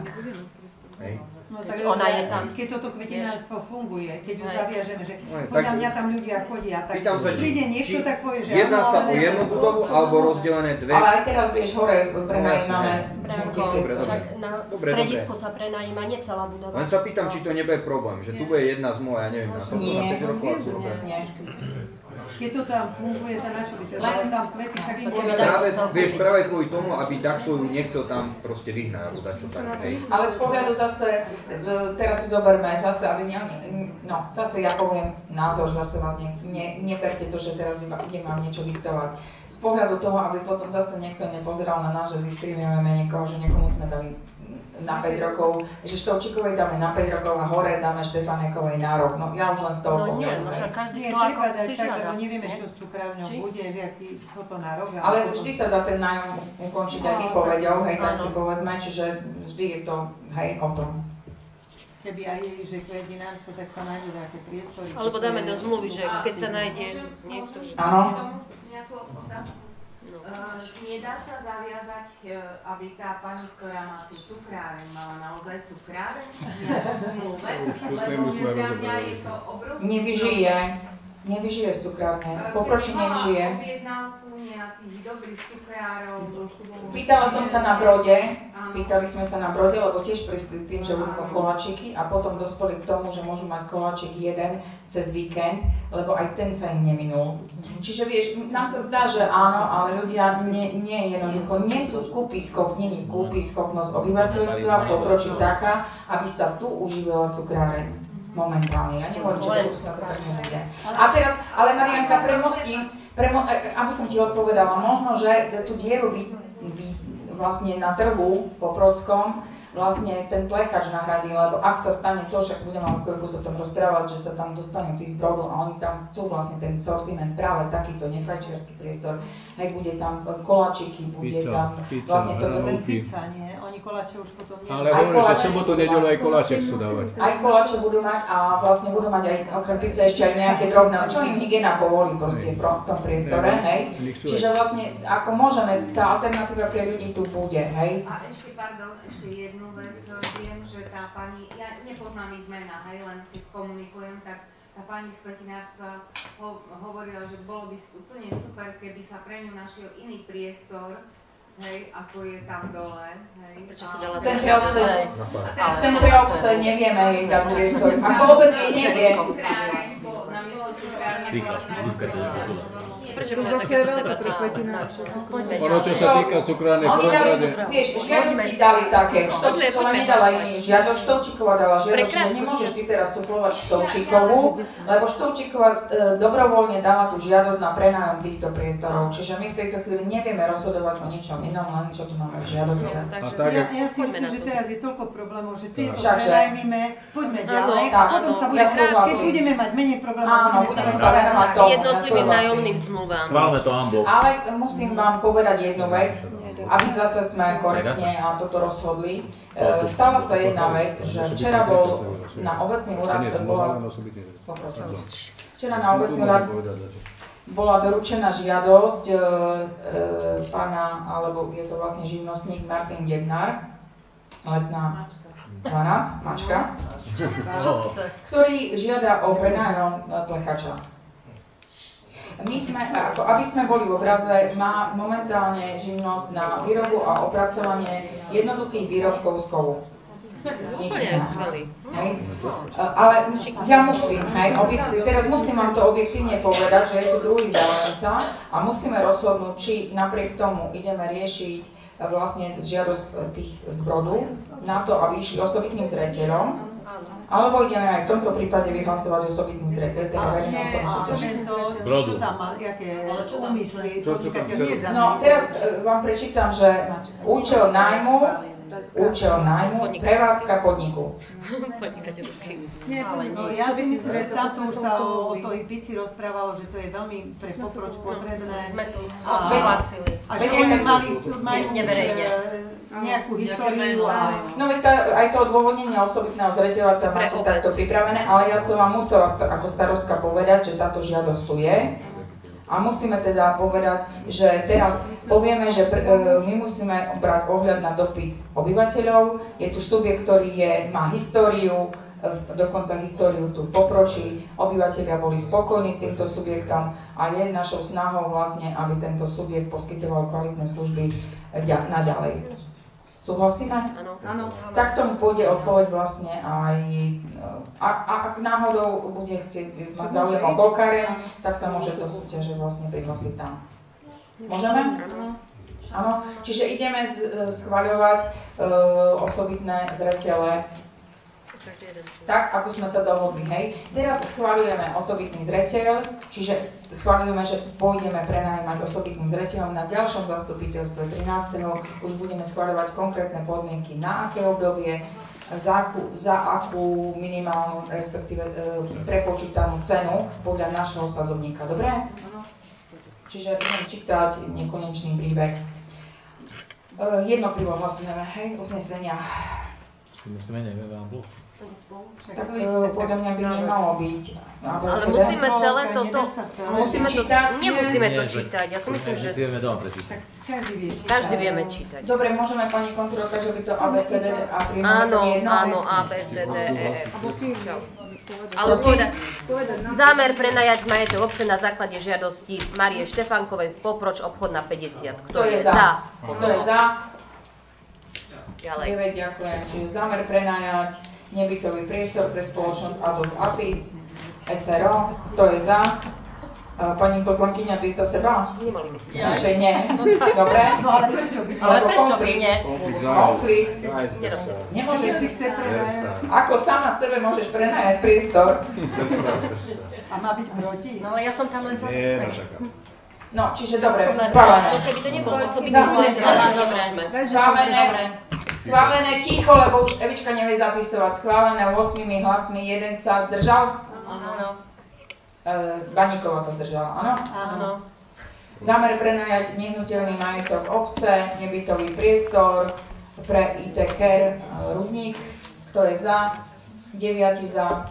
Hej. No, tak ona je tam. Keď toto kvetinárstvo funguje, keď už zaviažeme, že no, podľa mňa tam ľudia chodia, tak sa, príde niekto, tak povie, že... Jedná sa o jednu budovu alebo rozdelené dve? Ale aj teraz, vieš, hore prenajímame tie priestory. Na stredisku sa prenajíma nie celá budova. Len sa pýtam, či to nebude problém, že tu bude jedna zmluva, ja neviem, na to na päť rokov. Nie, keď to tam funguje, to na čo by sa dalo tam kvety, však im práve, vieš, práve kvôli tomu, aby tak svoju nechcel tam proste vyhnať, alebo dačo tak, hej. Ale z pohľadu zase, teraz si zoberme, zase, aby ne, no, zase ja poviem názor, zase vás ne, ne, neberte to, že teraz idem vám niečo diktovať. Z pohľadu toho, aby potom zase niekto nepozeral na nás, že diskriminujeme niekoho, že niekomu sme dali na päť rokov, že Štovčíkovej dáme na päť rokov a hore dáme Štefanekovej na rok. No ja už len z toho no, pohľadu. No nie, každý to ako si žiada. Nevieme, čo s cukrárňou bude, aký toto na rok. Ale vždy sa dá ten nájom ukončiť aj výpovedou, hej, tak si povedzme, čiže vždy je to, hej, o tom. Keby aj je, že kvetinárstvo, tak sa nájde nejaké priestory. Alebo dáme do zmluvy, že keď sa nájde niekto... Áno. Nejakú otázku. Uh, nedá sa zaviazať, uh, aby tá pani, ktorá má tú cukráreň, mala naozaj cukráreň v nejakom zmluve, lebo podľa mňa je to obrovský... Nevyžije. Nevyžije z cukrárne. Poproči nevyžije. Objednávku nejakých dobrých cukrárov. Pýtala som sa na Brode, pýtali sme sa na Brode, lebo tiež prišli tým, že budú koláčiky a potom dospeli k tomu, že môžu mať koláčik jeden cez víkend, lebo aj ten sa im neminul. Čiže vieš, nám sa zdá, že áno, ale ľudia nie, nie jednoducho, nie sú kúpyschop, nie je kúpyschopnosť obyvateľstva, pokročí taká, aby sa tu užívala cukráreň. Momentálne, ja nehovorím, že to to tak nebude. A teraz, ale Marianka, premostím, premo, aby som ti odpovedala, možno, že tú dieru by, by vlastne na trhu po Prodskom vlastne ten plechač nahradí, lebo ak sa stane to, že budeme o chvíľku sa o tom rozprávať, že sa tam dostanú tí z Brodu a oni tam chcú vlastne ten sortiment, práve takýto nefajčiarsky priestor, aj bude tam koláčiky, bude pizza, tam pizza, vlastne to... Pizza, nie? Oni koláče už potom nie. Ale hovorím, že sobotu, nedeľu aj koláče chcú dávať. Aj koláče budú mať a vlastne budú mať aj okrem pizza ešte aj nejaké drobné, čo im hygiena povolí proste v tom priestore, hej? Čiže vlastne ako môžeme, tá alternatíva pre ľudí tu bude, hej? A ešte, pardon, ešte jednu jednu vec. Viem, že tá pani, ja nepoznám ich mená, hej, len keď komunikujem, tak tá pani z kvetinárstva ho, hovorila, že bolo by úplne super, keby sa pre ňu našiel iný priestor, hej, ako je tam dole, hej. Prečo si dala v centre obce, v centre obce nevieme jej dať priestor. Ako obec jej nevie. To zase je veľké pre kvetinárstvo. Ono, čo sa týka cukrárnej prvom vieš, žiadosti dali také, Štovčíková nedala iný žiadosť, Štovčíková dala žiadosť, že nemôžeš ty teraz suplovať Štovčíkovú, lebo Štovčíková dobrovoľne dala tú žiadosť na prenájom týchto priestorov, čiže my v tejto chvíli nevieme rozhodovať o ničom inom, len čo tu máme v žiadosti. Ja, ja si myslím, že teraz je toľko problémov, že tieto prenajmime, poďme ďalej a potom sa bude, keď budeme mať menej problémov, budeme sa venovať tomu. Jednotlivým nájomným zmluvám. Schválme to ambo. Ale musím vám povedať jednu vec, aby zase sme korektne a toto rozhodli. Stala sa jedna vec, že včera bol na obecný úrad, bola, poprosím, včera na obecný úrad bola doručená žiadosť e, e, pána, alebo je to vlastne živnostník Martin Gebnár, letná dvanásť, mačka, ktorý žiada o prenájom plechača. My sme, ako, aby sme boli v obraze, má momentálne živnosť na výrobu a opracovanie jednoduchých výrobkov z kovu. Úplne skvelý. Ale ja musím, hej, objek- teraz musím vám to objektívne povedať, že je tu druhý záujemca a musíme rozhodnúť, či napriek tomu ideme riešiť vlastne žiadosť tých z Brodu na to, aby išli osobitným zreteľom, alebo ideme aj v tomto prípade vyhlasovať osobitný zreteľ, teda verejného komisie. Čo tam má, aké úmysly, No teraz vám prečítam, že účel nájmu, účel nájmu, prevádzka podniku. Nie, no, ja si myslím, že tam už sa o, o to i Pici rozprávalo, že to je veľmi pre Poproč potrebné. A, a že oni mali majú nejakú históriu. A... No veď aj to odôvodnenie osobitného zreteľa tam máte takto pripravené, ale ja som vám musela ako starostka povedať, že táto žiadosť tu je. A musíme teda povedať, že teraz povieme, že pr- my musíme brať ohľad na dopyt obyvateľov. Je tu subjekt, ktorý je, má históriu, dokonca históriu tu v Poproči. Obyvateľia boli spokojní s týmto subjektom a je našou snahou vlastne, aby tento subjekt poskytoval kvalitné služby naďalej. Súhlasíme? Áno. Tak tomu pôjde odpoveď vlastne aj, a, a ak náhodou bude chcieť mať záujem o golkáreň, tak sa môže do súťaže vlastne prihlásiť tam. Môžeme? Áno. Čiže ideme schvaľovať uh, osobitné zretele tak, ako sme sa dohodli, hej. Teraz schvaľujeme osobitný zreteľ, čiže schvaľujeme, že pôjdeme prenajímať osobitným zreteľom na ďalšom zastupiteľstve trinásteho už budeme schvaľovať konkrétne podmienky, na aké obdobie, za akú, za akú minimálnu, respektíve e, prepočítanú cenu podľa našho sadzovníka. Dobre? Čiže budem čítať nekonečný príbeh. E, jednotlivo hlasujeme, hej, uznesenia. Musíme nevieme vám blok. Tak podľa mňa by nemalo byť. Ale musíme celé toto, musíme to, nemusíme to čítať. Ja si myslím, že každý vieme čítať. Dobre, môžeme pani kontrolka, že by to A, B, C, D a príjmeme to jedno? Áno, A, B, C, D, E, F. Ale povedať, zámer prenajať majetok obce na základe žiadosti Márie Štefánkovej, Poproč, obchod na päťdesiat. Kto je za? Kto je za? Ďalej. deväť, ďakujem. Čiže zámer prenajať nebytový priestor pre spoločnosť Ados Apis es er o. Kto je za? Pani poslankyňa, ty sa seba? Nemali by si. Radšej nie. Dobre? No ale prečo by? Ale prečo by nie? Konflikt. Nemôžeš si chce prenajať. Ako sama sebe môžeš prenajať priestor. A má byť proti? No ale ja som tam len... Nie, načakám. No, čiže dobre, schválené. Keby to nebolo osobitný zreteľ, schválené. Schválené, ticho, lebo už Evička nevie zapisovať. Schválené ôsmimi hlasmi, jeden sa zdržal? Áno. E, Baníková sa zdržala, áno? Áno. Zámer prenajať nehnuteľný majetok obce, nebytový priestor pre í té Care Rudník. Kto je za? deviati za.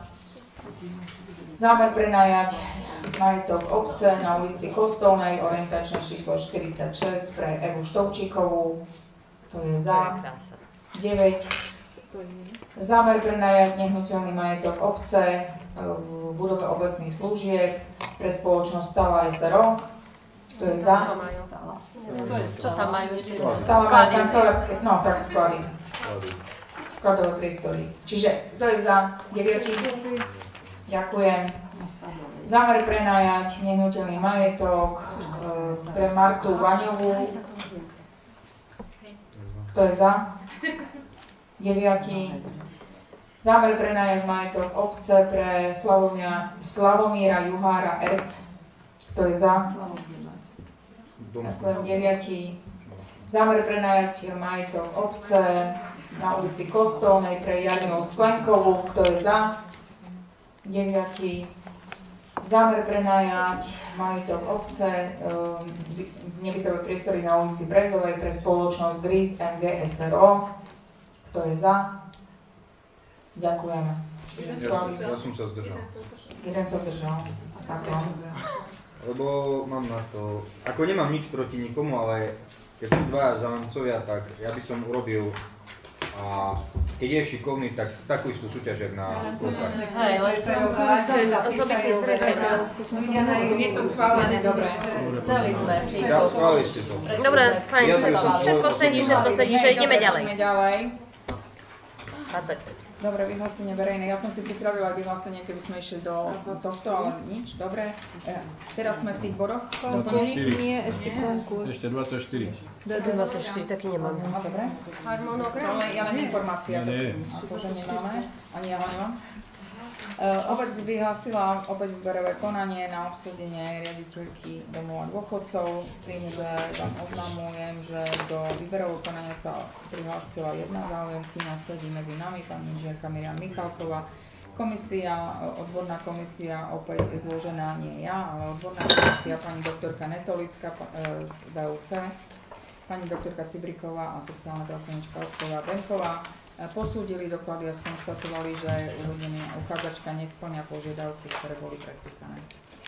Zámer prenajať majetok obce na ulici Kostolnej, orientačné číslo štyridsaťšesť pre Evu Štovčíkovú. To je za. deväť. Zámer prenajať nehnuteľný majetok obce v budove obecných služieb pre spoločnosť Stala es er o. Kto je za? Čo tam majú ešte? Stala majú kancelárske, no tak sklady. Skladové priestory. Čiže kto je za? deviati? Ďakujem. Zámer prenajať nehnuteľný majetok pre Martu Vaňovú. Kto je za? deviati. Zámer prenajať majetok obce pre Slavomia, Slavomíra Juhára Erc. Kto je za? Ďakujem. deviati. Zámer prenajať majetok obce na ulici Kostolnej pre Jarmilú Sklenkovú. Kto je za? deviati. Zámer prenajať majetok obce e, nebytové priestory na ulici Brezovej pre spoločnosť Gris em gé es er o. Kto je za? Ďakujem. Ja, ja som sa zdržal. Jeden sa zdržal. Lebo mám na to, ako nemám nič proti nikomu, ale keď sú dvaja zájomcovia, tak ja by som urobil, a keď je šikovný, tak takú istú súťaž, jak na školkách. Hej, ale to je osobitný zreteľ. Je to schválené, dobre. Chceli sme. Ja, schválili ste to. Dobre, fajn, všetko sedí, všetko sedí, že ideme ďalej. Ideme ďalej. dvadsať. Dobre, vyhlásenie verejné. Ja som si pripravila vyhlásenie, keby sme išli do tohto, ale nič. Dobre. Teraz sme v tých bodoch. Doplnených nie, ešte konkurs. Ešte dvadsaťštyri. dvadsaťštyri, taký nemám. Aha, dobre. Harmonogram? Ale ja len informácia, Nie, nie. akože nemáme. Ani ja ho nemám. Uh, obec vyhlásila opäť výberové konanie na obsúdenie riaditeľky domov a dôchodcov s tým, že vám oznamujem, že do výberového konania sa prihlásila jedna záujemkyňa, sedí medzi nami pani inžinierka Miriam Michalková. Komisia, odborná komisia, opäť zložená nie ja, ale odborná komisia pani doktorka Netolická z dé ú cé, pani doktorka Cibriková a sociálna pracovníčka Obcová Benková. Posúdili doklady a skonštatovali, že uvedená uchádzačka nesplňa požiadavky, ktoré boli predpísané.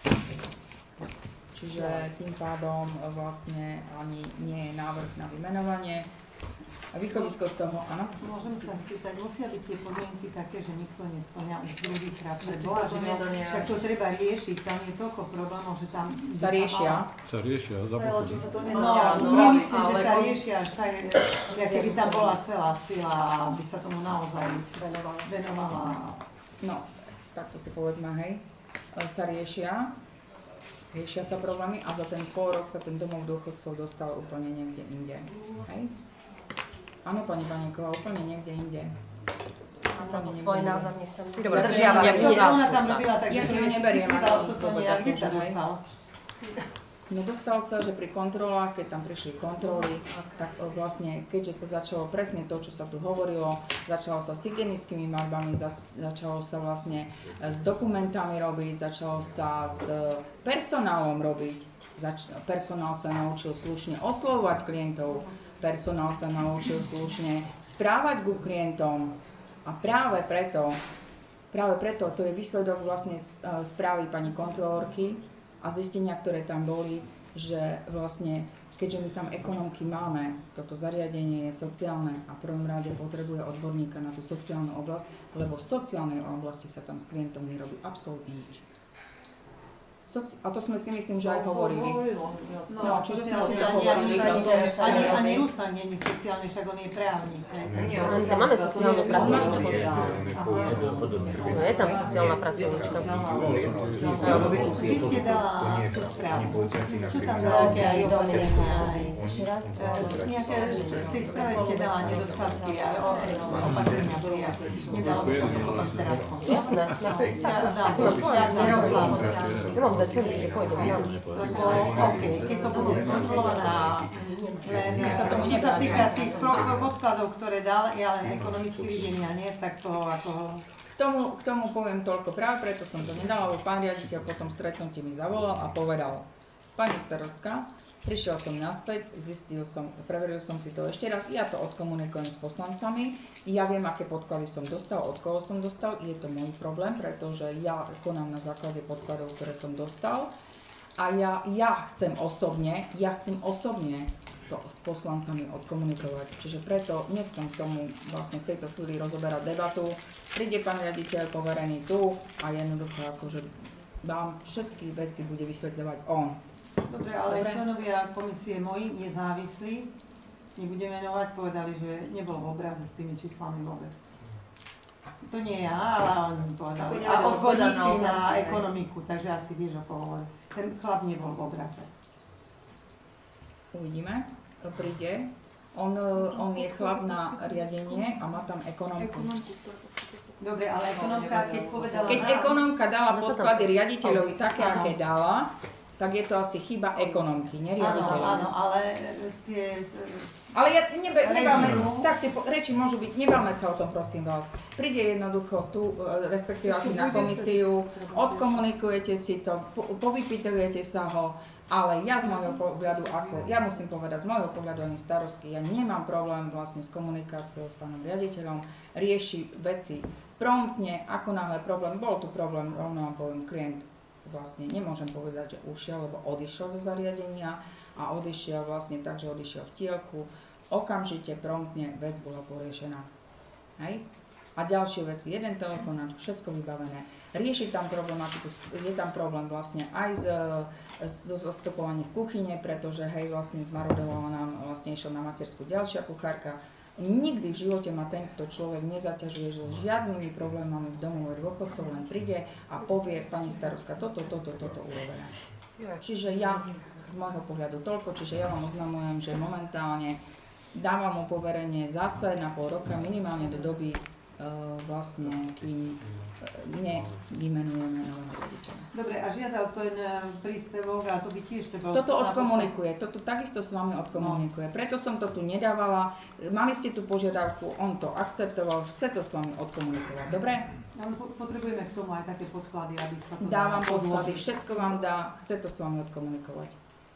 Čiže tým pádom vlastne ani nie je návrh na vymenovanie. Východisko z toho, áno? Môžem sa spýtať, musia byť tie podmienky také, že nikto nesplňa už druhýkrát preboha, že však to treba riešiť, tam je toľko problémov, že tam... Sa riešia? Sa riešia, zabuchujú. No, nemyslím, že sa riešia až tak, ja keby tam bola celá sila, aby sa tomu naozaj venovala. No, tak to si povedzme, hej, sa riešia. Riešia sa problémy a za ten pol rok sa ten domov dôchodcov dostal úplne niekde inde. Hej? Áno, pani Baníková, úplne niekde inde. Áno, svoj názor nechcem. Dobre, držiavať. Ja ti ho neberiem, ale vôbec ako No dostal sa, že pri kontrolách, keď tam prišli kontroly, tak vlastne, keďže sa začalo presne to, čo sa tu hovorilo, začalo sa s hygienickými maľbami, zač- začalo sa vlastne s dokumentami robiť, začalo sa s personálom robiť. Zač- personál sa naučil slušne oslovovať klientov, personál sa naučil slušne správať ku klientom a práve preto, práve preto, to je výsledok vlastne správy pani kontrolórky, a zistenia, ktoré tam boli, že vlastne, keďže my tam ekonomky máme, toto zariadenie je sociálne a v prvom rade potrebuje odborníka na tú sociálnu oblasť, lebo v sociálnej oblasti sa tam s klientom nerobí absolútne nič. Soci- a to sme si myslím, že aj hovorili. No, čiže sme si to hovorili. Ani, ani Ruslan nie je sociálny, však on je právnik. Tam máme sociálnu pracovníčku. No je tam sociálna pracovníčka. Vy ste dala tú správu. Čo tam dáte aj opatrenia? Nejaké z tej správy ste dala nedostatky a opatrenia boli. Nedalo by som to potom teraz. Jasné. Ja mám dať celý, že pôjdem. Keď to budú skontrolované, len čo sa týka tých podkladov, ktoré dal, ja len ekonomicky vidím, ja nie, tak to ako... K tomu, k tomu poviem toľko, práve preto som to nedala, lebo pán riaditeľ po tom stretnutí mi zavolal a povedal: pani starostka, prišiel som naspäť, zistil som, preveril som si to ešte raz, ja to odkomunikujem s poslancami, ja viem, aké podklady som dostal, od koho som dostal, je to môj problém, pretože ja konám na základe podkladov, ktoré som dostal a ja, ja chcem osobne, ja chcem osobne to s poslancami odkomunikovať. Čiže preto nechcem k tomu vlastne v tejto chvíli rozoberať debatu. Príde pán riaditeľ poverený tu a jednoducho akože vám všetky veci bude vysvetľovať on. Dobre, ale Dobre. Členovia komisie moji, nezávislí, nebudem menovať, povedali, že nebol v obraze s tými číslami vôbec. To nie ja, ale oni povedali. A odborníci na ekonomiku, takže asi vieš, o koho hovorí. Ten chlap nebol v obraze. Uvidíme, to príde. On, on je chlap na riadenie a má tam ekonomku. Dobre, ale ekonomka, keď povedala... Keď ekonomka dala podklady riaditeľovi také, aké dala, tak je to asi chyba ekonomky, nie riaditeľa. Áno, áno, ale tie... Ale ja nebe, nebáme, tak si po, reči môžu byť, nebáme sa o tom, prosím vás. Príde jednoducho tu, respektíve asi na komisiu, odkomunikujete si to, po, povypýtujete sa ho, ale ja z môjho pohľadu, ako, ja musím povedať, z môjho pohľadu ani starostky, ja nemám problém vlastne s komunikáciou s pánom riaditeľom, rieši veci promptne, ako náhle problém, bol tu problém, rovno vám poviem, klient vlastne nemôžem povedať, že ušiel, lebo odišiel zo zariadenia a odišiel vlastne tak, že odišiel v tielku, okamžite, promptne vec bola poriešená. Hej? A ďalšie veci, jeden telefonát, všetko vybavené. Riešiť tam problematiku, je tam problém vlastne aj so zastupovaním v kuchyne, pretože hej, vlastne zmarodovala nám, vlastne išiel na matersku ďalšia kuchárka. Nikdy v živote ma tento človek nezaťažuje so žiadnymi problémami v domove dôchodcov, len príde a povie, pani starostka, toto, toto, toto urobené. Čiže ja, z môjho pohľadu toľko, čiže ja vám oznamujem, že momentálne dávam mu poverenie zase na pol roka, minimálne do doby vlastne, kým nevymenujeme nového riaditeľa. Dobre, a žiadal ten príspevok, a to by tiež teba... Toto odkomunikuje, toto takisto s vami odkomunikuje. Preto som to tu nedávala, mali ste tú požiadavku, on to akceptoval, chce to s vami odkomunikovať, dobre? Ale potrebujeme k tomu aj také podklady, aby sa to... Dávam podklady, všetko vám dá, chce to s vami odkomunikovať.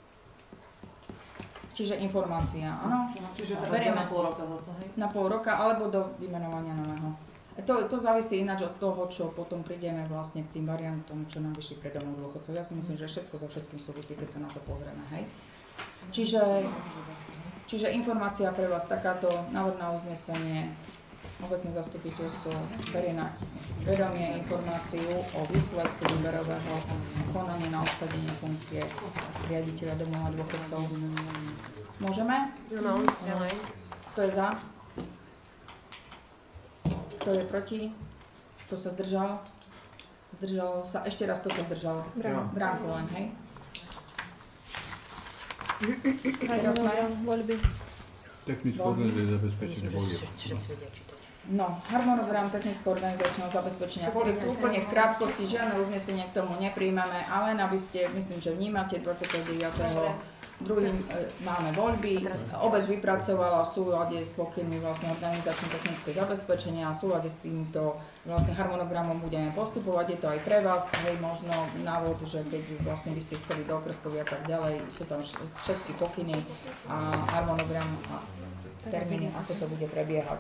Čiže informácia, áno. Čiže teraz na pol roka zase, hej? Na pol roka, alebo do vymenovania nového. To, to závisí ináč od toho, čo potom prídeme vlastne k tým variantom, čo nám vyšli pre domov dôchodcov. Ja si myslím, že všetko so všetkým súvisí, keď sa na to pozrieme, hej. Čiže, čiže informácia pre vás takáto, návrh na uznesenie, obecné zastupiteľstvo berie na vedomie informáciu o výsledku výberového konania na obsadenie funkcie riaditeľa domova dôchodcov. Môžeme? No, no. Kto je za? Kto je proti? Kto sa zdržal? Zdržal sa, ešte raz, kto sa zdržal? Bránko len, hej? Teraz majú voľby. Technicko-organizačné zabezpečenie volieb. No, harmonogram technicko-organizačného zabezpečenia. Boli tu úplne v krátkosti, žiadne uznesenie k tomu nepríjmame, ale aby ste, myslím, že vnímate dvadsiateho deviateho druhým e, máme voľby. Obec vypracovala v súlade s pokynmi vlastne organizačno-technické zabezpečenia a v súlade s týmto vlastne harmonogramom budeme postupovať. Je to aj pre vás, hej, možno návod, že keď vlastne by ste chceli do okreskovia a tak ďalej, sú tam všetky pokyny a harmonogram a termíny, ako to bude prebiehať.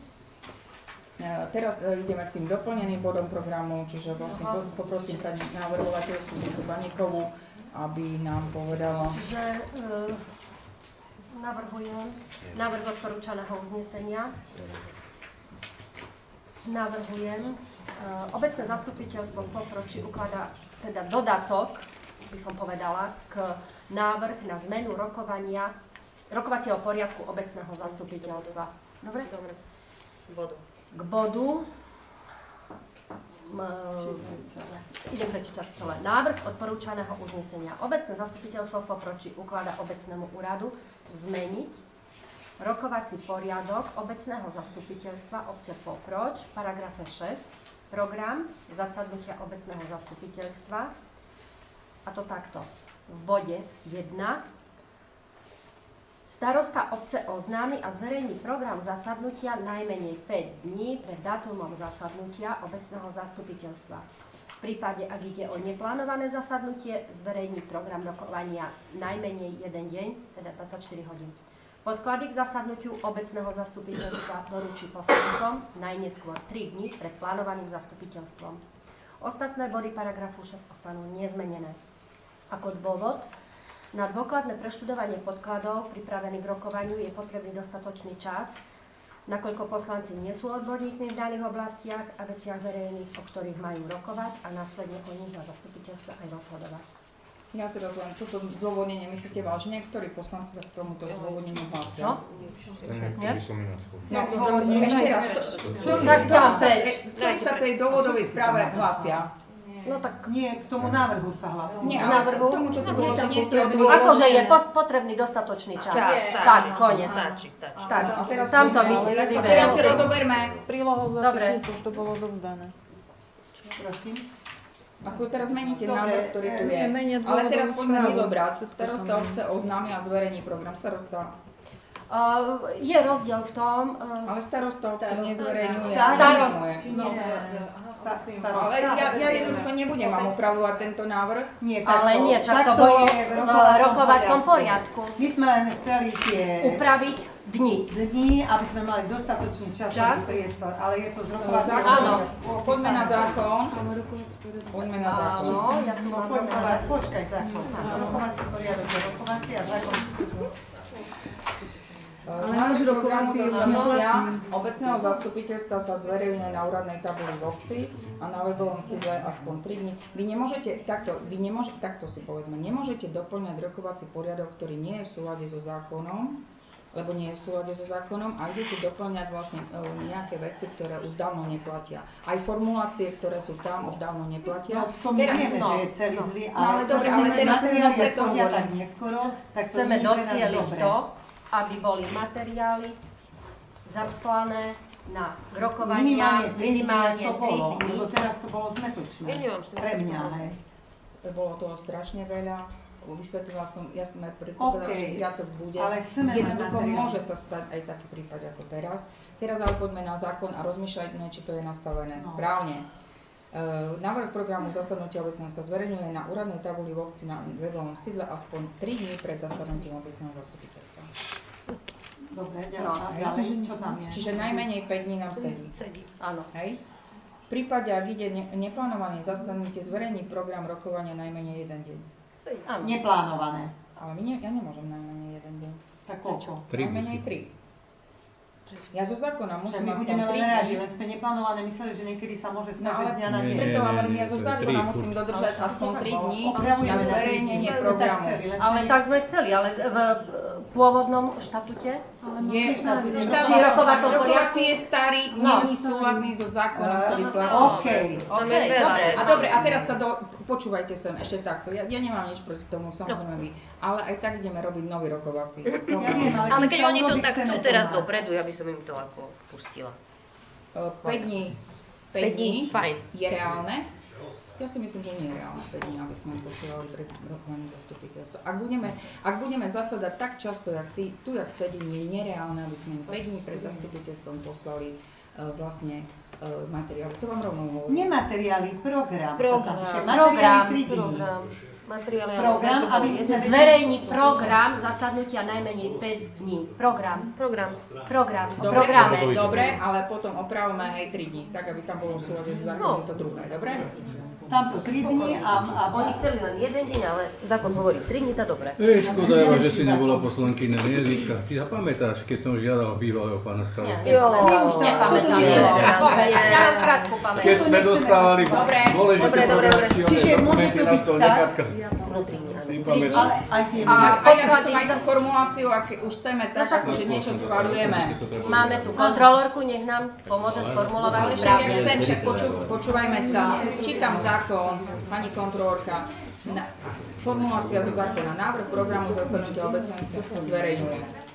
Teraz ideme k tým doplneným bodom programu, čiže vlastne poprosím pani navrhovateľku Zitu Baníkovú, aby nám povedala. Že e, navrhujem návrh odporúčaného uznesenia. Navrhujem, e, obecné zastupiteľstvo v Poproči ukladá teda dodatok, by som povedala, k návrh na zmenu rokovania, rokovacieho poriadku obecného zastupiteľstva. Dobre? Dobre. Bodu. K bodu, idem prečítať celé. Návrh odporúčaného uznesenia. Obecné zastupiteľstvo v Poproči ukladá obecnému úradu zmeniť rokovací poriadok obecného zastupiteľstva obce Poproč, v paragrafe šesť, program zasadnutia obecného zastupiteľstva, a to takto. V bode jeden. Starosta obce oznámi a zverejní program zasadnutia najmenej päť dní pred dátumom zasadnutia obecného zastupiteľstva. V prípade, ak ide o neplánované zasadnutie, zverejní program rokovania najmenej jeden deň, teda dvadsaťštyri hodín. Podklady k zasadnutiu obecného zastupiteľstva doručí poslancom najneskôr tri dni pred plánovaným zastupiteľstvom. Ostatné body paragrafu šesť ostanú nezmenené. Ako dôvod Na dôkladné preštudovanie podkladov pripravených k rokovaniu je potrebný dostatočný čas, nakoľko poslanci nie sú odborníkmi v daných oblastiach a veciach verejných, o ktorých majú rokovať a následne o nich na zastupiteľstve aj rozhodovať. Ja teraz len toto zdôvodnenie, myslíte vážne, ktorí poslanci sa k tomuto zdôvodneniu hlásia? No? Nie? No, ešte raz, ktorí sa tej dôvodovej správe hlásia? No tak nie, k tomu návrhu sa hlasí. Nie, ale k tomu, čo tu bolo, že nie ste odôvodnení. Akože je potrebný dostatočný čas. Čas, tak, koniec. Stačí, stačí. Tak, a teraz tam to vyberiem. A teraz si rozoberme. Prílohu zápisnicu, už to bolo dovzdané. Prosím? Ako teraz meníte návrh, ktorý tu je. Ale teraz poďme rozobrať. Starosta obce oznámi a zverejní program. Starosta. Uh, je rozdiel v tom... Uh, ale starosta obce nezverejňuje. Ale ja, ja jednoducho nebudem vám upravovať tento návrh. Nie, ale nie, však to bolo v rokovacom poriadku. My sme len chceli tie... Upraviť dni. Dni, aby sme mali dostatočný časový priestor, ale je to z rokovacieho poriadku. Áno, poďme na zákon. Poďme na zákon. Áno, ja tu mám rokovať. Počkaj, zákon. Rokovací poriadok je rokovací a zákon... Návrh programu zasadnutia obecného zastupiteľstva sa zverejňuje na úradnej tabuli v obci a na webovom sídle aspoň tri dni. Vy nemôžete, takto, vy nemôžete, takto si povedzme, nemôžete doplňať rokovací poriadok, ktorý nie je v súlade so zákonom, lebo nie je v súlade so zákonom a idete doplňať vlastne nejaké veci, ktoré už dávno neplatia. Aj formulácie, ktoré sú tam, už dávno neplatia. No, to my vieme, no, že je celý no, zlý, ale, no, ale dobre, ale teraz materiály preto tak neskoro, tak to chceme docieliť to, aby boli materiály zaslané na rokovania minimálne tri dní. Lebo teraz to bolo zmetočné. Pre mňa, hej. Bolo toho strašne veľa. Vysvetlila som, ja som aj predpokladala, okay, že piatok bude. Ale jednoducho môže sa stať aj taký prípad ako teraz. Teraz ale poďme na zákon a rozmýšľajme, či to je nastavené no. správne. Uh, návrh programu zasadnutia obecného sa zverejňuje na úradnej tabuli v obci na webovom sídle aspoň tri dni pred zasadnutím obecného zastupiteľstva. Dobre, ďalej, no, čo tam je? Čiže najmenej päť dní nám sedí. Sedí, áno. Hej? V prípade, ak ide ne- neplánované zasadnutie, zverejní program rokovania najmenej jeden deň. Áno. Neplánované. Ale my ne, ja nemôžem najmenej jeden deň. Tak koľko? Najmenej tri. Ja zo zákona musím aspoň tri dní. Len sme neplánované, mysleli, že niekedy sa môže stať, že z dňa na deň. Preto hovorím, ja zo zákona musím dodržať aspoň tri dni na zverejnenie programu. Ale tak sme chceli, ale v pôvodnom štatute? Je, či rokovací je starý, nie je súladný so zákonom, ktorý platí. OK. Dobre, a dobre, a teraz sa do, počúvajte sem ešte takto. Ja, ja nemám nič proti tomu, samozrejme vy. Ale aj tak ideme robiť nový rokovací. Ale keď oni to tak chcú teraz dopredu, ja by som im to ako pustila. päť dní. päť dní je reálne. Ja si myslím, že nie je reálne päť dní, aby sme posielali pred rokovaním zastupiteľstva. Ak budeme, ak budeme zasadať tak často, jak ty, tu, jak sedím, je nereálne, aby sme päť dní pred zastupiteľstvom poslali uh, vlastne uh, materiály. To vám rovno hovorím. Nemateriály, program. Program. Materiály tri dní. Materiály, program, aby sme zverejní program zasadnutia najmenej päť dní. Program. Program. Program. Dobre, programe. Dobre, ale potom opravme aj tri dní, tak aby tam bolo v súlade s zákonom to druhé, dobre? Tam po tri dní a, a... Oni chceli len jeden deň, ale zákon hovorí tri dní, to dobre. Ej, škoda Eva, že si nebola poslankyňa, nie Zítka. Ty sa pamätáš, keď som žiadal bývalého pána starostu? Jo, my už nepamätáme. Ja mám krátku pamäť. Keď sme dostávali dôležité programčie dokumenty na stôl, nekatka. A ja by som aj tú formuláciu, ak už chceme tak, akože niečo schvaľujeme. Máme tu kontrolórku, nech nám pomôže sformulovať ale však ja chcem, však poču, počúvajme sa, čítam zákon, pani kontrolórka, na, formulácia zo zákona, návrh programu zasadnutia obecného sa zverejňuje.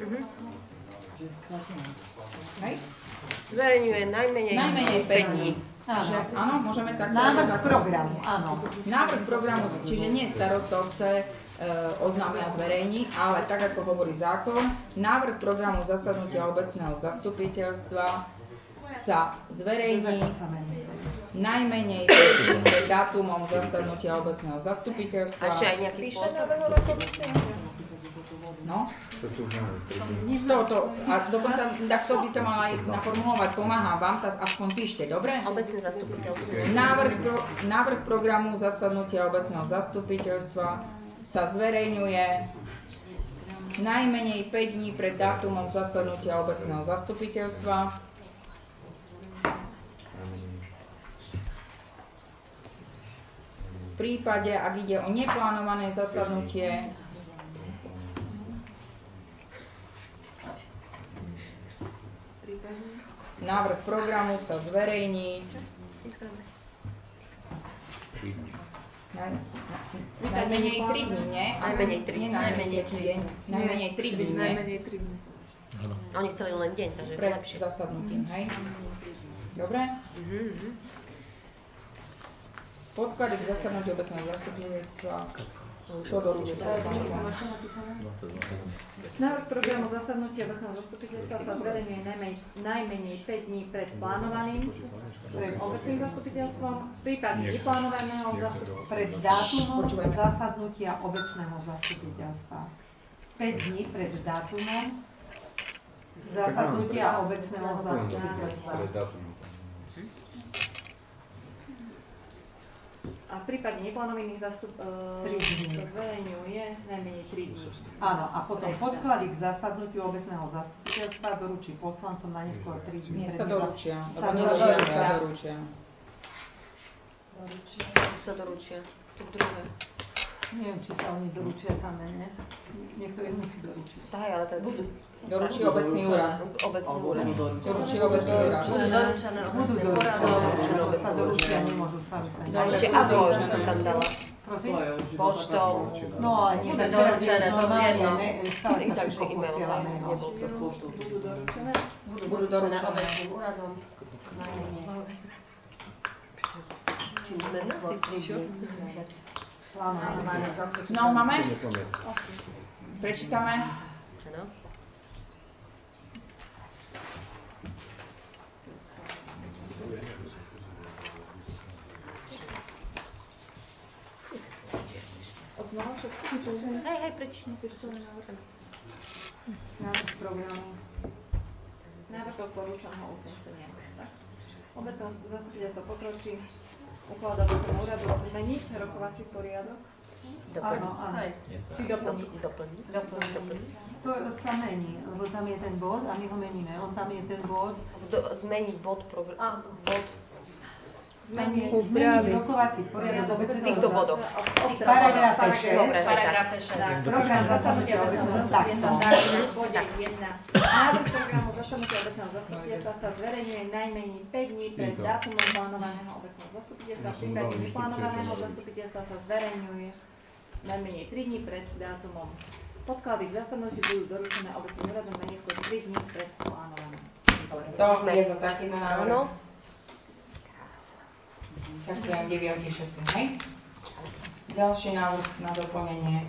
Hej? Zverejňuje najmenej, najmenej päť dní. Áno. Áno, môžeme tak. Návrh programu, áno. Návrh programu, čiže nie starostovce e, oznámia zverejní, ale tak ako hovorí zákon, návrh programu zasadnutia obecného zastupiteľstva sa zverejní najmenej pred dátumom zasadnutia obecného zastupiteľstva. A ešte aj nejaký spôsob? No. To, to, a dokonca takto by to mal aj naformulovať, pomáham vám, tak aspoň píšte, dobre? Obecné zastupiteľstvo. Návrh, pro, návrh programu zasadnutia obecného zastupiteľstva sa zverejňuje najmenej päť dní pred dátumom zasadnutia obecného zastupiteľstva. V prípade, ak ide o neplánované zasadnutie, návrh programu sa zverejní Naj, najmenej tri dní, nie? Najmenej tri dní. Najmenej tri deň. Najmenej tri dní, nie? Najmenej tri dní. Oni chceli len deň, takže je to Pred lepšie. zasadnutím, hej? Dobre? Mhm. Podklady k zasadnutiu obecného zastupiteľstva. To doručí poslancom. Návrh programu zasadnutia obecného zastupiteľstva sa zverejňuje najmenej, najmenej päť dní pred plánovaným pred obecným zastupiteľstvom, v prípade neplánovaného zastupiteľstva. Pred dátumom zasadnutia obecného zastupiteľstva. päť dní pred dátumom zasadnutia obecného zastupiteľstva. A v prípade neplánovaných zastup uh, sa zverejňuje najmenej tri dní. Áno, a potom podklady k zasadnutiu obecného zastupiteľstva doručí poslancom na neskôr tri dní. Nie sa doručia, Sa lebo nedoručia, sa doručia. Sa doručia. To druhé. Neviem, či sa oni doručia same, ne? Niekto ich musí doručiť. Tak, ale tak budú. Doručí obecný úrad. Obecný úrad. Doručí obecný úrad. Budú doručené obecný úrad. Budú sa doručia, nemôžu sami sa. A ešte ako som tam dala? Prosím? Poštou. No, ale nie. Bude doručené, to je jedno. Stále sa Takže všetko e-mail, posielame. nebol to poštou. Budú doručené? Budú doručené. Obecným úradom. Či sme nasi prišli? No, máme? Prečítame? Áno. Hej, hej, prečítame. Návrh programu. Návrh odporúčaného uznesenia. Obecného zastupiteľstva pokročí ukladá obecného úradu zmeniť rokovací poriadok. Áno, áno. Či doplniť? Doplniť. Doplniť. To sa mení, lebo tam je ten bod a my ho meníme. On tam je ten bod. Do, zmeniť bod programu. Bod. Zmeniť, zmeniť rokovací poriadok v týchto bodoch. V paragrafe šesť. V paragrafe šesť. Program zasadnutia obecného zastupiteľstva. V bode jeden. Návrh programu zasadnutia obecného zastupiteľstva sa zverejňuje najmenej päť dní pred dátumom plánovaného obecného zastupiteľstva. V prípade neplánovaného zastupiteľstva sa zverejňuje najmenej tri dní pred dátumom. Podklady k zasadnutiu budú doručené obecným úradom najneskôr tri dní pred plánovaným. To je za taký návrh. Každý len deviatý všetci, hej? Ďalší návrh na doplnenie.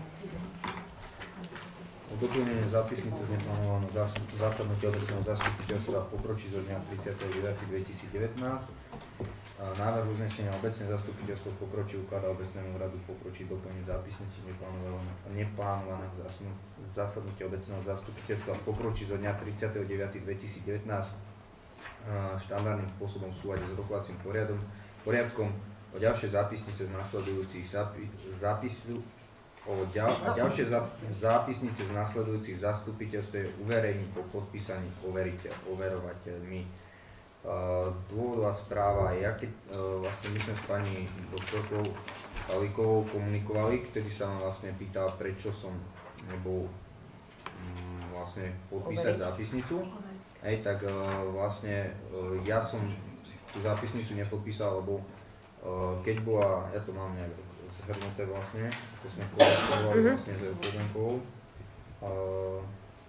Doplnenie zápisnice z neplánovaného zasadnutia obecného zastupiteľstva pokročí zo dňa tridsiateho deviateho dvetisícdevätnásť. Návrh uznesenia obecné zastupiteľstvo pokročí ukladá obecnému úradu pokročí doplniť zápisnici neplánovaného zasadnutia obecného zastupiteľstva pokročí zo dňa tridsiateho deviateho dvetisícdevätnásť štandardným spôsobom v súlade s rokovacím poriadom poriadkom o ďalšie zápisnice z nasledujúcich zápisu o ďal, a ďalšie zápisnice z nasledujúcich zastupiteľstv uverejniť po podpísaní overiteľ, overovateľmi. Uh, dôvodová správa je, keď uh, vlastne my sme s pani doktorkou Kalíkovou komunikovali, vtedy sa ma vlastne pýtala, prečo som nebol um, vlastne podpísať zápisnicu. Hej, tak uh, vlastne uh, ja som tú zápisnicu nepodpísal, lebo uh, keď bola, ja to mám nejak zhrnuté vlastne, to sme povedali vlastne s Kodenkovou. Uh,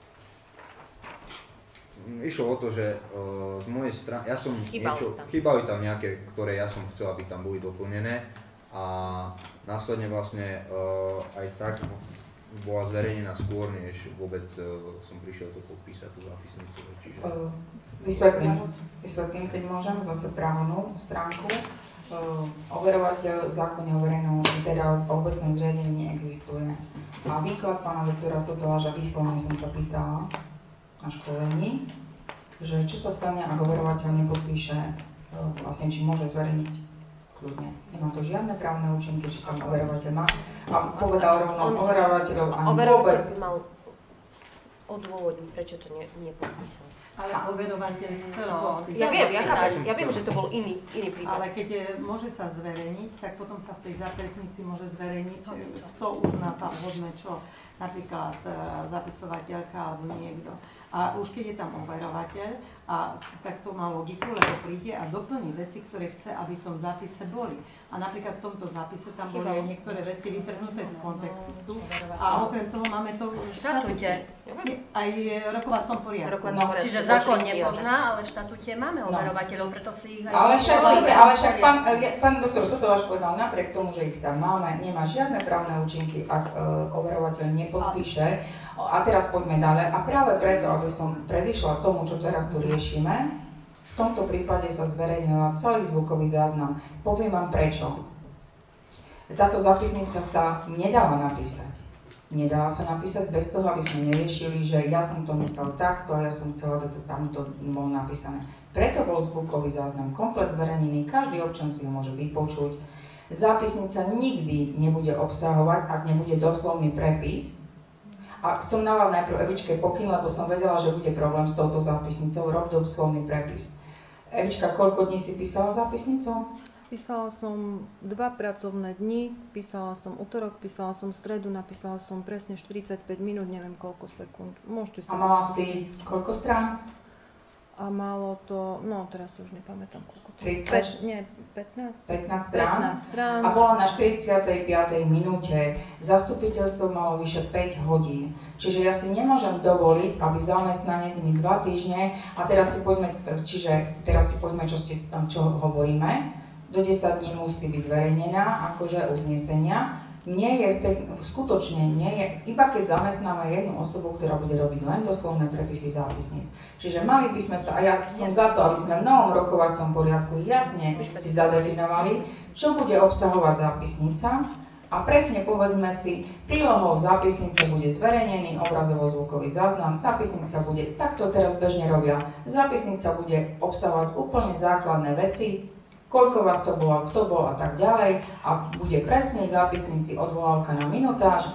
išlo o to, že uh, z mojej strany, ja som niečo, chýbali tam nejaké, ktoré ja som chcel, aby tam boli doplnené a následne vlastne uh, aj tak bola zverejnená skôr, než vôbec uh, som prišiel to podpísať, tú zápisnicu. Čiže... Uh, vysvetlím, vysvetlím, keď môžem, zase právnu stránku. Uh, overovateľ v zákone o verejnom, teda o obecnom zriadení neexistuje. A výklad pána doktora Sotoláža výslovne som sa pýtala na školení, že čo sa stane, ak overovateľ nepodpíše, uh, vlastne či môže zverejniť kľudne. Nemá to žiadne právne účinky, či tam overovateľ má. A povedal rovno overovateľov ani vôbec. Overovateľ mal odôvodniť, prečo to ne, nepodpísal. Ale overovateľ chcel no, ja viem, ja, chápem, ja viem, že to bol iný, iný prípad. Ale keď je, môže sa zverejniť, tak potom sa v tej zápisnici môže zverejniť, kto uzná tam vhodné čo, napríklad e, zapisovateľka alebo niekto. A už keď je tam overovateľ, a tak to má logiku, lebo príde a doplní veci, ktoré chce, aby v tom zápise boli. A napríklad v tomto zápise tam boli aj niektoré veci vytrhnuté z kontextu. A okrem toho máme to v štatúte. Aj rokovacom poriadku. No, čiže zákon nepozná, ale v štatúte máme overovateľov, preto si ich aj... Ale však, ale však pán, pán doktor Sotováš povedal, napriek tomu, že ich tam máme, nemá žiadne právne účinky, ak uh, overovateľ nepodpíše. A teraz poďme ďalej. A práve preto, aby som predišla tomu, čo teraz tu riešime, v tomto prípade sa zverejnila celý zvukový záznam. Poviem vám prečo. Táto zápisnica sa nedala napísať. Nedala sa napísať bez toho, aby sme neriešili, že ja som to myslel takto a ja som chcela, aby to tamto bolo napísané. Preto bol zvukový záznam komplet zverejnený, každý občan si ho môže vypočuť. Zápisnica nikdy nebude obsahovať, ak nebude doslovný prepis. A som dala najprv Evičke pokyn, lebo som vedela, že bude problém s touto zápisnicou, rob doslovný prepis. Evička, koľko dní si písala zápisnicou? Písala som dva pracovné dni, písala som utorok, písala som stredu, napísala som presne štyridsaťpäť minút, neviem koľko sekúnd. Môžete si... A mala si koľko strán? A malo to, no teraz už nepamätám koľko to. tridsať? Pe, nie, pätnásť. pätnásť strán? pätnásť strán. A bolo na štyridsiatej piatej minúte. Zastupiteľstvo malo vyše päť hodín. Čiže ja si nemôžem dovoliť, aby zamestnanec mi dva týždne, a teraz si poďme, čiže teraz si poďme, čo, ste, čo hovoríme, do desať dní musí byť zverejnená, akože uznesenia. Nie je, skutočne nie je, iba keď zamestnáme jednu osobu, ktorá bude robiť len doslovné prepisy zápisníc. Čiže mali by sme sa, a ja som za to, aby sme v novom rokovacom poriadku jasne si zadefinovali, čo bude obsahovať zápisnica, a presne povedzme si, prílohou zápisnice bude zverejnený obrazovo-zvukový záznam, zápisnica bude, takto teraz bežne robia, zápisnica bude obsahovať úplne základné veci, koľko vás to bolo, kto bol a tak ďalej, a bude presne v zápisnici odvolávka na minutáž,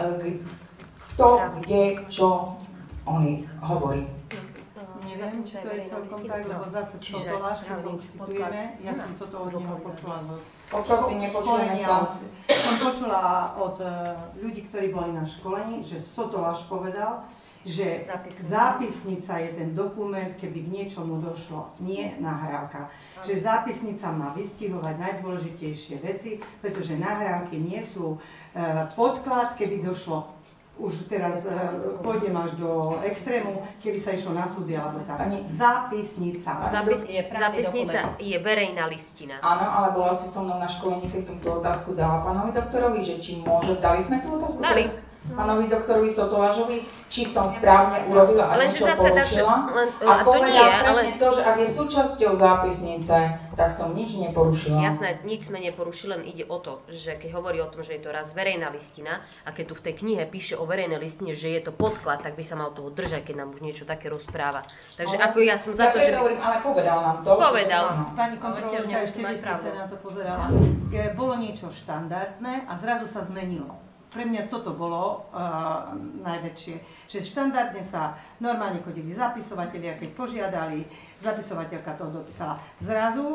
kto, kde, čo oni hovorí. Neviem, či to je celkom tak, lebo zase Sotováš, keď ho citujeme, ja som toto od neho počula. Poprosím, nepočujeme sa. Som počula od ľudí, ktorí boli na školení, že Sotováš povedal, že zápisnica je ten dokument, keby k niečomu došlo, nie nahrávka. Že zápisnica má vystihovať najdôležitejšie veci, pretože nahrávky nie sú podklad, keby došlo, už teraz pôjdem až do extrému, keby sa išlo na súdy alebo tak. Zápisnica. Zápis, zápisnica je verejná listina. Áno, ale bola si so mnou na školení, keď som tú otázku dala pánovi doktorovi, že či môže, dali sme tú otázku? Dali. Pánovi doktorovi Sotovážovi, či som správne urobila a niečo porušila. A to povedal nie, presne ale... to, že ak je súčasťou zápisnice, tak som nič neporušila. Jasné, nič sme neporušili, len ide o to, že keď hovorí o tom, že je to raz verejná listina, a keď tu v tej knihe píše o verejnej listine, že je to podklad, tak by sa mal toho držať, keď nám už niečo také rozpráva. Takže ale, ako ja som za to, že... Hovorím, ale povedal nám to. Povedal. Pani kontrolórka, ešte vy ste sa na to pozerala. Bolo niečo štandardné a zrazu sa zmenilo. Pre mňa toto bolo uh, najväčšie, že štandardne sa normálne chodili zapisovatelia, keď požiadali, zapisovateľka to dopísala. Zrazu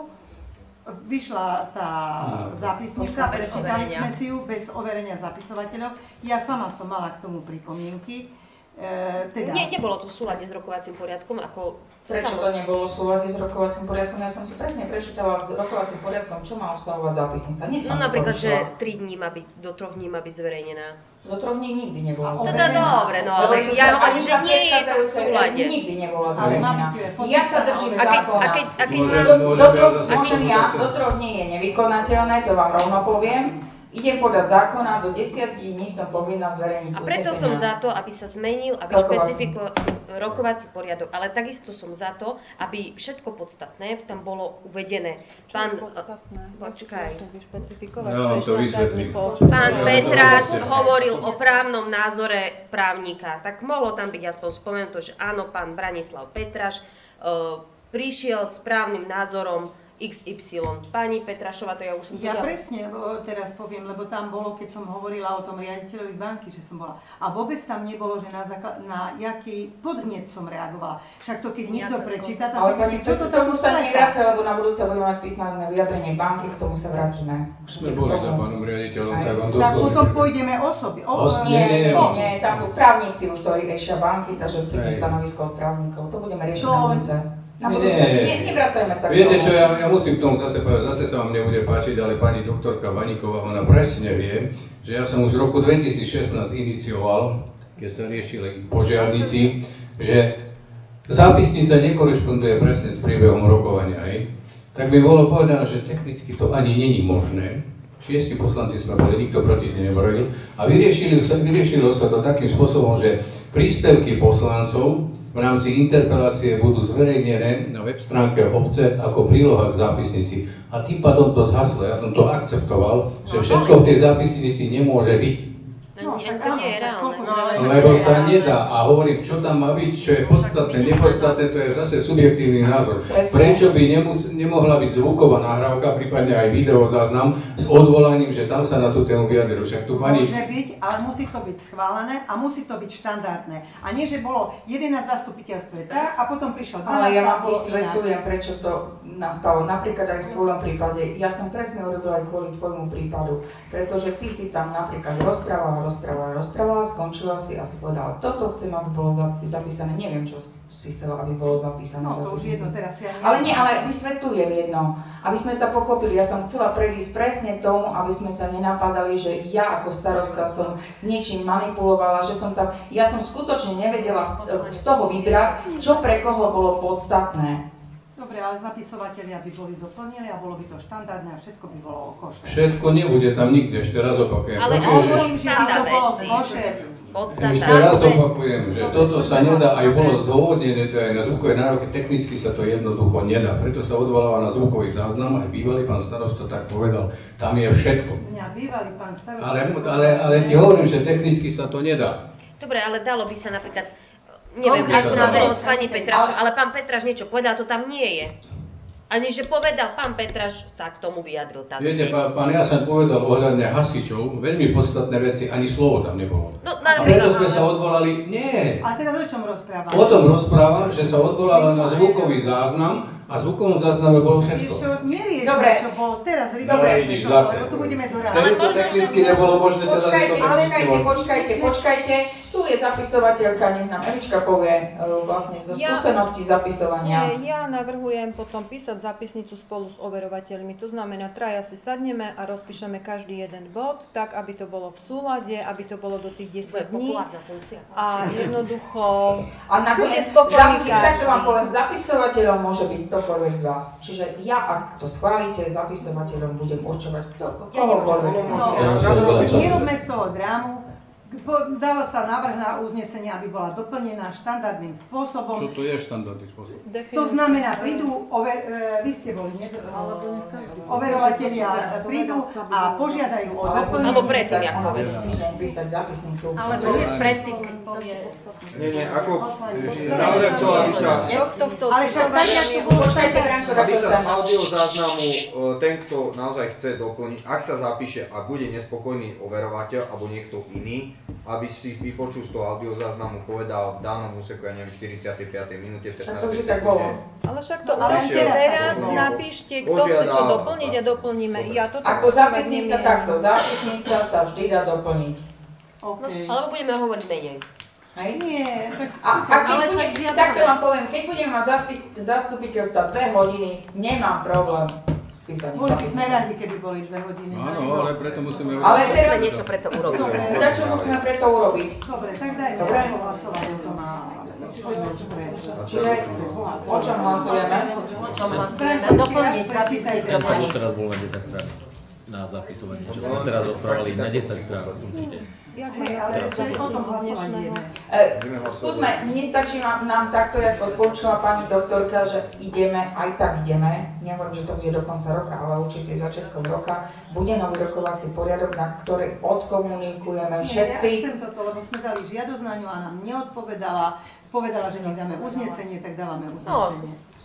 vyšla tá zápisnica, prečítali sme si ju bez overenia zapisovateľov. Ja sama som mala k tomu pripomienky. E, teda... Nie, nebolo to v súlade s rokovacím poriadkom, ako... Prečo to nebolo v súlade s rokovacím poriadkom? Ja som si presne prečítala s rokovacím poriadkom, čo má obsahovať zápisnica. Nič no napríklad, že tri dní má byť, do troch dní má byť zverejnená. Do troch dní nikdy nebola zverejnená. Teda dobre, no ale ja hovorím, že nie je to v súlade. Nikdy nebola zverejnená. Ja sa držím a keď, zákona. A keď, a keď môžem, do, môžem, do, do, ja môžem ja, do troch dní je nevykonateľné, to vám rovno poviem. Idem podľa zákona, do desať dní som povinná zverejniť uznesenia. A preto som za to, aby sa zmenil, aby špecifikoval rokovací poriadok, ale takisto som za to, aby všetko podstatné tam bolo uvedené. Pán, počkaj. Ja vám to vysvetlím. Pán Petráš hovoril o právnom názore právnika, tak mohlo tam byť aspoň spomenuté, že áno, pán Branislav Petráš uh, prišiel s právnym názorom iks ypsilon. Pani Petrašová, to ja už som Ja presne teraz poviem, lebo tam bolo, keď som hovorila o tom riaditeľovi banky, že som bola. A vôbec tam nebolo, že na, základ, na jaký podnet som reagovala. Však to, keď niekto prečíta, tam ale pani, čo to tomu sa nevráca, lebo na budúce budeme mať písomné vyjadrenie banky, k tomu sa vrátime. Už sme boli za pánom riaditeľom, tak vám doslovne. Tak potom pôjdeme osoby. O, Os, nie, nie, nie, nie, nie, tam tu právnici už to riešia banky, takže príjde stanovisko od právnikov. To budeme riešiť na budúce. Nie, nie, nevracajme sa k tomu. Viete čo, ja, ja musím k tomu zase povedať, zase sa vám nebude páčiť, ale pani doktorka Vaníková, ona presne vie, že ja som už v roku dvetisícšestnásť inicioval, keď sa riešili požiarníci, že zápisnica nekorešponduje presne s príbehom rokovania, hej. Tak mi bolo povedané, že technicky to ani není možné. Šiesti poslanci sme boli, nikto proti nebrojil. A vyriešilo sa, vyriešilo sa to takým spôsobom, že príspevky poslancov v rámci interpelácie budú zverejnené na web stránke obce ako príloha k zápisnici. A tým pádom to zhaslo. Ja som to akceptoval, že všetko v tej zápisnici nemôže byť. No, však to nie je reálne. No, lebo sa nedá. A hovorím, čo tam má byť, čo je podstatné, nepodstatné, to je zase subjektívny názor. Prečo by nemus- nemohla byť zvuková nahrávka, prípadne aj videozáznam s odvolaním, že tam sa na tú tému vyjadril. Však tu pani... Môže byť, ale musí to byť schválené a musí to byť štandardné. A nie, že bolo jedenásť zastupiteľstv tak a potom prišiel dvanásť. Ale ja vám vysvetľujem, prečo to nastalo. Napríklad aj v tvojom prípade. Ja som presne urobila aj kvôli tvojmu prípadu. Pretože ty si tam napríklad rozprávala, rozprávala, rozprávala, skončila si a si povedala, toto chcem, aby bolo zapísané. Neviem, čo si chcela, aby bolo zapísané. No, to už je to teraz. Ja ale nie, ale vysvetľujem jedno. Aby sme sa pochopili, ja som chcela predísť presne tomu, aby sme sa nenapadali, že ja ako starostka som niečím manipulovala, že som tam, ja som skutočne nevedela z toho vybrať, čo pre koho bolo podstatné. Dobre, ale zapisovateľia by boli doplnili a bolo by to štandardné a všetko by bolo košer. Všetko nebude tam nikde, ešte raz opakujem. Ale hovorím, že by to bolo košer. Ešte raz opakujem, že toto sa nedá, aj bolo zdôvodnené, to aj na zvukové nároky, technicky sa to jednoducho nedá. Preto sa odvoláva na zvukový záznam, aj bývalý pán starosta tak povedal, tam je všetko. Mňa bývalý pán starosta... Ale, ale, ale ti hovorím, že technicky sa to nedá. Dobre, ale dalo by sa napríklad, neviem, ako nám bolo s pani Petraš, ale pán Petraš niečo povedal, to tam nie je. Ani že povedal, pán Petraš sa k tomu vyjadril. Tak. Viete, pán, pán Jasan povedal ohľadne hasičov, veľmi podstatné veci, ani slovo tam nebolo. No, a preto sme sa odvolali, nie. A teraz o čom rozprávam? O tom rozprávam, že sa odvolala na zvukový záznam a zvukovom zázname bolo všetko. Ešte neriešme, dobre, čo bolo teraz. Dobre, vidíš, zase. Tu budeme dorážať. Vtedy to technicky nebolo možné. Počkajte, počkajte, počkajte, počkajte. Tu je zapisovateľka, nech nám Emička povie vlastne zo skúsenosti ja, zapisovania. Ja navrhujem potom písať zápisnicu spolu s overovateľmi. To znamená, traja si sadneme a rozpíšeme každý jeden bod, tak aby to bolo v súlade, aby to bolo do tých desať dní. A jednoducho... A nakoniec, takto vám poviem, zapisovateľom môže byť ktokoľvek z vás. Čiže ja, ak to schválite, zapisovateľom budem určovať kto, kohokoľvek z vás. Nerobme z toho drámu. Dalo sa návrh na uznesenie, aby bola doplnená štandardným spôsobom. Čo to je štandardný spôsob? To znamená, prídu, over, vy ste boli, ne, overovatelia prídu a požiadajú o doplnenie. Alebo predtým, ako povedal. Týždeň písať zápisnicu. Alebo predtým, keď povie... Nie, nie, ako... Naozaj chcel, aby sa... Ale však tak, ako počkajte, Branko, aby sa z audio záznamu ten, kto naozaj chce doplniť, ak sa zapíše a bude nespokojný overovateľ alebo niekto iný, aby si vypočul z toho audiozáznamu povedal v danom úseku, ja neviem, štyridsiatej piatej minúte, pätnástej sekunde. Ale však to len teraz napíšte, kto chce čo doplniť a doplníme. Ja toto ako zápisnica takto, zápisnica sa vždy dá doplniť. Okay. No, alebo budeme hovoriť menej. Hej? Nie. A, a keď bude, takto vám poviem, keď budeme mať zapis, zastupiteľstva dve hodiny, nemám problém. Boli by sme radi, keby boli dve hodiny. Áno, ale preto musíme... Ale teraz niečo preto urobiť. Za čo musíme preto urobiť? Dobre, tak dajme hlasovať o tom a... Čiže o čom hlasujeme? O čom hlasujeme? Doplniť, doplniť. Doplniť. Teraz bolo na desať strán na zapisovanie, čo sme teraz rozprávali na desať strán určite. Skúsme, nestačí nám, nám takto, jak odpočula pani doktorka, že ideme, aj tak ideme, nehovorím, že to bude do konca roka, ale určite začiatkom roka, bude nový rokovací poriadok, na ktorý odkomunikujeme všetci. Ja chcem toto, lebo sme dali žiadosť na ňu a nám neodpovedala, povedala, že nedáme uznesenie, tak dávame uznesenie. No.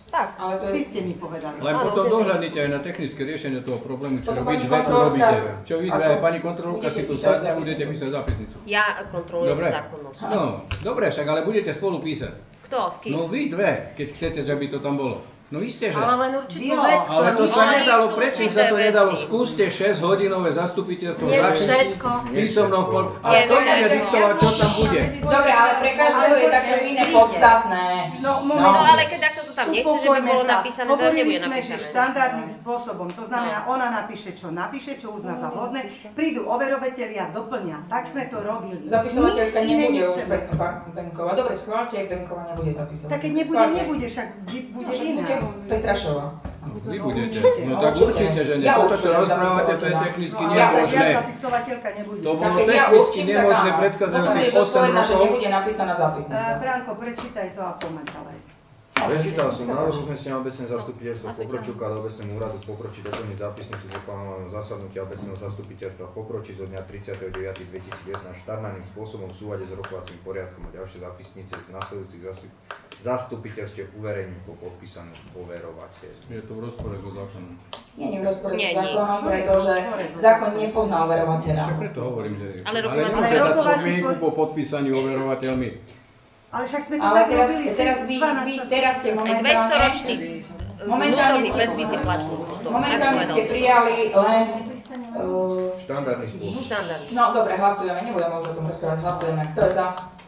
Tak, ale to je... Vy ste mi povedali. Len potom dohľadnite aj na technické riešenie toho problému, čo vy dve tu robíte. Čo vy dve, aj pani kontrolórka si tu sadne a budete písať zápisnicu. Ja kontrolujem zákonnosť. No, dobre, však ale budete spolu písať. Kto? S kým? No vy dve, keď chcete, že by to tam bolo. No isté, že. Ale len určitú vec. Ale to sa nedalo, prečo sa to nedalo? Skúste šesťhodinové zastupiteľstvo začať v písomnom forme. A to bude diktovať, čo tam bude. Dobre, ale pre každého je také iné podstatné. No, no ale keď takto to tam nechce, že by bolo napísané, to nebude napísané. Hovorili sme, že štandardným spôsobom, to znamená, ona napíše, čo napíše, čo uzná za vhodné, prídu overovatelia, doplňa. Tak sme to robili. Zapisovateľka nebude už Benková. Dobre, schváľte, Benková nebude zapisovať. Tak keď nebude, nebude, však bude iná. Petrašová. Vy budete. No tak určite, že nie. Toto, čo rozprávate, to je technicky nemožné. To bolo technicky nemožné predchádzajúcich osem rokov. Že nebude napísaná zápisnica. Bránko, prečítaj to a poďme ďalej. Prečítal som návrh uznesenia obecné zastupiteľstva Popročuka a obecnému úradu Popročí doplniť zápisnicu z oplánovaného zasadnutia obecného zastupiteľstva Popročí zo dňa tridsiateho deviateho dvetisícdevätnásť štandardným spôsobom v súlade s rokovacím poriadkom a ďalšie zápisnice z nasledujúcich zastupiteľstiev uverejní po podpísaných overovateľov. Je to v rozpore so zákonom. Nie je v rozpore so zákonom, pretože zákon nepozná overovateľa. Však preto hovorím, že je. Ale nemôže dať podmienku po podpísaní overovateľmi. Ale však sme to ale tak teraz, robili. teraz vy, vy teraz ste momentálne... dvestoročný momentálne ste, predpisy platí. momentálne ste prijali len... Uh, Štandardný spôsob. No dobre, hlasujeme, nebudeme už o tom rozprávať, hlasujeme. Kto je za?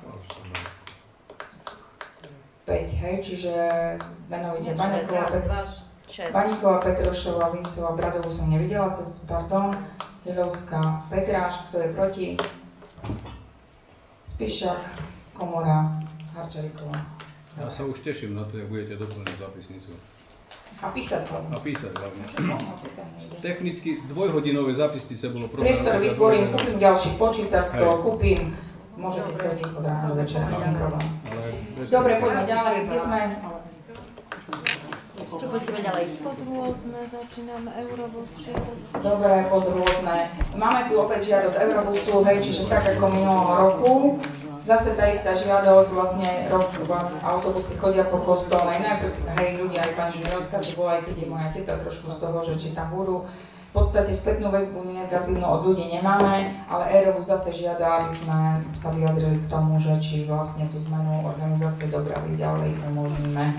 päť, hej, čiže menovite Baníková, Pet- Baníková, Petrošová, Vincová, Bradovú som nevidela, cez, pardon, Hilovská, Petráš, kto je proti? Spišák, Komora, Harčaríková. Ja sa už teším na to, jak budete doplniť zápisnicu. A písať hlavne. A písať hlavne. Technicky dvojhodinové zápisnice bolo problém. Priestor vytvorím, kúpim ďalší počítač, stôl kúpim, môžete sedieť od rána do večera, nie je problém. Dobre, poďme ďalej, kde sme? Čo poďme ďalej? Pod rôzne, začíname Eurobus žiadosť. Dobre, pod rôzne. Máme tu opäť žiadosť Eurobusu, hej, čiže tak ako minulého roku. Zase tá istá žiadosť, vlastne rok autobusy chodia po kostole, najprv, hej, ľudia, aj pani Mirovská, to bola, aj keď je moja teta trošku z toho, že či tam budú. V podstate spätnú väzbu negatívnu od ľudí nemáme, ale Eurobus zase žiada, aby sme sa vyjadrili k tomu, že či vlastne tú zmenu organizácie dopravy ďalej umožníme.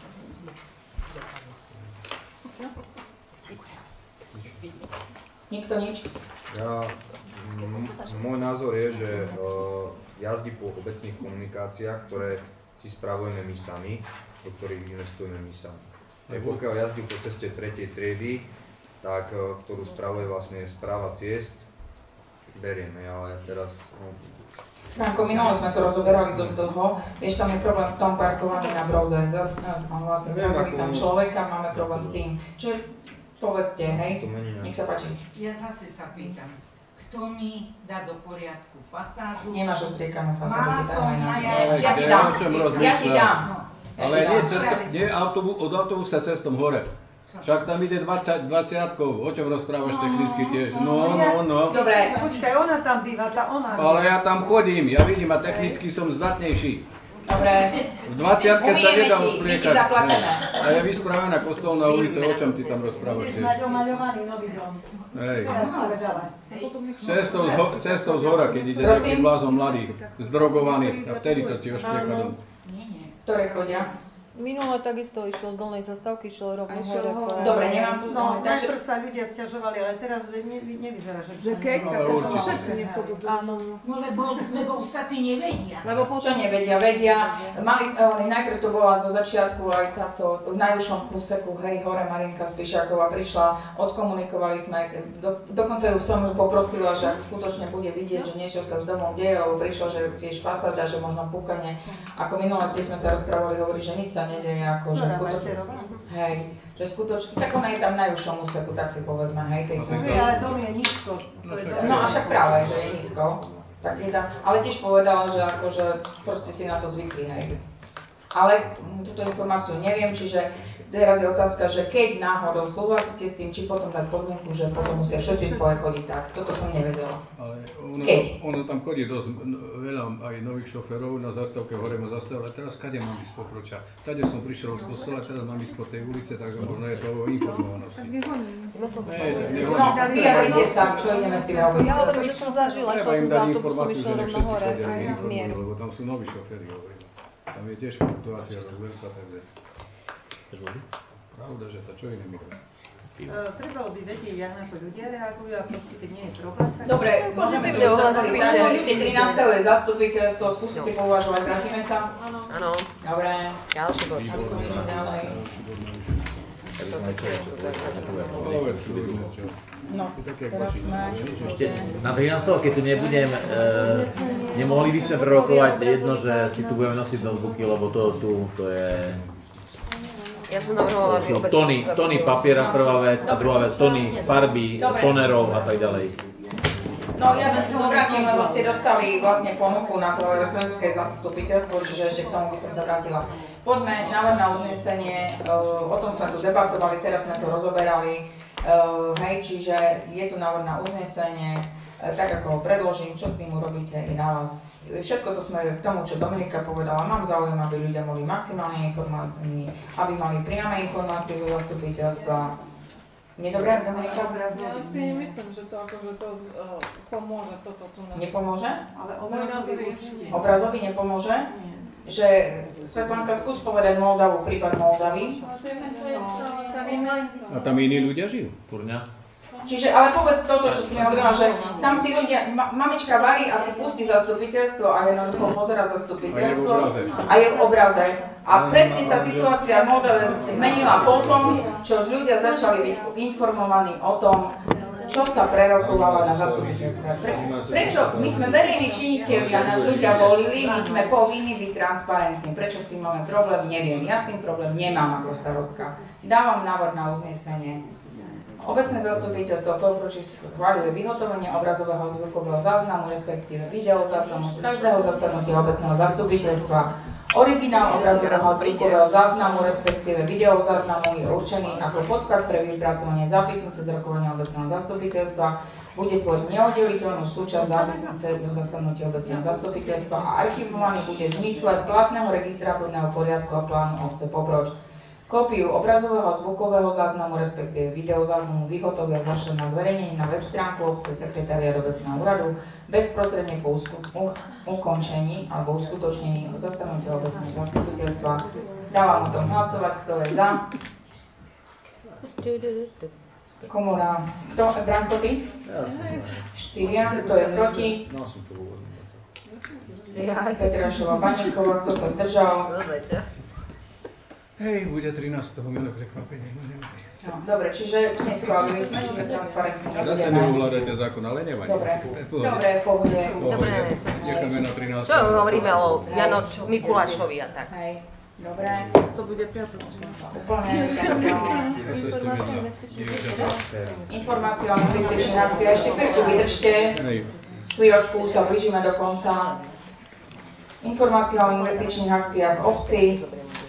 Nikto nič? Ja, m- môj názor je, že uh, jazdy po obecných komunikáciách, ktoré si spravujeme my sami, do ktorých investujeme my sami. Uh-huh. Pokiaľ jazdy po ceste tretej triedy, tak, uh, ktorú spravuje vlastne správa ciest, berieme, ale teraz... No, Franko, minule sme to rozoberali dosť dlho, vieš, tam je problém v tom parkovaní na Brodze, vlastne zrazili tam človeka, máme problém s tým. Čiže povedzte, hej, nech sa páči. Ja zase sa pýtam, kto mi dá do poriadku fasádu? Nemáš ostriekanú fasádu, ti dám aj na... Ja ti dám, ja ti dám. Ale nie, cesta, nie autobus, od autobusa cestom hore. Však tam ide dvadsať, dvadsiatkov, o čom rozprávaš technicky tiež? No, no, no. Dobre. Počkaj, ona tam býva, tá ona... Ale ja tam chodím, ja vidím a technicky som zdatnejší. Dobre. V dvadsiatke sa nedá uspliekať. My ti zaplačeme. A je vyspravená kostolná ulica, o čom ty tam rozprávaš tiež? Mať omaľovaný nový dom. Hej. Cestou z, ho- cestou z hora, keď ide taký blázon mladý, zdrogovaný, a vtedy to ti ošplieka dom. Ktoré chodia? Minule takisto išiel z dolnej zastávky, išiel rovno hore. Po... Dobre, nemám tu No, zónu, takže... najprv sa ľudia sťažovali, ale teraz ne, nevyzerá, že... Že keď, tak to všetci nech to budú. Áno. No lebo, lebo ostatní nevedia. Lebo čo nevedia? Vedia. Mali, uh, najprv to bola zo začiatku aj táto, v najúžšom úseku, hej, hore Marienka Spišáková prišla, odkomunikovali sme, do, dokonca ju som ju poprosila, že ak skutočne bude vidieť, že niečo sa s domom deje, lebo prišla, že tiež fasáda, že možno púkanie. Ako minulé, kde sme sa rozprávali, hovorí, že nič sa nedeje, ako že skutočne, hej, že skutočne, tak ona je tam v najúžšom úseku, tak si povedzme, hej, tej cesty. Ale dom je nízko. No a však práve, že je nízko, tak je tam, ale tiež povedala, že akože proste si na to zvykli, hej. Ale túto informáciu neviem, čiže teraz je otázka, že keď náhodou súhlasíte s tým, či potom dať podmienku, že potom musia všetci spole chodiť tak. Toto som nevedela. Ale ono, keď? Ono tam chodí dosť veľa aj nových šoferov na zastávke hore ma zastavila. Teraz kade mám ísť po Proča? Tade som prišiel z kostola, teraz mám ísť po tej ulice, takže možno je to o informovanosti. No, vyjadrite sa, čo ideme s tým robiť. Ja hovorím, že som zažila, išla som za autobusom, išla rovno hore, v mieru. Lebo tam sú noví šoféri, hovorím. Tam je tiež fluktuácia veľká, takže... Pravda, že to čo iné mi to? Trebalo by vedieť, jak na to ľudia reagujú a proste, keď nie je problém. Dobre, môžeme to uzatvoriť. Takže ešte trinásteho je zastupiteľstvo, skúsite považovať, vrátime sa? Áno. Áno. Dobre. Ďalší bod. Aby som išla ďalej. No, teraz sme... Ešte na trinásteho keď tu nebudem, e, nemohli by sme prerokovať jedno, že si tu budeme nosiť notebooky, lebo to tu, to je... Ja som navrhovala, aby obec... Tony, tony papiera prvá vec a druhá vec, tony farby, tonerov a tak ďalej. No ja sa tu vrátim, lebo ste dostali vlastne ponuku na to elektronické zastupiteľstvo, čiže ešte k tomu by som sa vrátila. Poďme návrh na uznesenie, o tom sme tu debatovali, teraz sme to rozoberali, hej, čiže je tu návrh na uznesenie, tak ako ho predložím, čo s tým urobíte, je na vás. Všetko to smeruje k tomu, čo Dominika povedala. Mám záujem, aby ľudia boli maximálne informovaní, aby mali priame informácie zo zastupiteľstva. Nie dobré, Dominika? Ja si myslím, že to akože to uh, pomôže toto tu. Nepomôže? Ale obrazový určite. Obrazový nepomôže? Nie. Že Svetlánka, skús povedať Moldavu, prípad Moldavy. A tam iní ľudia žijú? Turňa. Čiže, ale povedz toto, čo si mi hovorila, že tam si ľudia, ma, mamička varí a si pustí zastupiteľstvo a jednoducho pozera zastupiteľstvo a je v obraze. A presne sa situácia v Moldave zmenila potom, čo ľudia začali byť informovaní o tom, čo sa prerokovala na zastupiteľstve. Pre, prečo? My sme verejní činitelia, nás ľudia volili, my sme povinni byť transparentní. Prečo s tým máme problém? Neviem. Ja s tým problém nemám ako starostka. Dávam návrh na uznesenie. Obecné zastupiteľstvo Popročí schváľuje vyhotovenie obrazového zvukového záznamu, respektíve video záznamu z každého zasadnutia obecného zastupiteľstva. Originál obrazového zvukového záznamu, respektíve video záznamu je určený ako podklad pre vypracovanie zápisnice z rokovania obecného zastupiteľstva. Bude tvoriť neoddeliteľnú súčasť zápisnice zo zasadnutia obecného zastupiteľstva a archivovaný bude v zmysle platného registratúrneho poriadku a plánu obce Poproč. Kópiu obrazového zvukového záznamu, respektíve videozáznamu vyhotovia zašle na zverejnenie na web stránku obce sekretariát obecného úradu bezprostredne po ukončení alebo uskutočnení zasadnutia obecného zastupiteľstva. Dávam o tom hlasovať, kto je za. Komora. Kto? Branko, ty? Štyria. Kto je proti? Petrašová, Baníková. Kto sa zdržal? Hej, bude trinásteho milé prekvapenie. No, dobre, čiže neschválili sme, čiže transparentne nebudeme. Zase neuvládajte zákon, ale nevadí. Dobre, dobre, pohode. Dobre, necháme na trinásteho. Čo hovoríme o Janoč Mikulášovi a tak. Hej, dobre. To bude piatok. Úplne. Informácia o investičných akciách. Ešte chvíľku vydržte. Chvíľočku sa blížime do konca. Informácia o investičných akciách obci.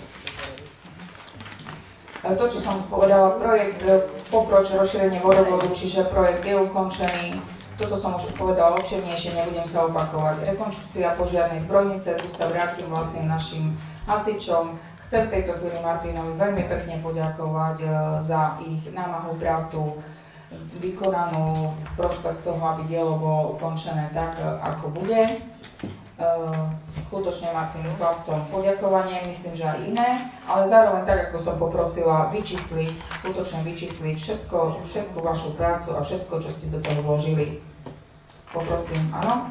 To, čo som povedala, projekt Poproč, rozšírenie vodovodu, čiže projekt je ukončený. Toto som už povedala obširnejšie, nebudem sa opakovať. Rekonštrukcia požiarnej zbrojnice, tu sa vrátim vlastne našim hasičom. Chcem v tejto chvíli Martinovi veľmi pekne poďakovať za ich námahu, prácu vykonanú v prospech toho, aby dielo bolo ukončené tak, ako bude. Skutočne Martin chlapcom poďakovanie, myslím, že aj iné, ale zároveň tak, ako som poprosila vyčísliť, skutočne vyčísliť všetko, všetku vašu prácu a všetko, čo ste do toho vložili. Poprosím, áno?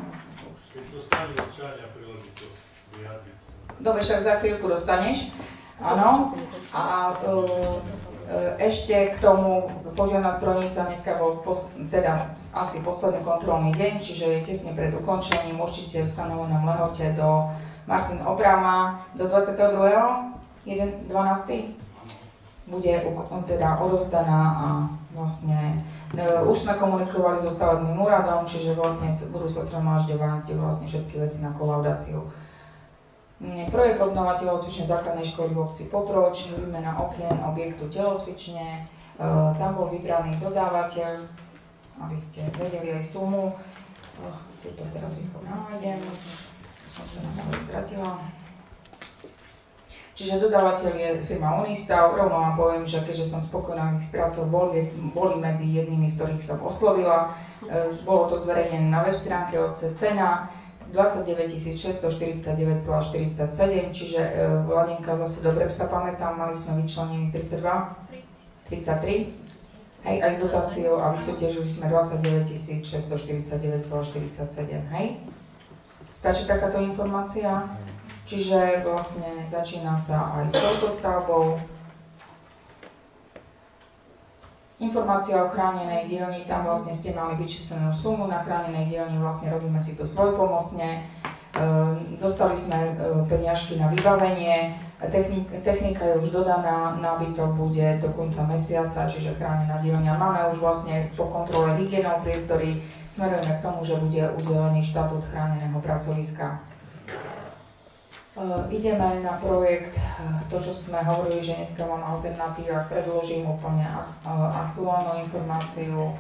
Dobre, však za chvíľku dostaneš, áno. A uh, ešte k tomu požiarna zbrojnica dneska bol pos, teda asi posledný kontrolný deň, čiže je tesne pred ukončením, určite v stanovenom lehote do Martin Obrama do dvadsiateho druhého jedenásty bude teda odovzdaná a vlastne e, už sme komunikovali so stavebným úradom, čiže vlastne budú sa zhromažďovať vlastne všetky veci na kolaudáciu. Projekt obnova telocvične základnej školy v obci Poproč, výmena okien objektu telocvične, tam bol vybraný dodávateľ, aby ste vedeli aj sumu. Tuto teraz rýchlo nájdem, som sa na to stratila. Čiže dodávateľ je firma Unistav, rovno vám poviem, že keďže som spokojná s prácou, boli, boli medzi jednými, z ktorých som oslovila. Bolo to zverejnené na web stránke obce, cena dvadsaťdeväť tisíc šesťstoštyridsaťdeväť celá štyridsaťsedem, čiže Vladienka, zase dobre sa pamätám, mali sme vyčlenených tridsaťdva, tridsaťtri, hej, aj s dotáciou a vysúťažili sme dvadsaťdeväť tisíc šesťstoštyridsaťdeväť celá štyridsaťsedem, hej. Stačí takáto informácia? Čiže vlastne začína sa aj s touto stavbou. Informácia o chránenej dielni, tam vlastne ste mali vyčíslenú sumu, na chránenej dielni vlastne robíme si to svojpomocne. E, dostali sme e, peniažky na vybavenie, Technik, technika je už dodaná, nábytok bude do konca mesiaca, čiže chránená dielňa. Máme už vlastne po kontrole hygienou priestory, smerujeme k tomu, že bude udelený štatút chráneného pracoviska. Uh, ideme na projekt, uh, to čo sme hovorili, že dneska mám alternatíva, predložím úplne ak, uh, aktuálnu informáciu.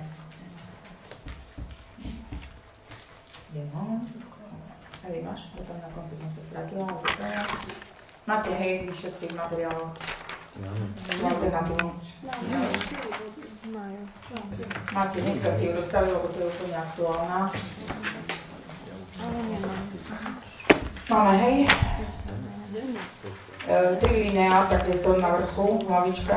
Jedno. Hej, máš? Potom na konci som sa stratila. Máte, hej, vy všetci v materiáloch. Alternatívu. Máte, dneska ste ju dostali, lebo to je úplne aktuálna. Ale nemám. Máme, hej, e, tri lineá, tak je to na vrchu, hlavička.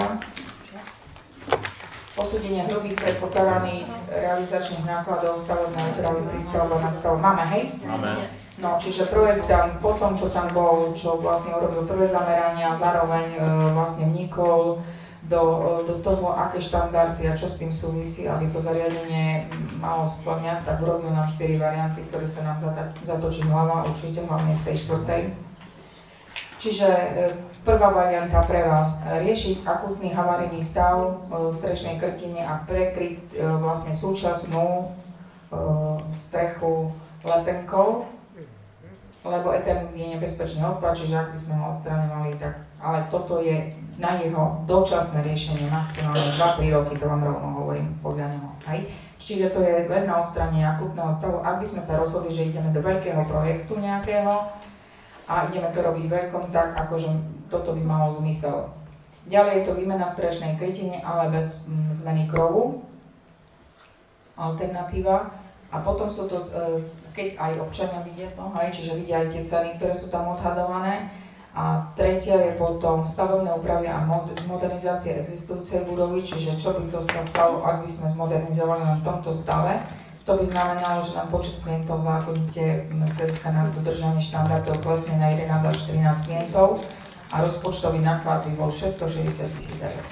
Posúdenie hrubých predpokladaných realizačných nákladov, stavebnej úpravy, prístavba, nadstavba. Máme, hej? Máme. No, čiže projekt tam, po tom, čo tam bol, čo vlastne urobil prvé zamerania, zároveň e, vlastne vnikol do, do toho, aké štandardy a čo s tým súvisí, aby to zariadenie malo splňať, tak urobil nám štyri varianty, ktoré sa nám zatočí hlava, určite hlavne z tej štvrtej. Čiže prvá varianta pre vás, riešiť akútny havarijný stav v strešnej krtine a prekryť vlastne súčasnú strechu lepenkou, lebo eternit je nebezpečný odpad, čiže ak by sme ho odstraňovali, tak, ale toto je na jeho dočasné riešenie maximálne dva tri roky, to vám rovno hovorím podľa neho. Hej. Čiže to je len na odstránenie akútneho stavu, ak by sme sa rozhodli, že ideme do veľkého projektu nejakého a ideme to robiť veľkom, tak akože toto by malo zmysel. Ďalej je to výmena strešnej krytiny, ale bez m, zmeny krovu, alternatíva. A potom sú to, keď aj občania vidia to, hej, čiže vidia aj tie ceny, ktoré sú tam odhadované. A tretia je potom stavebné úpravy a modernizácie existujúcej budovy, čiže čo by to sa stalo, ak by sme zmodernizovali len v tomto stave. To by znamenalo, že nám počet klientov zákonite z hľadiska na dodržanie štandardov klesne na jedenásť až štrnásť klientov a rozpočtový náklad by bol šesťstošesťdesiat tisíc eur.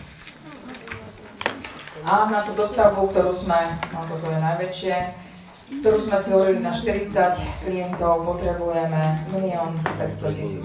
A na tú dostavbu, ktorú sme, no toto je najväčšie, ktorú sme si hovorili na štyridsať klientov, potrebujeme milión päťsto tisíc.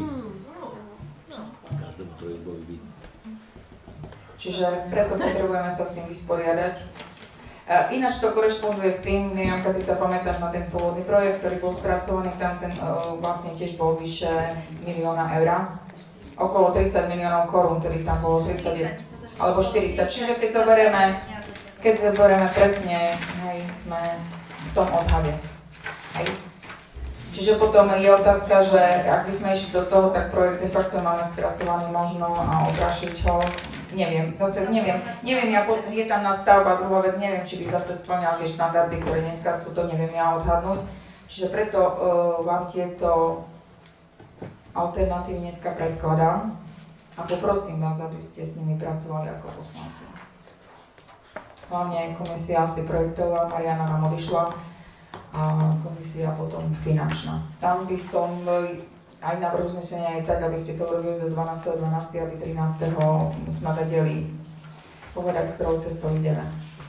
Čiže preto potrebujeme sa s tým vysporiadať. Ináč to korešponduje s tým, Miriamka, ty sa pamätáš na ten pôvodný projekt, ktorý bol spracovaný, tam ten vlastne tiež bol vyše milióna eur. Okolo tridsať miliónov korún, ktorý tam bolo tridsať alebo štyridsať. Čiže keď zoberieme, keď zoberieme presne, hej, sme v tom odhade. Hej. Čiže potom je otázka, že ak by sme išli do toho, tak projekt de facto máme spracovaný možno a oprašiť ho. Neviem, zase neviem, neviem, ja, je tam nadstavba, druhá vec, neviem, či by zase splňal tie štandardy, ktoré dneska sú, to neviem ja odhadnúť. Čiže preto uh, vám tieto alternatívy dneska predkladám a poprosím vás, aby ste s nimi pracovali ako poslanci. Hlavne komisia asi projektová, Mariana nám odišla, a komisia potom finančná. Tam by som aj návrh uznesenia je tak, aby ste to urobili do dvanásteho dvanásteho, aby trinásteho sme vedeli povedať, ktorou cestou ideme.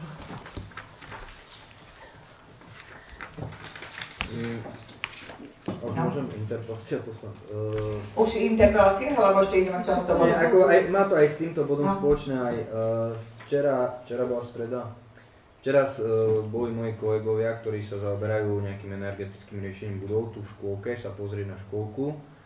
Mm, no. Môžem interpelácia poslať? Uh, Už interpelácie, alebo ešte ideme k tomuto bodu? Ako aj, má to aj s týmto bodom no. spoločné. Aj, uh, včera, včera bola streda. Včera uh, boli moji kolegovia, ktorí sa zaoberajú nejakým energetickým riešením budov tu v škôlke, sa pozrieť na škôlku.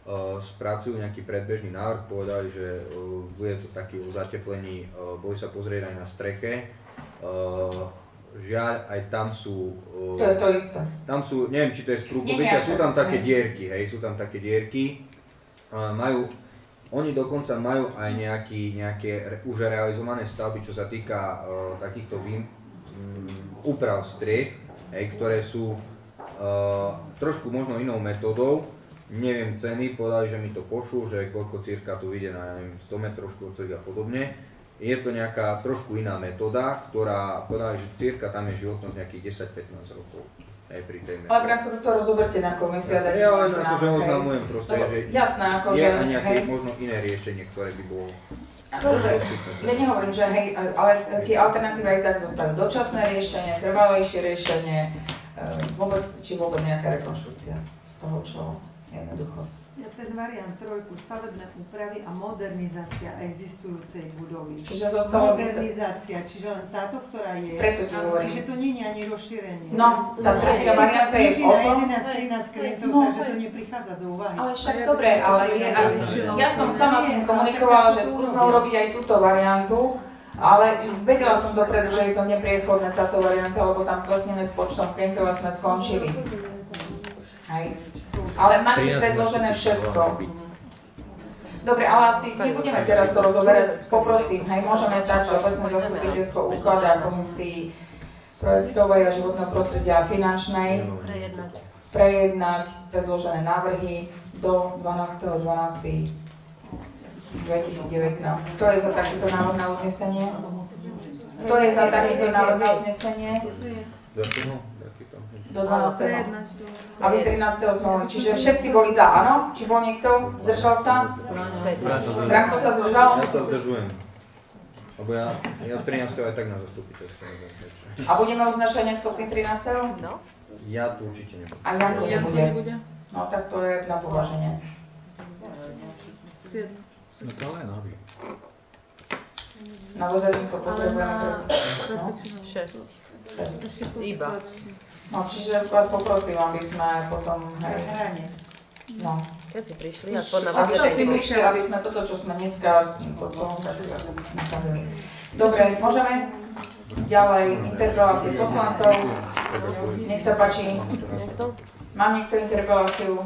spracujú nejaký predbežný návrh, povedali, že bude to taký o zateplení, boli sa pozrieť aj na streche. Žiaľ, aj tam sú... To je to isté. Tam sú, neviem, či to je sprúpovitia, sú tam také dierky, hej, sú tam také dierky. Majú, oni dokonca majú aj nejaký, nejaké už realizované stavby, čo sa týka uh, takýchto vým, um, úprav striech, hej, ktoré sú uh, trošku možno inou metódou. Neviem ceny, povedali, že mi to pošlú, že koľko cirka tu vyjde na neviem, sto metrov štvorcových a podobne. Je to nejaká trošku iná metóda, ktorá povedali, že cirka tam je životnosť nejakých desať pätnásť rokov. Aj pri tej metóde. Ale Branko, to rozoberte na komisii a dajte ja len akože oznamujem proste, no, že jasné, ako je že, aj nejaké hej, možno iné riešenie, ktoré by bolo... Dobre, ja nehovorím, že hej, ale tie alternatívy aj tak zostajú. Dočasné riešenie, trvalejšie riešenie, vôbec, či vôbec nejaká rekonštrukcia z toho, čo jednoducho. Ja ten variant trojku, stavebné úpravy a modernizácia existujúcej budovy. Čiže zostalo modernizácia, čiže len táto, ktorá je. Preto ti hovorím. Čiže to nie je ani rozšírenie. No, tá tretia varianta je o tom. jedenásť trinásť klientov, no, takže to neprichádza do úvahy. Ale však dobre, ale je, ja som sama s ním komunikovala, že skúsme urobiť aj túto variantu, ale vedela som dopredu, že je to nepriechodné táto varianta, lebo tam klesneme s počtom klientov a sme skončili. Hej. Ale máte predložené všetko. Dobre, ale asi nebudeme teraz to rozoberať. Poprosím, hej, môžeme tak, že obecné zastupiteľstvo ukladá komisii projektovej a životného prostredia a finančnej prejednať. prejednať predložené návrhy do dvanásteho decembra dvetisícdevätnásť. Kto je za takýto návrh na uznesenie? Kto je za takýto návrh na uznesenie? Do dvanásteho A vy trinásteho sme, čiže všetci boli za, áno? Či bol niekto? Zdržal sa? Branko sa zdržal? Ja sa zdržujem. Lebo ja, ja trinásteho aj tak na zastupiteľstve. A budeme uznašať neschopný trinásteho No. Ja tu určite nebudem. A Janko nebude. No tak to je na považenie. No to len aby. Na vozadníko potrebujeme to. No? šesť. Iba. No, čiže vás poprosím, aby sme potom, hej, no. Keď si prišli, aspoň na Aby vozadníku. si prišli, aby sme toto, čo sme dneska, toto, nastavili. Dobre, môžeme? Ďalej, interpelácie poslancov. Nech sa páči. Mám niekto interpeláciu?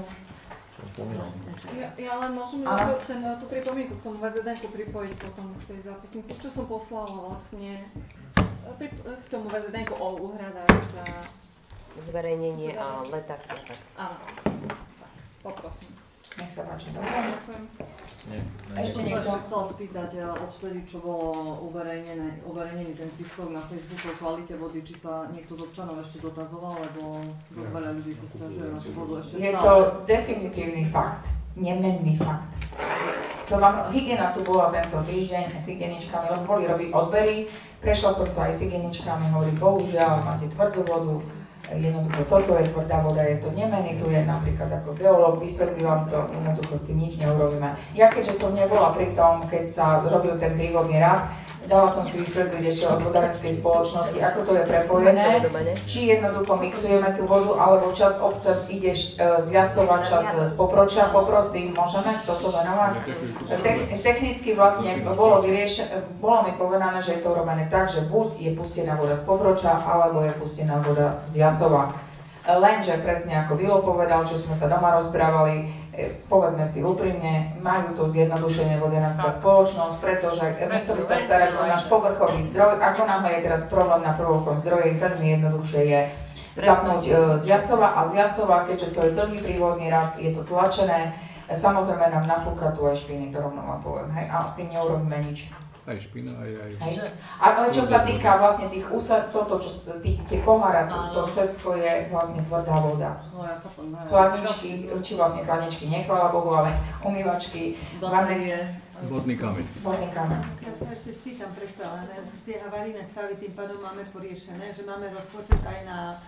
Ja, ja len môžem to, ten, tú pripomienku k tomu vé zet enku pripojiť potom k tej zápisnici, čo som poslala vlastne pri, k tomu vé zet enku o úhradách za zverejnenie a letáky a tak. Áno, poprosím. Nech sa páči. Dobre. Nie, Ešte niekto? som chcela spýtať, odtedy, čo bolo uverejnené, uverejnený ten príspevok na Facebooku o kvalite vody, či sa niekto z občanov ešte dotazoval, lebo dosť veľa ľudí sa sťažuje na tú vodu ešte Je stále. to definitívny fakt, nemenný fakt. To vám, hygiena tu bola tento týždeň s hygieničkami, lebo boli robiť odbery, prešla som to aj s hygieničkami, hovorí, bohužiaľ, máte tvrdú vodu, jednoducho toto je tvrdá voda, je to nemenný, tu je napríklad ako geológ, vysvetlím vám to, jednoducho s tým nič neurobíme. Ja keďže som nebola pri tom, keď sa robil ten prívodný rad, dala som si vysvetliť ešte od vodárenskej spoločnosti, ako to je prepojené, či jednoducho mixujeme tú vodu, alebo čas obce ide z Jasova, čas z Popročia, poprosím, môžeme toto venovať? Technicky vlastne bolo, vyriešené, bolo mi povedané, že je to urobené tak, že buď je pustená voda z Popročia, alebo je pustená voda z Jasova. Lenže presne ako Vilo povedal, čo sme sa doma rozprávali, povedzme si úprimne, majú to zjednodušenie vodárenská spoločnosť, pretože museli sa starať o náš povrchový zdroj. Ako náhle je teraz problém na povrchovom zdroji, veľmi jednoduchšie je zapnúť z Jasova a z Jasova, keďže to je dlhý prívodný rad, je to tlačené, samozrejme nám nafúka tu aj špiny, to rovno vám poviem, hej, a s tým neurobíme nič. Aj špina, aj... aj... Hej. Ale čo sa týka vlastne tých úsa, toto, čo tých, tie pohára, to, to všetko je vlastne tvrdá voda. Chladničky, či vlastne chladničky, nie chvála Bohu, ale umývačky, vanné... Vodný kameň. Vodný kameň. Ja sa ešte spýtam predsa, len tie havarijné stavy tým pádom máme poriešené, že máme rozpočet aj na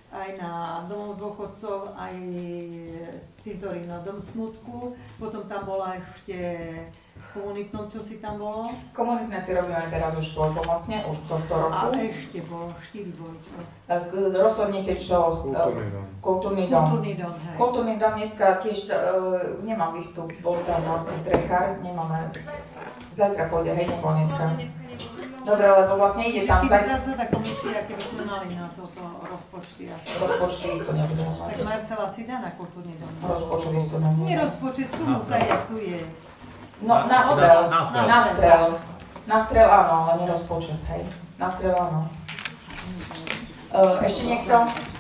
aj na domov dôchodcov, aj cintorín na dom smutku, potom tam bola ešte komunitnou, čo si tam bolo. Komunitné si robíme teraz už svojpomocne, už tohto roku. A ešte bolo, štyri boli čo? Rozhodnete čo? Kultúrny dom. Kultúrny dom. Kultúrny dom, hej. Kultúrny dom dneska tiež, uh, nemám výstup, bol tam vlastne strechár, nemáme, zajtra pôjde, hej, nebol dneska. Dobre, lebo vlastne ide tam... Keby teraz tá komisia, keby sme mali na toto rozpočty asi. Rozpočty isto nebudeme mať. Tak majú celá si dá na kultúrny dom. Rozpočet isto nebudeme. Nie rozpočet, sumu sa, jak tu je. No, nástrel, nástrel. Nástrel áno, ale nie rozpočet, hej. Nástrel áno. Uh, ešte niekto?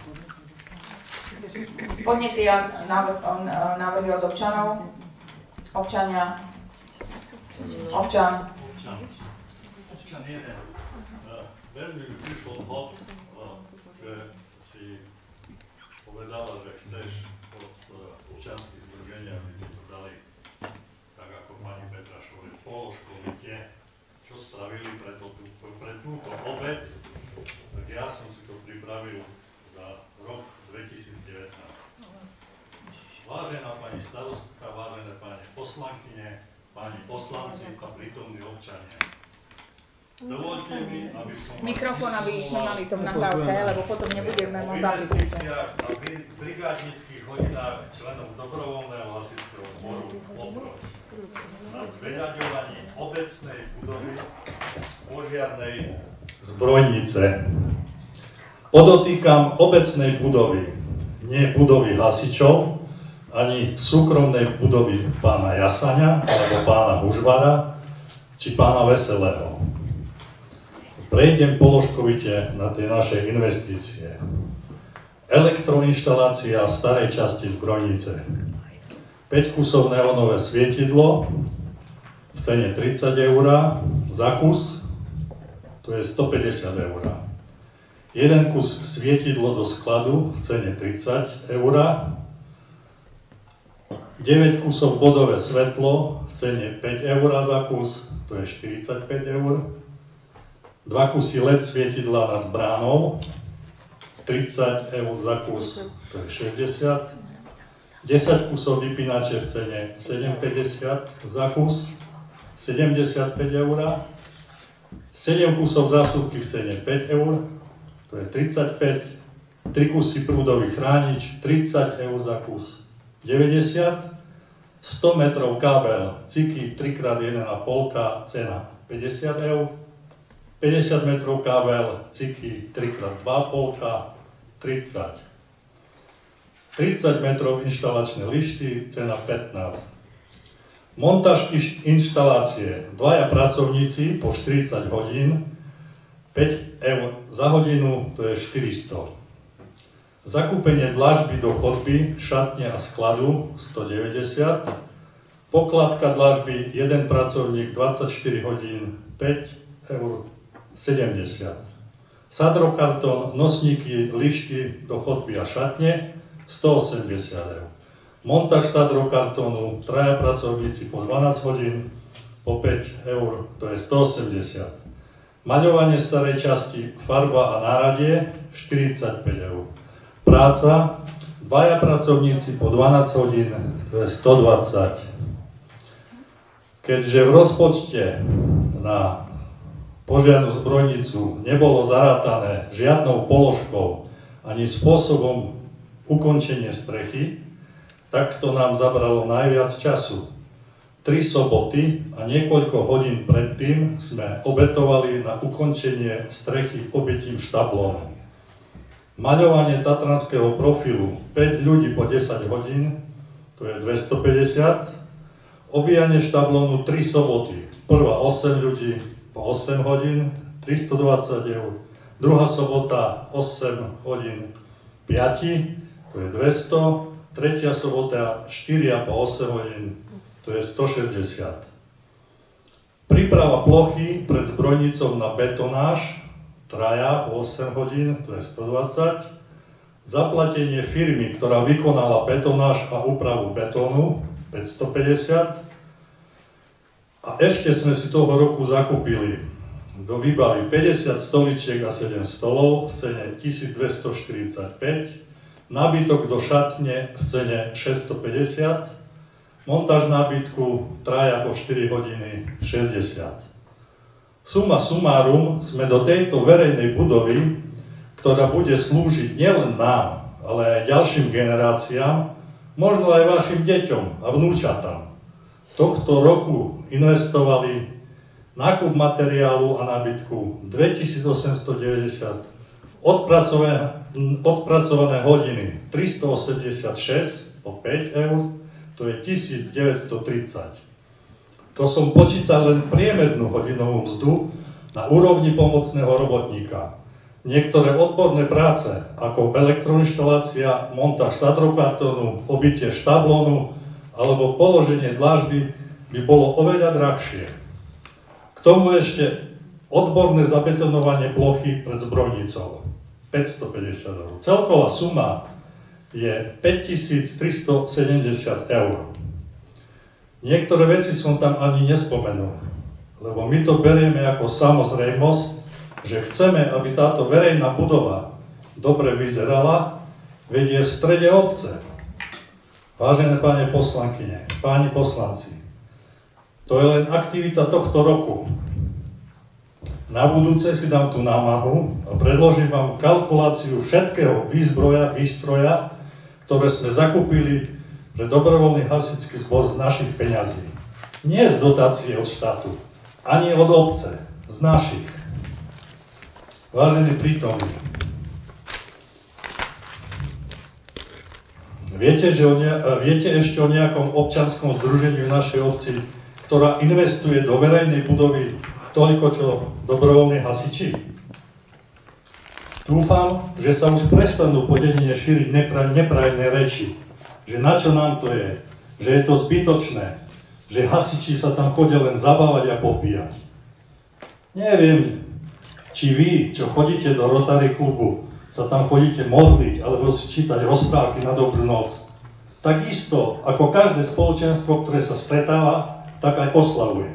Podnety a návrh, návrhy od občanov? Občania? Občan? Občan jeden. Veľmi mi prišlo vhod, že si povedala, že chceš od občianskych združení, aby ti to dali tak ako pani Petrašovej položkovite, čo spravili pre, to, pre túto obec, tak ja som si to pripravil za rok dvetisícdevätnásť. Vážená pani starostka, vážené pani poslankyne, páni poslanci a prítomní občania. Dovolte mi, aby som... Mikrofón, aby sme mali to v nahrávke, lebo potom nebudeme môcť zapisniť. O brigádnických hodinách členov dobrovoľného hasičského zboru oproti. Na zveľaďovaní obecnej budovy požiarnej zbrojnice. Podotýkam obecnej budovy, nie budovy hasičov, ani súkromnej budovy pána Jasaňa, alebo pána Hužvara, či pána Veselého. Prejdem položkovite na tie naše investície. Elektroinštalácia v starej časti zbrojnice. päť kusov neonové svietidlo v cene tridsať eur za kus, to je stopäťdesiat eur. Jeden kus svietidlo do skladu v cene tridsať eur. deväť kusov bodové svetlo v cene päť eur za kus, to je štyridsaťpäť eur. Dva kusy el é dé svietidla nad bránou, tridsať eur za kus, to je šesťdesiat. desať kusov vypínače v cene sedem päťdesiat za kus, sedemdesiatpäť eur. sedem kusov zásuvky v cene päť eur, to je tridsaťpäť. tri kusy prúdových chránič, tridsať eur za kus, deväťdesiat. sto metrov kábel, ciky tri krát jeden a pol, cena päťdesiat eur. päťdesiat metrov kábel, ciky tri krát dva a pol, tridsať. tridsať metrov inštalačné lišty, cena pätnásť. Montáž inštalácie, dvaja pracovníci po štyridsať hodín, päť eur za hodinu, to je štyristo. Zakúpenie dlažby do chodby, šatne a skladu, stodeväťdesiat. Pokladka dlažby, jeden pracovník, dvadsaťštyri hodín, päť eur, sedemdesiat. Sadrokartón, nosníky, lišty do chodby a šatne, stoosemdesiat eur. Montáž sadrokartónu, traja pracovníci po dvanásť hodín, po päť eur, to je stoosemdesiat. Maľovanie starej časti, farba a náradie, štyridsaťpäť eur. Práca, dvaja pracovníci po dvanásť hodín, to je stodvadsať. Keďže v rozpočte na požiarnu zbrojnicu nebolo zarátané žiadnou položkou ani spôsobom ukončenie strechy, tak to nám zabralo najviac času. Tri soboty a niekoľko hodín predtým sme obetovali na ukončenie strechy obitím štablónu. Maľovanie tatranského profilu, päť ľudí po desať hodín, to je dvestopäťdesiat. Obíjanie štablónu tri soboty, prvá osem ľudí po osem hodín, tristodvadsať eur. Druhá sobota osem hodín, päť, to je dvesto. Tretia sobota štyri a po osem hodín, to je stošesťdesiat. Príprava plochy pred zbrojnicou na betonáž, traja po osem hodín, to je stodvadsať. Zaplatenie firmy, ktorá vykonala betonáž a úpravu betónu, päťstopäťdesiat. A ešte sme si toho roku zakúpili do výbavy päťdesiat stoličiek a sedem stolov v cene tisícdvestoštyridsaťpäť, nábytok do šatne v cene šesťstopäťdesiat, montáž nábytku traja po štyri hodiny šesťdesiat. Suma sumárum sme do tejto verejnej budovy, ktorá bude slúžiť nielen nám, ale aj ďalším generáciám, možno aj vašim deťom a vnúčatám, tohto roku investovali nákup materiálu a nábytku dvetisícosemstodeväťdesiat, odpracované, odpracované hodiny tristoosemdesiatšesť po päť eur, to je tisícdeväťstotridsať. To som počítal len priemernú hodinovú mzdu na úrovni pomocného robotníka. Niektoré odborné práce, ako elektroinštalácia, montáž sadrokartónu, obytie štablónu alebo položenie dlažby by bolo oveľa drahšie. K tomu ešte odborné zabetonovanie plochy pred zbrojnicou. päťstopäťdesiat eur. Celková suma je päťtisíctristosedemdesiat eur. Niektoré veci som tam ani nespomenul, lebo my to berieme ako samozrejmosť, že chceme, aby táto verejná budova dobre vyzerala, veď je v strede obce. Vážené páne poslankyne, páni poslanci, to je len aktivita tohto roku. Na budúce si dám tú námahu a predložím vám kalkuláciu všetkého výzbroja, výstroja, ktoré sme zakúpili pre dobrovoľný hasičský zbor z našich peňazí. Nie z dotácie od štátu, ani od obce, z našich. Vážení prítomní, viete, že o ne, viete ešte o nejakom občianskom združení v našej obci, ktorá investuje do verejnej budovy toľko, čo dobrovoľní hasiči? Dúfam, že sa už prestanú po dedine šíriť neprajné reči, že na čo nám to je, že je to zbytočné, že hasiči sa tam chodia len zabávať a popíjať. Neviem, či vy, čo chodíte do Rotary klubu, sa tam chodíte modliť alebo si čítať rozprávky na dobrú noc. Takisto, ako každé spoločenstvo, ktoré sa stretáva, tak aj oslavuje.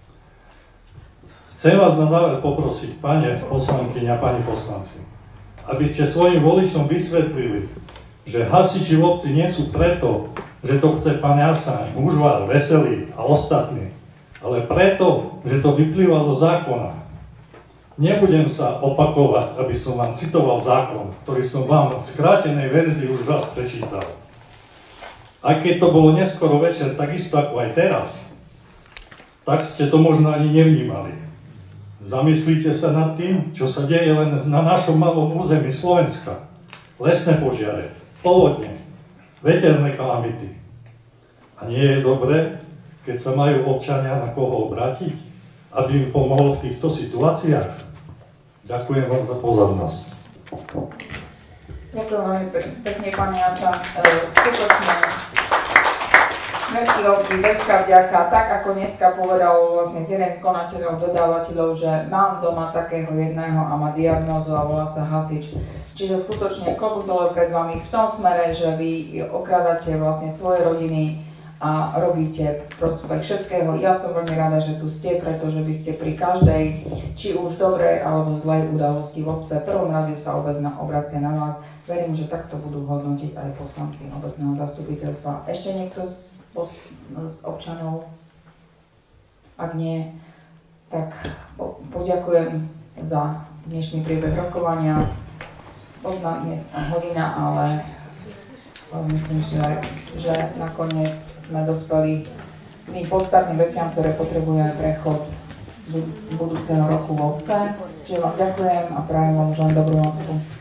Chcem vás na záver poprosiť, páne poslankyne a páni poslanci, aby ste svojim voličom vysvetlili, že hasiči v obci nie sú preto, že to chce pán Jasaň, Užval, Veselý a ostatní, ale preto, že to vyplýva zo zákona. Nebudem sa opakovať, aby som vám citoval zákon, ktorý som vám v skrátenej verzii už raz prečítal. Aj keď to bolo neskoro večer, takisto ako aj teraz, tak ste to možno ani nevnímali. Zamyslite sa nad tým, čo sa deje len na našom malom území Slovenska. Lesné požiare, povodne, veterné kalamity. A nie je dobré, keď sa majú občania na koho obrátiť, aby im pomohol v týchto situáciách? Ďakujem vám za pozornosť. Ďakujem veľmi pekne, pán Jasan. Skutočne veľký obdiv, veľká vďaka. Tak ako dneska povedal vlastne jeden z konateľov, dodávateľov, že mám doma takého jedného a má diagnózu a volá sa hasič. Čiže skutočne klobúk dole pred vami v tom smere, že vy okrádate vlastne svoje rodiny a robíte prospech všetkého. Ja som veľmi rada, že tu ste, pretože by ste pri každej, či už dobrej alebo zlej udalosti v obce, v prvom rade sa obec obracia na vás. Verím, že takto budú hodnotiť aj poslanci obecného zastupiteľstva. Ešte niekto z, z občanov? Ak nie, tak po, poďakujem za dnešný priebeh rokovania. Poznám dnes hodina, ale myslím, že, že nakoniec sme dospeli k tým podstatným veciam, ktoré potrebujeme prechod budúceho roku v obce. Čiže vám ďakujem a prajem vám už len dobrú nocku.